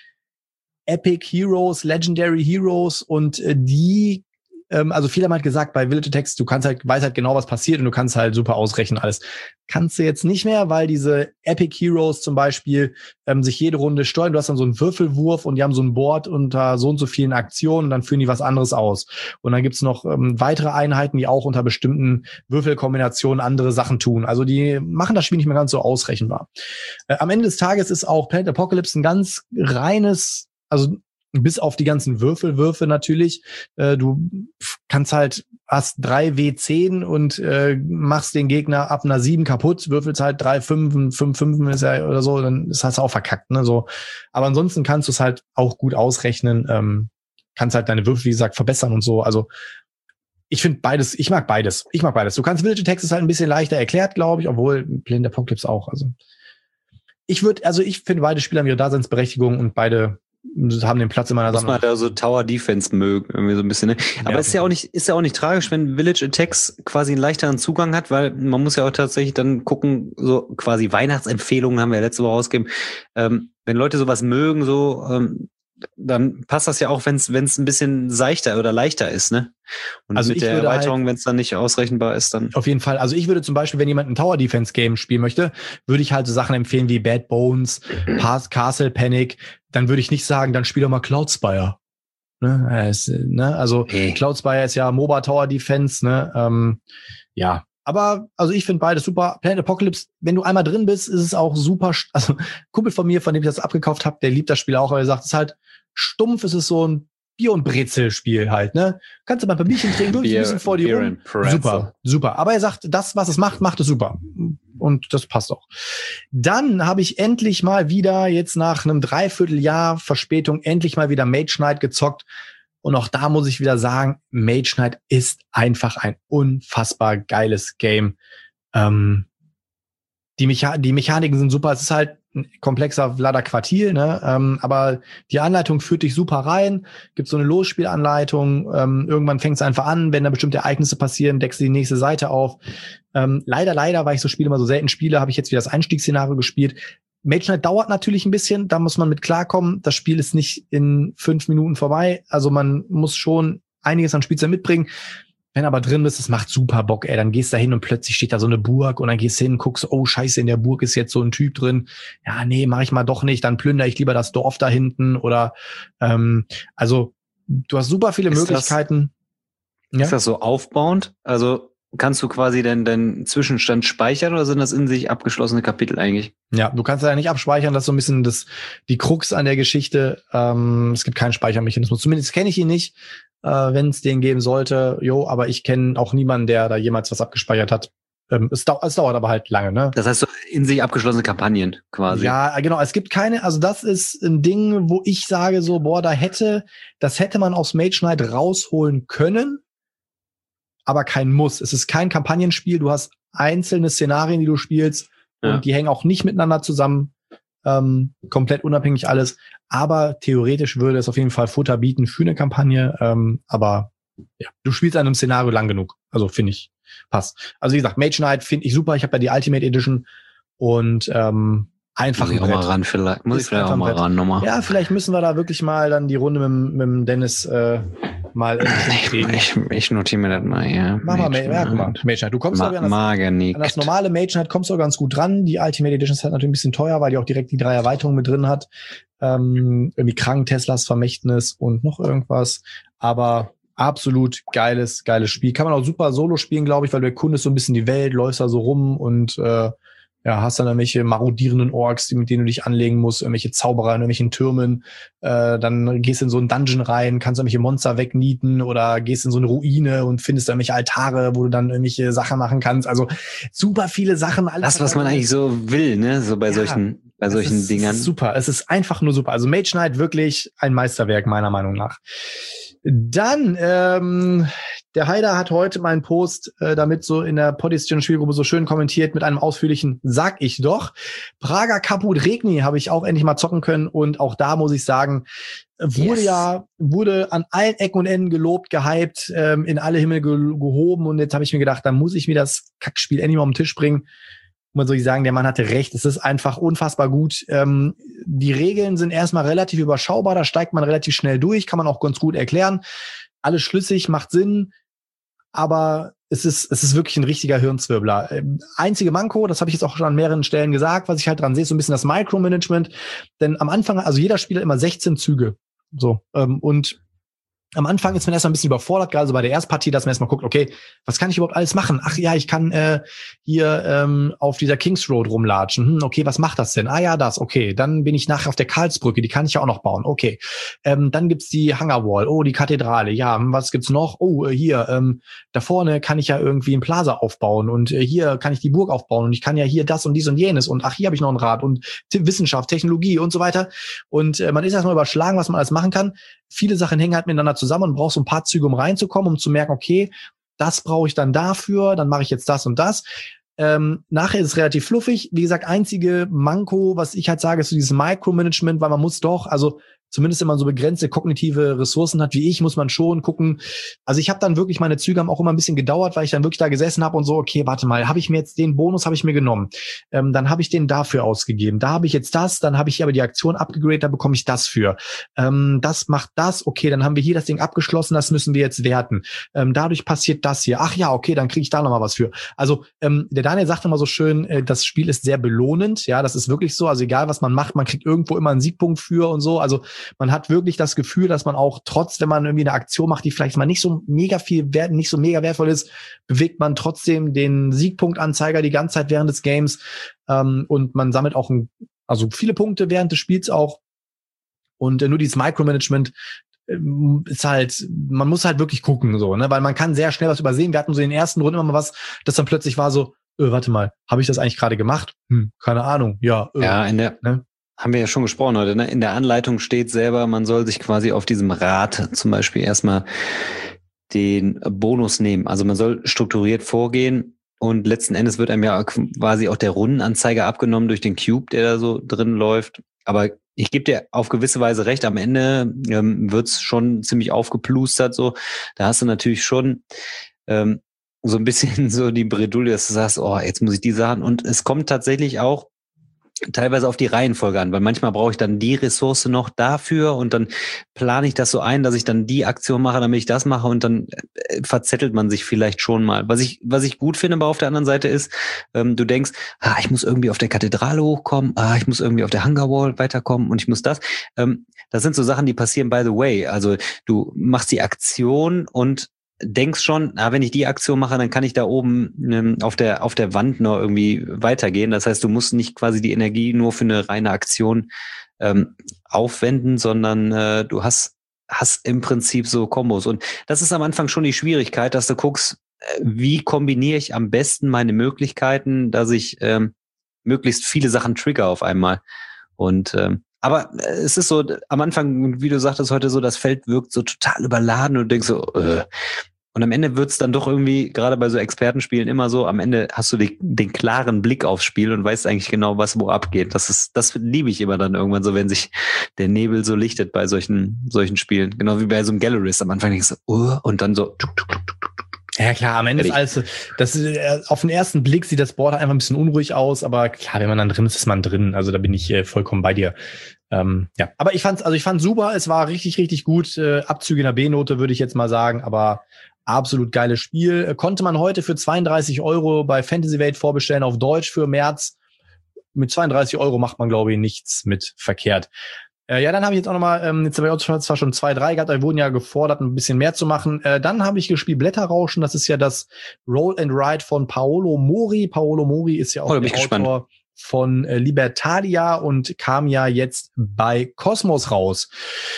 Epic Heroes, Legendary Heroes, und äh, die, ähm, also viele haben halt gesagt, bei Village Attacks, du kannst halt, weißt halt genau, was passiert, und du kannst halt super ausrechnen alles. Kannst du jetzt nicht mehr, weil diese Epic Heroes zum Beispiel ähm, sich jede Runde steuern. Du hast dann so einen Würfelwurf, und die haben so ein Board unter so und so vielen Aktionen, und dann führen die was anderes aus. Und dann gibt's noch ähm, weitere Einheiten, die auch unter bestimmten Würfelkombinationen andere Sachen tun. Also die machen das Spiel nicht mehr ganz so ausrechenbar. Äh, am Ende des Tages ist auch Planet Apocalypse ein ganz reines, also bis auf die ganzen Würfelwürfe natürlich. Äh, du kannst halt, hast drei W zehn und äh, machst den Gegner ab einer sieben kaputt, würfelst halt drei Fünfen, fünf Fünfen ist ja oder so, dann ist das auch verkackt, ne? So. Aber ansonsten kannst du es halt auch gut ausrechnen, ähm, kannst halt deine Würfel, wie gesagt, verbessern und so. Also ich finde beides, ich mag beides. Ich mag beides. Du kannst Village Attacks ist halt ein bisschen leichter erklärt, glaube ich, obwohl Planet Apocalypse auch. Also ich würde, also ich finde, beide Spiele haben ihre Daseinsberechtigung, und beide haben den Platz in meiner Muss Sammlung. man da so Tower Defense mögen, irgendwie so ein bisschen, ne? Aber Ja, ist ja auch nicht, ist ja auch nicht tragisch, wenn Village Attacks quasi einen leichteren Zugang hat, weil man muss ja auch tatsächlich dann gucken, so quasi Weihnachtsempfehlungen haben wir ja letzte Woche rausgegeben. Ähm, wenn Leute sowas mögen, so, ähm, dann passt das ja auch, wenn es wenn es ein bisschen seichter oder leichter ist, ne? Und Also mit ich der würde Erweiterung, halt- wenn es dann nicht ausrechenbar ist, dann. Auf jeden Fall. Also ich würde zum Beispiel, wenn jemand ein Tower Defense Game spielen möchte, würde ich halt so Sachen empfehlen wie Bad Bones, Pass, Castle Panic. Dann würde ich nicht sagen, dann spiel doch mal Cloudspire. Ne? Es, ne? Also Nee. Cloudspire ist ja MOBA Tower Defense. Ne? Ähm, ja, Aber, also ich finde beides super. Planet Apocalypse, wenn du einmal drin bist, ist es auch super. Also, ein Kumpel von mir, von dem ich das abgekauft habe, der liebt das Spiel auch, aber er sagt, es ist halt stumpf, es ist so ein Bier- und Brezel-Spiel halt, ne? Kannst du mal ein paar Bierchen trinken, wirklich ein bisschen vor dir rum. Super, super. Aber er sagt, das, was es macht, macht es super. Und das passt auch. Dann habe ich endlich mal wieder, jetzt nach einem Dreivierteljahr Verspätung, endlich mal wieder Mage Knight gezockt. Und auch da muss ich wieder sagen, Mage Knight ist einfach ein unfassbar geiles Game. Ähm, die, Mecha- die Mechaniken sind super. Es ist halt ein komplexer Vlada Quartil, ne? Ähm, aber die Anleitung führt dich super rein. Gibt so eine Losspielanleitung. Ähm, irgendwann fängt es einfach an, wenn da bestimmte Ereignisse passieren, deckst du die nächste Seite auf. Ähm, leider, leider, weil ich so Spiele immer so selten spiele, habe ich jetzt wieder das Einstiegsszenario gespielt. Mage Knight dauert natürlich ein bisschen, da muss man mit klarkommen. Das Spiel ist nicht in fünf Minuten vorbei. Also man muss schon einiges an Spielzeit mitbringen. Wenn aber drin bist, das macht super Bock, ey. Dann gehst du da hin und plötzlich steht da so eine Burg und dann gehst du hin, guckst, oh scheiße, in der Burg ist jetzt so ein Typ drin. Ja, nee, mach ich mal doch nicht. Dann plündere ich lieber das Dorf da hinten oder ähm, also du hast super viele ist Möglichkeiten. Das, ja? Ist das so aufbauend? Also kannst du quasi den, den Zwischenstand speichern oder sind das in sich abgeschlossene Kapitel eigentlich? Ja, du kannst ja nicht abspeichern, das ist so ein bisschen das die Krux an der Geschichte. Ähm, es gibt keinen Speichermechanismus, zumindest kenne ich ihn nicht, äh, wenn es den geben sollte. Jo, aber ich kenne auch niemanden, der da jemals was abgespeichert hat. Ähm, es, dau- es dauert aber halt lange, ne? Das heißt so in sich abgeschlossene Kampagnen quasi. Ja, genau. Es gibt keine, also das ist ein Ding, wo ich sage so, boah, da hätte, das hätte man aus Mage Knight rausholen können, aber kein Muss. Es ist kein Kampagnenspiel. Du hast einzelne Szenarien, die du spielst ja. und die hängen auch nicht miteinander zusammen. Ähm, komplett unabhängig alles. Aber theoretisch würde es auf jeden Fall Futter bieten für eine Kampagne. Ähm, aber ja, du spielst an einem Szenario lang genug. Also finde ich, passt. Also wie gesagt, Mage Knight finde ich super. Ich habe ja die Ultimate Edition und ähm, einfach muss ich auch mal ran vielleicht. Muss ich vielleicht auch mal ran nochmal. Ja, vielleicht müssen wir da wirklich mal dann die Runde mit, mit dem Dennis äh, mal ich, ich, ich notiere mir das mal, ja. Mach mal, Mage, ja, guck mal, Mage Knight. Du kommst Ma- an, das, an das normale Mage Knight kommst du ganz gut dran. Die Ultimate Edition ist halt natürlich ein bisschen teuer, weil die auch direkt die drei Erweiterungen mit drin hat. Ähm, irgendwie Krank, Teslas Vermächtnis und noch irgendwas. Aber absolut geiles, geiles Spiel. Kann man auch super solo spielen, glaube ich, weil du erkundest so ein bisschen die Welt, läufst da so rum und äh, ja, hast dann irgendwelche marodierenden Orks, die, mit denen du dich anlegen musst, irgendwelche Zauberer in irgendwelchen Türmen. Äh, dann gehst du in so einen Dungeon rein, kannst irgendwelche Monster wegnieten oder gehst in so eine Ruine und findest irgendwelche Altare, wo du dann irgendwelche Sachen machen kannst. Also super viele Sachen. Alles das, was man eigentlich so will, ne? So bei ja, solchen, bei solchen ist, Dingern. Es ist super. Es ist einfach nur super. Also Mage Knight wirklich ein Meisterwerk, meiner Meinung nach. Dann, ähm, der Haider hat heute meinen Post äh, damit so in der Podistion-Spielgruppe so schön kommentiert mit einem ausführlichen Sag ich doch. Prager Caput Regni habe ich auch endlich mal zocken können und auch da muss ich sagen, wurde yes. ja, wurde an allen Ecken und Enden gelobt, gehypt, ähm, in alle Himmel ge- gehoben und jetzt habe ich mir gedacht, dann muss ich mir das Kackspiel endlich mal auf den Tisch bringen. Man soll ich sagen, der Mann hatte recht. Es ist einfach unfassbar gut. Ähm, die Regeln sind erstmal relativ überschaubar. Da steigt man relativ schnell durch. Kann man auch ganz gut erklären. Alles schlüssig, macht Sinn. Aber es ist, es ist wirklich ein richtiger Hirnzwirbler. Ähm, einzige Manko, das habe ich jetzt auch schon an mehreren Stellen gesagt, was ich halt dran sehe, ist so ein bisschen das Micromanagement. Denn am Anfang, also jeder Spieler immer sechzehn Züge. So, ähm, und am Anfang ist man erstmal ein bisschen überfordert, gerade so bei der Erstpartie, dass man erstmal guckt, okay, was kann ich überhaupt alles machen? Ach ja, ich kann äh, hier ähm, auf dieser Kings Road rumlatschen. Hm, okay, was macht das denn? Ah ja, das, okay. Dann bin ich nachher auf der Karlsbrücke, die kann ich ja auch noch bauen. Okay. Ähm, dann gibt's die Hangarwall, oh, die Kathedrale. Ja, was gibt's noch? Oh, äh, hier, ähm, da vorne kann ich ja irgendwie ein Plaza aufbauen und äh, hier kann ich die Burg aufbauen und ich kann ja hier das und dies und jenes und ach, hier habe ich noch ein Rad und T- Wissenschaft, Technologie und so weiter. Und äh, man ist erstmal überschlagen, was man alles machen kann. Viele Sachen hängen halt miteinander zusammen und brauchst so ein paar Züge, um reinzukommen, um zu merken, okay, das brauche ich dann dafür, dann mache ich jetzt das und das. Ähm, nachher ist es relativ fluffig. Wie gesagt, einzige Manko, was ich halt sage, ist so dieses Micromanagement, weil man muss doch, also zumindest wenn man so begrenzte kognitive Ressourcen hat wie ich, muss man schon gucken. Also ich habe dann wirklich, meine Züge haben auch immer ein bisschen gedauert, weil ich dann wirklich da gesessen habe und so, okay, warte mal, habe ich mir jetzt den Bonus, habe ich mir genommen. Ähm, dann habe ich den dafür ausgegeben. Da habe ich jetzt das, dann habe ich aber die Aktion abgegradet, da bekomme ich das für. Ähm, das macht das, okay, dann haben wir hier das Ding abgeschlossen, das müssen wir jetzt werten. Ähm, dadurch passiert das hier. Ach ja, okay, dann kriege ich da nochmal was für. Also ähm, der Daniel sagt immer so schön, äh, das Spiel ist sehr belohnend. Ja, das ist wirklich so. Also egal, was man macht, man kriegt irgendwo immer einen Siegpunkt für und so. Also Man hat wirklich das Gefühl, dass man auch trotz, wenn man irgendwie eine Aktion macht, die vielleicht mal nicht so mega viel wert, nicht so mega wertvoll ist, bewegt man trotzdem den Siegpunktanzeiger die ganze Zeit während des Games. Ähm, und man sammelt auch ein, also viele Punkte während des Spiels auch. Und äh, nur dieses Micromanagement ist halt, man muss halt wirklich gucken, so, ne, weil man kann sehr schnell was übersehen. Wir hatten so in den ersten Runden immer mal was, das dann plötzlich war so, öh, warte mal, habe ich das eigentlich gerade gemacht? Hm, keine Ahnung, ja. Öh, ja, in der, ne? haben wir ja schon gesprochen heute, ne? In der Anleitung steht selber, man soll sich quasi auf diesem Rad zum Beispiel erstmal den Bonus nehmen. Also man soll strukturiert vorgehen und letzten Endes wird einem ja quasi auch der Rundenanzeiger abgenommen durch den Cube, der da so drin läuft. Aber ich gebe dir auf gewisse Weise recht, am Ende ähm, wird's schon ziemlich aufgeplustert, so. Da hast du natürlich schon ähm, so ein bisschen so die Bredouille, dass du sagst, oh, jetzt muss ich die Sachen. Und es kommt tatsächlich auch teilweise auf die Reihenfolge an, weil manchmal brauche ich dann die Ressource noch dafür und dann plane ich das so ein, dass ich dann die Aktion mache, damit ich das mache und dann äh, verzettelt man sich vielleicht schon mal. Was ich was ich gut finde, aber auf der anderen Seite ist, ähm, du denkst, ah, ich muss irgendwie auf der Kathedrale hochkommen, ah, ich muss irgendwie auf der Hunger Wall weiterkommen und ich muss das. Ähm, das sind so Sachen, die passieren by the way. Also du machst die Aktion und denkst schon, na, wenn ich die Aktion mache, dann kann ich da oben ähm, auf der auf der Wand noch irgendwie weitergehen. Das heißt, du musst nicht quasi die Energie nur für eine reine Aktion ähm, aufwenden, sondern äh, du hast hast im Prinzip so Kombos. Und das ist am Anfang schon die Schwierigkeit, dass du guckst, äh, wie kombiniere ich am besten meine Möglichkeiten, dass ich ähm, möglichst viele Sachen trigger auf einmal. Und ähm, aber es ist so, am Anfang, wie du sagtest heute, so, das Feld wirkt so total überladen und du denkst so, äh. Und am Ende wird's dann doch irgendwie, gerade bei so Expertenspielen, immer so, am Ende hast du die, den klaren Blick aufs Spiel und weißt eigentlich genau, was wo abgeht. Das ist, das liebe ich immer dann irgendwann so, wenn sich der Nebel so lichtet bei solchen, solchen Spielen. Genau wie bei so einem Gallerist. Am Anfang denkst du, uh, und dann so, tuk, tuk, tuk, tuk, tuk. Ja klar, am Ende ist alles, das ist, auf den ersten Blick sieht das Board einfach ein bisschen unruhig aus, aber klar, wenn man dann drin ist, ist man drin. Also da bin ich äh, vollkommen bei dir. Ähm, ja, aber ich fand's, also ich fand's super. Es war richtig, richtig gut. Äh, Abzüge in der B-Note würde ich jetzt mal sagen, aber absolut geiles Spiel. Äh, konnte man heute für zweiunddreißig Euro bei Fantasy Welt vorbestellen auf Deutsch für März. Mit zweiunddreißig Euro macht man, glaube ich, nichts mit verkehrt. Äh, ja, dann habe ich jetzt auch nochmal, ähm, jetzt habe ich auch zwar schon zwei, drei gehabt, aber wir wurden ja gefordert, ein bisschen mehr zu machen. Äh, dann habe ich gespielt Blätterrauschen, das ist ja das Roll and Ride von Paolo Mori. Paolo Mori ist ja auch oh, der Autor gespannt. Von äh, Libertalia und kam ja jetzt bei Kosmos raus.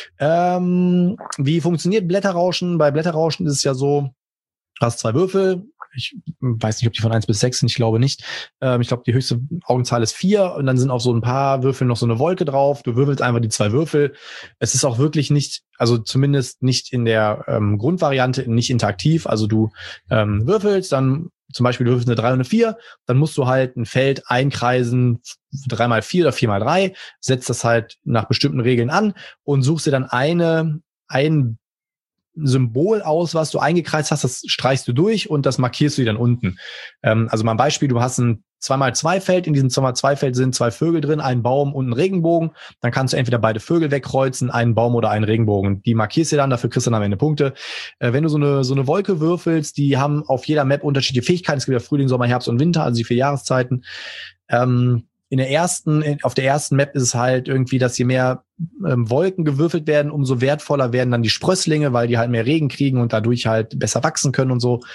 Ähm, wie funktioniert Blätterrauschen? Bei Blätterrauschen ist es ja so, du hast zwei Würfel. Ich weiß nicht, ob die von eins bis sechs sind, ich glaube nicht. Ähm, ich glaube, die höchste Augenzahl ist vier und dann sind auf so ein paar Würfeln noch so eine Wolke drauf. Du würfelst einfach die zwei Würfel. Es ist auch wirklich nicht, also zumindest nicht in der ähm, Grundvariante, nicht interaktiv. Also du ähm, würfelst, dann zum Beispiel du würfelst eine drei und eine vier, dann musst du halt ein Feld einkreisen, drei mal vier oder vier mal drei, setzt das halt nach bestimmten Regeln an und suchst dir dann eine, ein Symbol aus, was du eingekreist hast, das streichst du durch und das markierst du dir dann unten. Ähm, also mal ein Beispiel, du hast ein zwei mal zwei Feld, in diesem zwei mal zwei Feld sind zwei Vögel drin, ein Baum und ein Regenbogen, dann kannst du entweder beide Vögel wegkreuzen, einen Baum oder einen Regenbogen. Die markierst du dann, dafür kriegst du dann am Ende Punkte. Äh, wenn du so eine so eine Wolke würfelst, die haben auf jeder Map unterschiedliche Fähigkeiten, es gibt ja Frühling, Sommer, Herbst und Winter, also die vier Jahreszeiten. Ähm, in der ersten, auf der ersten Map ist es halt irgendwie, dass je mehr ähm, Wolken gewürfelt werden, umso wertvoller werden dann die Sprösslinge, weil die halt mehr Regen kriegen und dadurch halt besser wachsen können und so.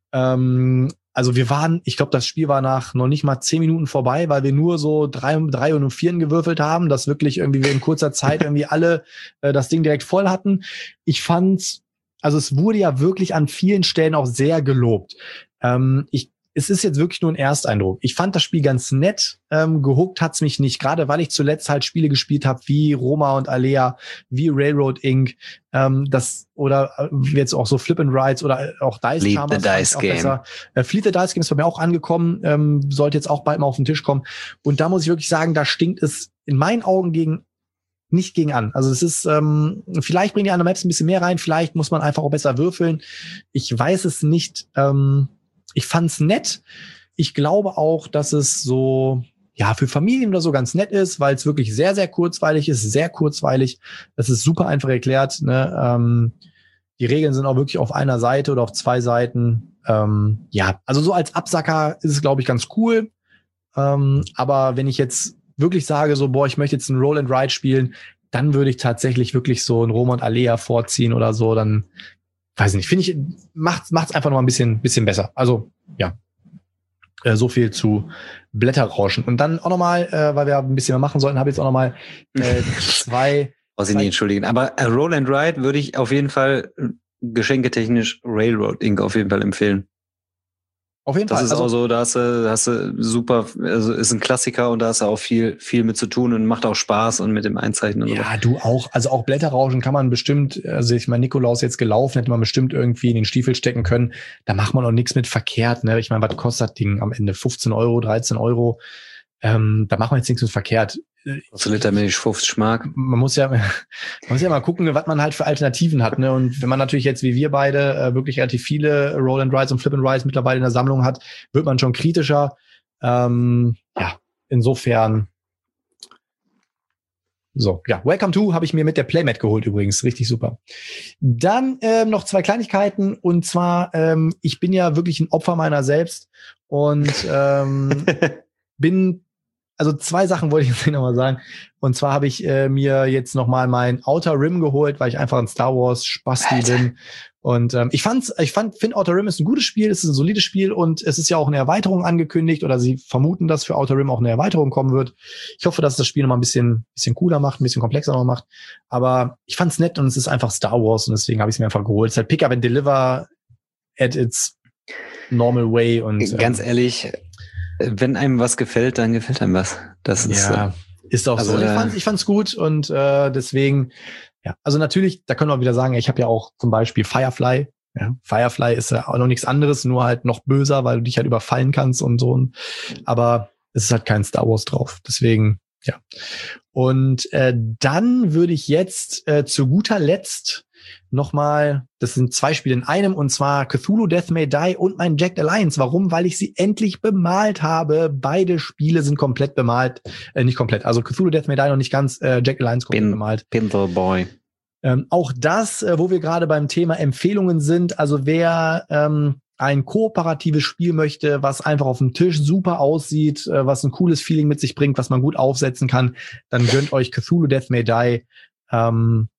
Ähm, also wir waren, ich glaube, das Spiel war nach noch nicht mal zehn Minuten vorbei, weil wir nur so drei, drei und vieren gewürfelt haben, dass wirklich irgendwie wir in kurzer Zeit irgendwie alle äh, das Ding direkt voll hatten. Ich fand's, also es wurde ja wirklich an vielen Stellen auch sehr gelobt. Ähm, ich Es ist jetzt wirklich nur ein Ersteindruck. Ich fand das Spiel ganz nett. Ähm, gehuckt hat's mich nicht, gerade weil ich zuletzt halt Spiele gespielt habe wie Roma und Alea, wie Railroad Incorporated. Ähm, das oder jetzt auch so Flip and Rides oder auch Dice Fleet Charmers. the Dice Game. Äh, Fleet the Dice Game ist bei mir auch angekommen. Ähm, sollte jetzt auch bald mal auf den Tisch kommen. Und da muss ich wirklich sagen, da stinkt es in meinen Augen gegen nicht gegen an. Also es ist, ähm, vielleicht bringen die anderen Maps ein bisschen mehr rein, vielleicht muss man einfach auch besser würfeln. Ich weiß es nicht. Ähm, Ich fand's nett. Ich glaube auch, dass es so, ja, für Familien oder so ganz nett ist, weil es wirklich sehr, sehr kurzweilig ist, sehr kurzweilig. Das ist super einfach erklärt. Ne? Ähm, die Regeln sind auch wirklich auf einer Seite oder auf zwei Seiten. Ähm, ja, also so als Absacker ist es, glaube ich, ganz cool. Ähm, aber wenn ich jetzt wirklich sage, so, boah, ich möchte jetzt ein Roll and Ride spielen, dann würde ich tatsächlich wirklich so ein Rom und Alea vorziehen oder so, dann weiß ich nicht, finde ich, macht's, macht's einfach noch ein bisschen, bisschen besser. Also, ja. Äh, so viel zu Blätterrauschen. Und dann auch nochmal, äh, weil wir ein bisschen mehr machen sollten, habe ich jetzt auch nochmal äh, zwei. Muss ich nicht entschuldigen. Aber äh, Roll and Ride würde ich auf jeden Fall äh, geschenketechnisch Railroad Incorporated auf jeden Fall empfehlen. Auf jeden das Fall. Das ist also, auch so, da hast du, da hast du super, also ist ein Klassiker und da hast du auch viel, viel mit zu tun und macht auch Spaß und mit dem Einzeichnen und ja, so. du auch. Also auch Blätterrauschen kann man bestimmt, also ich meine, Nikolaus jetzt gelaufen, hätte man bestimmt irgendwie in den Stiefel stecken können. Da macht man auch nichts mit verkehrt, ne? Ich meine, was kostet das Ding am Ende? fünfzehn Euro, dreizehn Euro. Ähm, da macht man jetzt nichts mit verkehrt. So Liter Milch, fünfzig Mark. Man muss ja, man muss ja mal gucken, was man halt für Alternativen hat, ne? Und wenn man natürlich jetzt wie wir beide äh, wirklich relativ viele Roll and Rides und Flip and Rides mittlerweile in der Sammlung hat, wird man schon kritischer. Ähm, ja, insofern. So, ja, Welcome to habe ich mir mit der Playmat geholt übrigens, richtig super. Dann ähm, noch zwei Kleinigkeiten und zwar, ähm, ich bin ja wirklich ein Opfer meiner selbst und ähm, bin Also zwei Sachen wollte ich jetzt noch mal sagen. Und zwar habe ich äh, mir jetzt noch mal mein Outer Rim geholt, weil ich einfach ein Star Wars Spasti bin. Und ähm, ich fand's, ich fand, finde Outer Rim ist ein gutes Spiel, es ist ein solides Spiel und es ist ja auch eine Erweiterung angekündigt oder sie vermuten, dass für Outer Rim auch eine Erweiterung kommen wird. Ich hoffe, dass das Spiel noch mal ein bisschen, bisschen cooler macht, ein bisschen komplexer noch macht. Aber ich fand's nett und es ist einfach Star Wars und deswegen habe ich es mir einfach geholt. Es ist halt Pick up and Deliver at its normal way und ganz ähm, ehrlich. Wenn einem was gefällt, dann gefällt einem was. Das ist ja, ist auch also so. Ich fand's, ich fand's gut und äh, deswegen, ja, also natürlich, da können wir wieder sagen, ich habe ja auch zum Beispiel Firefly. Ja, Firefly ist ja auch noch nichts anderes, nur halt noch böser, weil du dich halt überfallen kannst und so. Aber es ist halt kein Star Wars drauf. Deswegen, ja. Und äh, dann würde ich jetzt äh, zu guter Letzt nochmal, das sind zwei Spiele in einem, und zwar Cthulhu Death May Die und mein Jacked Alliance. Warum? Weil ich sie endlich bemalt habe. Beide Spiele sind komplett bemalt. Äh, nicht komplett, also Cthulhu Death May Die noch nicht ganz, äh, Jacked Alliance komplett Pin, bemalt. Pinball Boy. Ähm, auch das, äh, wo wir gerade beim Thema Empfehlungen sind, also wer ähm, ein kooperatives Spiel möchte, was einfach auf dem Tisch super aussieht, äh, was ein cooles Feeling mit sich bringt, was man gut aufsetzen kann, dann gönnt euch Cthulhu Death May Die. Ähm,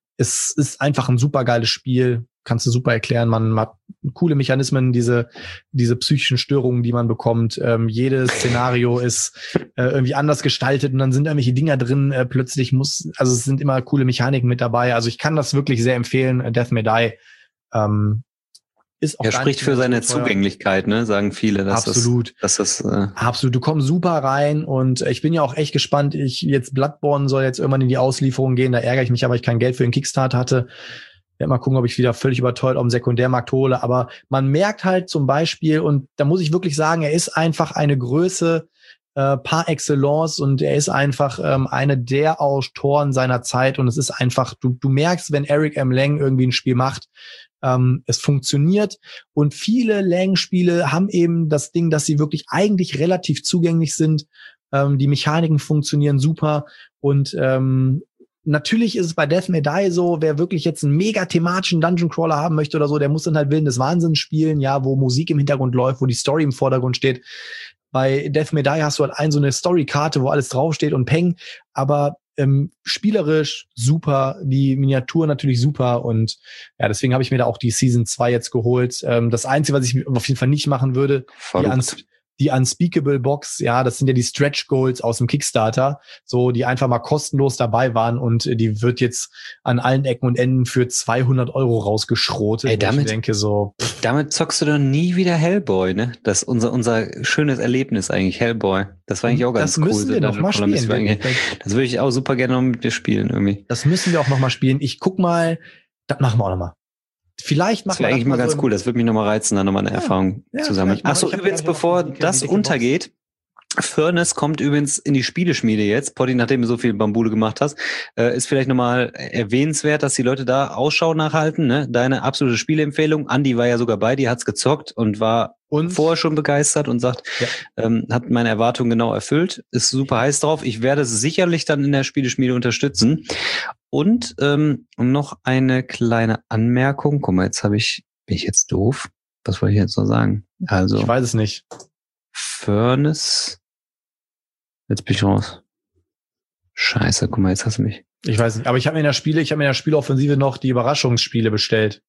Es ist einfach ein super geiles Spiel, kannst du super erklären. Man hat coole Mechanismen, diese diese psychischen Störungen, die man bekommt. Ähm, jedes Szenario ist äh, irgendwie anders gestaltet und dann sind irgendwelche Dinger drin. Äh, plötzlich muss, also es sind immer coole Mechaniken mit dabei. Also ich kann das wirklich sehr empfehlen. Death May Die ähm, ist auch. Er spricht für seine Zugänglichkeit, ne? Sagen viele, dass absolut, das, dass das äh absolut. Du kommst super rein und ich bin ja auch echt gespannt. Ich jetzt Bloodborne soll jetzt irgendwann in die Auslieferung gehen. Da ärgere ich mich, aber ich kein Geld für den Kickstarter hatte. Ich werde mal gucken, ob ich wieder völlig überteuert auf dem Sekundärmarkt hole. Aber man merkt halt zum Beispiel, und da muss ich wirklich sagen, er ist einfach eine Größe äh, par excellence und er ist einfach ähm, eine der Autoren seiner Zeit. Und es ist einfach, du, du merkst, wenn Eric M. Lang irgendwie ein Spiel macht, Ähm, es funktioniert und viele Lang-Spiele haben eben das Ding, dass sie wirklich eigentlich relativ zugänglich sind. Ähm, die Mechaniken funktionieren super und ähm, natürlich ist es bei Death May Die so, wer wirklich jetzt einen mega thematischen Dungeon Crawler haben möchte oder so, der muss dann halt Willen des Wahnsinns spielen, ja, wo Musik im Hintergrund läuft, wo die Story im Vordergrund steht. Bei Death May Die hast du halt ein so eine Story-Karte, wo alles draufsteht und peng, aber Ähm, spielerisch super, die Miniatur natürlich super und ja, deswegen habe ich mir da auch die Season zwei jetzt geholt. Ähm, das Einzige, was ich auf jeden Fall nicht machen würde, die, Uns- die Unspeakable Box, ja, das sind ja die Stretch Goals aus dem Kickstarter, so, die einfach mal kostenlos dabei waren und die wird jetzt an allen Ecken und Enden für zweihundert Euro rausgeschrotet. Ey, damit, ich denke so, pff. damit zockst du doch nie wieder Hellboy, ne? Das ist unser, unser schönes Erlebnis eigentlich, Hellboy. Das war eigentlich auch ganz das cool. müssen wir noch mal spielen. Das, das würde ich auch super gerne noch mit dir spielen irgendwie. Das müssen wir auch noch mal spielen. Ich guck mal, das machen wir auch noch mal. Vielleicht machen das wäre eigentlich mal ganz so cool. Das würde mich nochmal reizen, da nochmal eine ja, Erfahrung ja, zu sammeln. Achso, übrigens, bevor das untergeht, Furnace kommt übrigens in die Spieleschmiede jetzt. Potti, nachdem du so viel Bambule gemacht hast, äh, ist vielleicht nochmal erwähnenswert, dass die Leute da Ausschau nachhalten. Ne? Deine absolute Spieleempfehlung. Andi war ja sogar bei, die hat's gezockt und war und? vorher schon begeistert und sagt, ja. ähm, hat meine Erwartungen genau erfüllt. Ist super heiß drauf. Ich werde es sicherlich dann in der Spieleschmiede unterstützen. Und ähm, noch eine kleine Anmerkung. Guck mal, jetzt habe ich, bin ich jetzt doof? Was wollte ich jetzt noch sagen? Also, ich weiß es nicht. Furnace. Jetzt bin ich raus. Scheiße, guck mal, jetzt hast du mich. Ich weiß nicht, aber ich habe mir in der Spiele, ich habe mir in der Spieleoffensive noch die Überraschungsspiele bestellt.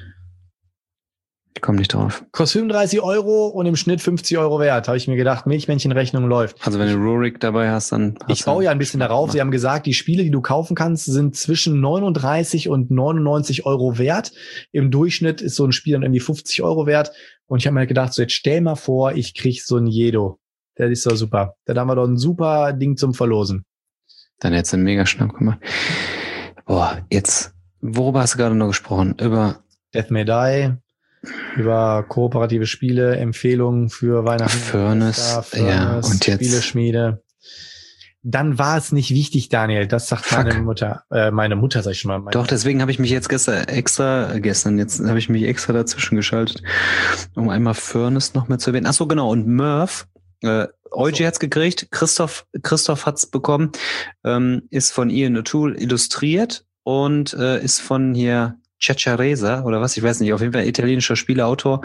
Ich komme nicht drauf. Kostet fünfunddreißig Euro und im Schnitt fünfzig Euro wert. Habe ich mir gedacht, Milchmännchenrechnung läuft. Also wenn du Rurik dabei hast, dann hast Ich baue ja ein bisschen darauf. Sie haben gesagt, die Spiele, die du kaufen kannst, sind zwischen neununddreißig und neunundneunzig Euro wert. Im Durchschnitt ist so ein Spiel dann irgendwie fünfzig Euro wert. Und ich habe mir halt gedacht, so jetzt stell mal vor, ich krieg so ein Jedo. Der ist doch super. Da haben wir doch ein super Ding zum Verlosen. Dann hättest du einen mega Schnapp gemacht. Boah, jetzt, worüber hast du gerade noch gesprochen? Über Death May Die, über kooperative Spiele, Empfehlungen für Weihnachten. Furnace, ja, und jetzt Spieleschmiede. Dann war es nicht wichtig, Daniel. Das sagt Fuck. meine Mutter. Äh, meine Mutter, sag ich schon mal. Meine Doch, deswegen habe ich mich jetzt gestern extra, gestern, jetzt habe ich mich extra dazwischen geschaltet, um einmal Furnace noch mehr zu erwähnen. Ach so, genau. Und Murph, äh, Eugi hat's gekriegt, Christoph, Christoph hat's bekommen, ähm, ist von Ian O'Toole illustriert und äh, ist von hier Ceccaresa oder was, ich weiß nicht, auf jeden Fall italienischer Spieleautor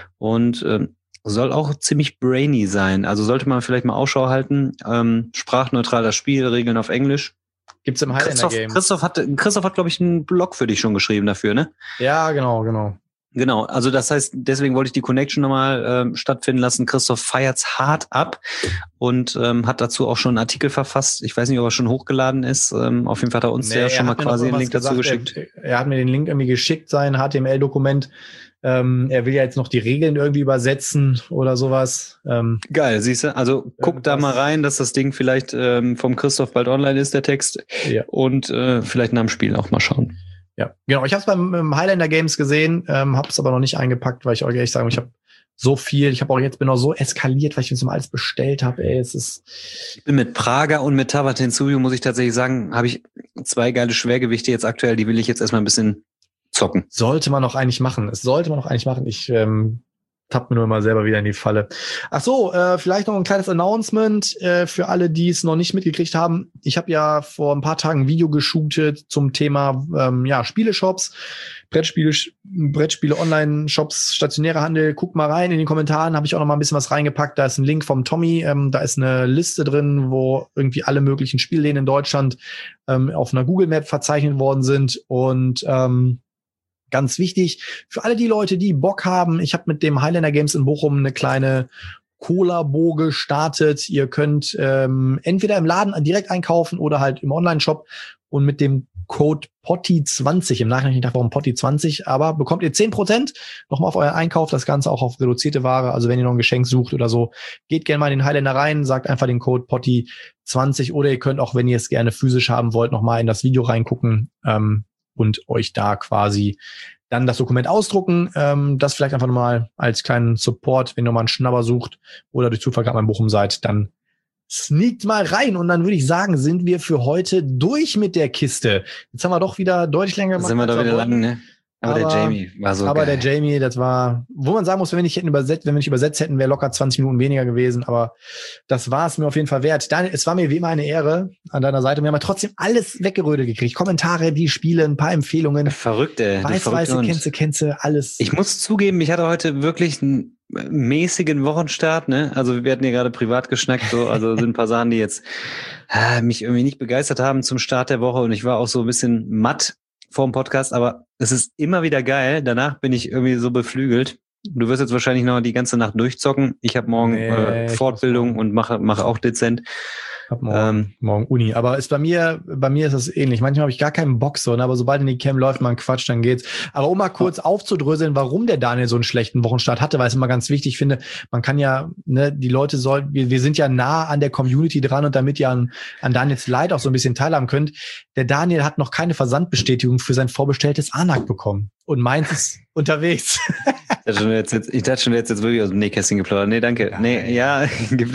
und ähm, soll auch ziemlich brainy sein. Also sollte man vielleicht mal Ausschau halten. Ähm, sprachneutraler Spiel, Regeln auf Englisch. Gibt's im Highlander Christoph, Game. Christoph hat, Christoph hat, glaube ich, einen Blog für dich schon geschrieben dafür, ne? Ja, genau, genau. Genau, also das heißt, deswegen wollte ich die Connection nochmal ähm, stattfinden lassen. Christoph feiert's hart ab und ähm, hat dazu auch schon einen Artikel verfasst. Ich weiß nicht, ob er schon hochgeladen ist. Ähm, auf jeden Fall hat er uns Nee, ja schon mal hat mir noch quasi einen irgendwas Link dazu gesagt. geschickt. Er, er hat mir den Link irgendwie geschickt, sein H T M L-Dokument. Ähm, er will ja jetzt noch die Regeln irgendwie übersetzen oder sowas. Ähm, Geil, siehst du? Also guck da mal rein, dass das Ding vielleicht ähm, vom Christoph bald online ist, der Text. Ja. Und äh, vielleicht nach dem Spiel auch mal schauen. Ja, genau. Ich habe es beim, beim Highlander Games gesehen, ähm, habe es aber noch nicht eingepackt, weil ich euch ehrlich sagen, ich habe so viel, ich habe auch jetzt bin auch so eskaliert, weil ich mir mal alles bestellt habe. Ey, es ist. Ich bin mit Praga und mit Tabatensuyu, muss ich tatsächlich sagen, habe ich zwei geile Schwergewichte jetzt aktuell, die will ich jetzt erstmal ein bisschen zocken. Sollte man doch eigentlich machen. Es sollte man doch eigentlich machen. Ich ähm, tapp mir nur immer selber wieder in die Falle. Ach so, äh, vielleicht noch ein kleines Announcement äh, für alle, die es noch nicht mitgekriegt haben. Ich habe ja vor ein paar Tagen ein Video geshootet zum Thema ähm, ja Spieleshops, Brettspiele, Brettspiele, Online-Shops, stationärer Handel. Guckt mal rein in den Kommentaren, habe ich auch noch mal ein bisschen was reingepackt. Da ist ein Link vom Tommy. Ähm, da ist eine Liste drin, wo irgendwie alle möglichen Spielläden in Deutschland ähm, auf einer Google Map verzeichnet worden sind und ähm, ganz wichtig, für alle die Leute, die Bock haben, ich habe mit dem Highlander Games in Bochum eine kleine Kollabo gestartet. Ihr könnt ähm, entweder im Laden direkt einkaufen oder halt im Online-Shop und mit dem Code P O T T Y zwanzig, im Nachhinein nicht warum P O T T Y zwanzig, aber bekommt ihr zehn Prozent nochmal auf euren Einkauf, das Ganze auch auf reduzierte Ware. Also wenn ihr noch ein Geschenk sucht oder so, geht gerne mal in den Highlander rein, sagt einfach den Code P O T T Y zwanzig oder ihr könnt auch, wenn ihr es gerne physisch haben wollt, nochmal in das Video reingucken. Ähm, und euch da quasi dann das Dokument ausdrucken. Ähm, das vielleicht einfach nochmal als kleinen Support, wenn ihr mal einen Schnabber sucht oder durch Zufall gerade mal in Bochum seid, dann sneakt mal rein. Und dann würde ich sagen, sind wir für heute durch mit der Kiste. Jetzt haben wir doch wieder deutlich länger gemacht. Sind wir da wieder lang, ne? Aber, aber der Jamie war so Aber geil. der Jamie, das war, wo man sagen muss, wenn wir nicht hätten übersetzt, wenn wir nicht übersetzt hätten, wäre locker zwanzig Minuten weniger gewesen. Aber das war es mir auf jeden Fall wert. Daniel, es war mir wie immer eine Ehre an deiner Seite. Wir haben ja trotzdem alles weggerödelt gekriegt. Kommentare, die Spiele, ein paar Empfehlungen. Verrückt, ey. Weiß, weiße, kennste, kennste, alles. Ich muss zugeben, ich hatte heute wirklich einen mäßigen Wochenstart, ne? Also wir hatten ja gerade privat geschnackt, so, also sind ein paar Sachen, die jetzt äh, mich irgendwie nicht begeistert haben zum Start der Woche und ich war auch so ein bisschen matt vor dem Podcast, aber es ist immer wieder geil. Danach bin ich irgendwie so beflügelt. Du wirst jetzt wahrscheinlich noch die ganze Nacht durchzocken. Ich habe morgen Nee, äh, Fortbildung und mache mache auch dezent. Hab morgen, ähm, morgen Uni. Aber ist bei mir, bei mir ist das ähnlich. Manchmal habe ich gar keinen Bock so, ne? Aber sobald in die Cam läuft, man Quatsch, dann geht's. Aber um mal kurz aufzudröseln, warum der Daniel so einen schlechten Wochenstart hatte, weil ich es immer ganz wichtig finde, man kann ja, ne, die Leute sollen, wir, wir sind ja nah an der Community dran und damit ihr an, an Daniels Leid auch so ein bisschen teilhaben könnt, der Daniel hat noch keine Versandbestätigung für sein vorbestelltes Anak bekommen. Und meins ist unterwegs. Ich dachte schon, jetzt, jetzt, ich dachte schon, jetzt, jetzt wirklich aus dem Nähkästchen geplaudert. Nee, danke. Ja, nee, ja, gibt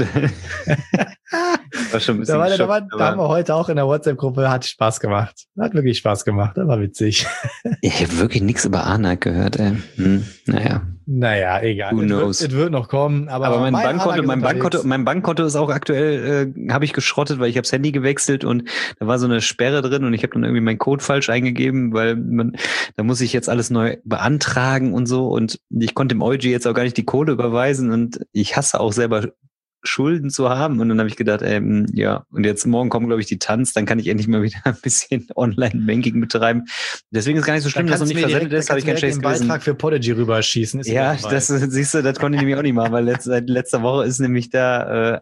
war schon ein bisschen da, war, da, war, geschockt, da haben wir heute auch in der WhatsApp-Gruppe, hat Spaß gemacht. Hat wirklich Spaß gemacht, das war witzig. Ich habe wirklich nichts über Anak gehört, ey. Hm, naja. Naja, egal. Who knows? Es wird, wird noch kommen. Aber, aber mein, mein Bankkonto, mein Bankkonto, unterwegs. mein Bankkonto ist auch aktuell, äh, habe ich geschrottet, weil ich habe das Handy gewechselt und da war so eine Sperre drin und ich habe dann irgendwie meinen Code falsch eingegeben, weil man, da muss ich jetzt alles neu beantragen und so und ich konnte dem Eugi jetzt auch gar nicht die Kohle überweisen und ich hasse auch selber Schulden zu haben. Und dann habe ich gedacht, ähm, ja, und jetzt morgen kommen, glaube ich, die Tanz, dann kann ich endlich mal wieder ein bisschen Online-Banking betreiben. Deswegen ist es gar nicht so schlimm, dass noch nicht versendet ist, habe ich kein schlechtes Gewissen. Beitrag für Podigy rüberschießen. Ist ja, das siehst du, das konnte ich nämlich auch nicht machen, weil letzt, seit letzter Woche ist nämlich da... Äh,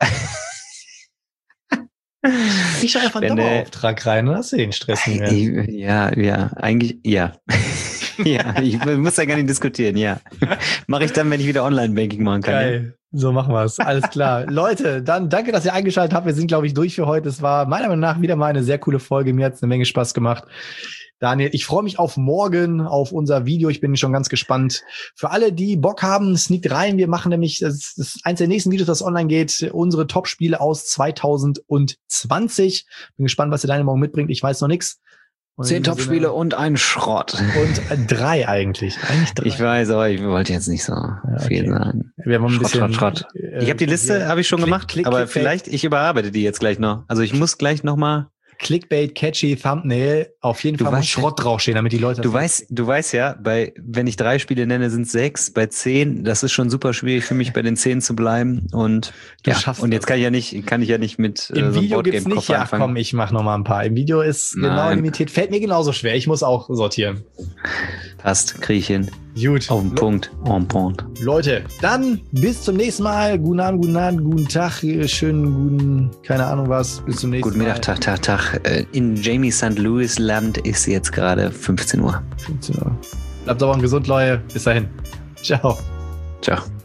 ich schaue einfach einen Dauerauftrag rein, dann hast du den Stress nicht mehr. Ja, ja, eigentlich, ja. Ja, ich muss da gar nicht diskutieren, ja. Mache ich dann, wenn ich wieder Online-Banking machen kann. Geil. Ja? So machen wir es. Alles klar. Leute, dann danke, dass ihr eingeschaltet habt. Wir sind, glaube ich, durch für heute. Es war meiner Meinung nach wieder mal eine sehr coole Folge. Mir hat es eine Menge Spaß gemacht. Daniel, ich freue mich auf morgen, auf unser Video. Ich bin schon ganz gespannt. Für alle, die Bock haben, sneakt rein. Wir machen nämlich, das ist eins der nächsten Videos, das online geht, unsere Top-Spiele aus zwanzig zwanzig. Bin gespannt, was der Daniel morgen mitbringt. Ich weiß noch nichts. Zehn Top-Spiele und ein Schrott. Und drei eigentlich. Eigentlich drei. Ich weiß, aber ich wollte jetzt nicht so ja, okay. viel sagen. Wir haben ein Schrott, bisschen, Schrott, Schrott. Äh, ich habe die Liste, habe ich schon Klick, gemacht, Klick, aber Klick, vielleicht, ich überarbeite die jetzt gleich noch. Also ich muss gleich noch mal Clickbait, catchy Thumbnail, auf jeden du Fall muss Schrott ja, draufstehen, damit die Leute... Du weißt, du weißt ja, bei wenn ich drei Spiele nenne, sind es sechs, bei zehn, das ist schon super schwierig für mich, bei den zehn zu bleiben und du ja, schaffst und das. jetzt kann ich ja nicht, kann ich ja nicht mit Im äh, so Video gibt's nicht, ja anfangen. Komm, ich mach noch mal ein paar. Im Video ist Nein. genau limitiert, fällt mir genauso schwer, ich muss auch sortieren. Passt, krieg ich hin. Gut. Auf den Punkt. On point. Leute, dann bis zum nächsten Mal. Guten Abend, guten Abend, guten Tag, schönen guten, keine Ahnung was. Bis zum nächsten Guten Mittag, Mal. Tag, Tag, Tag. In Jamie Sankt Louis Land ist jetzt gerade fünfzehn Uhr. fünfzehn Uhr. Bleibt sauber und gesund, Leute. Bis dahin. Ciao. Ciao.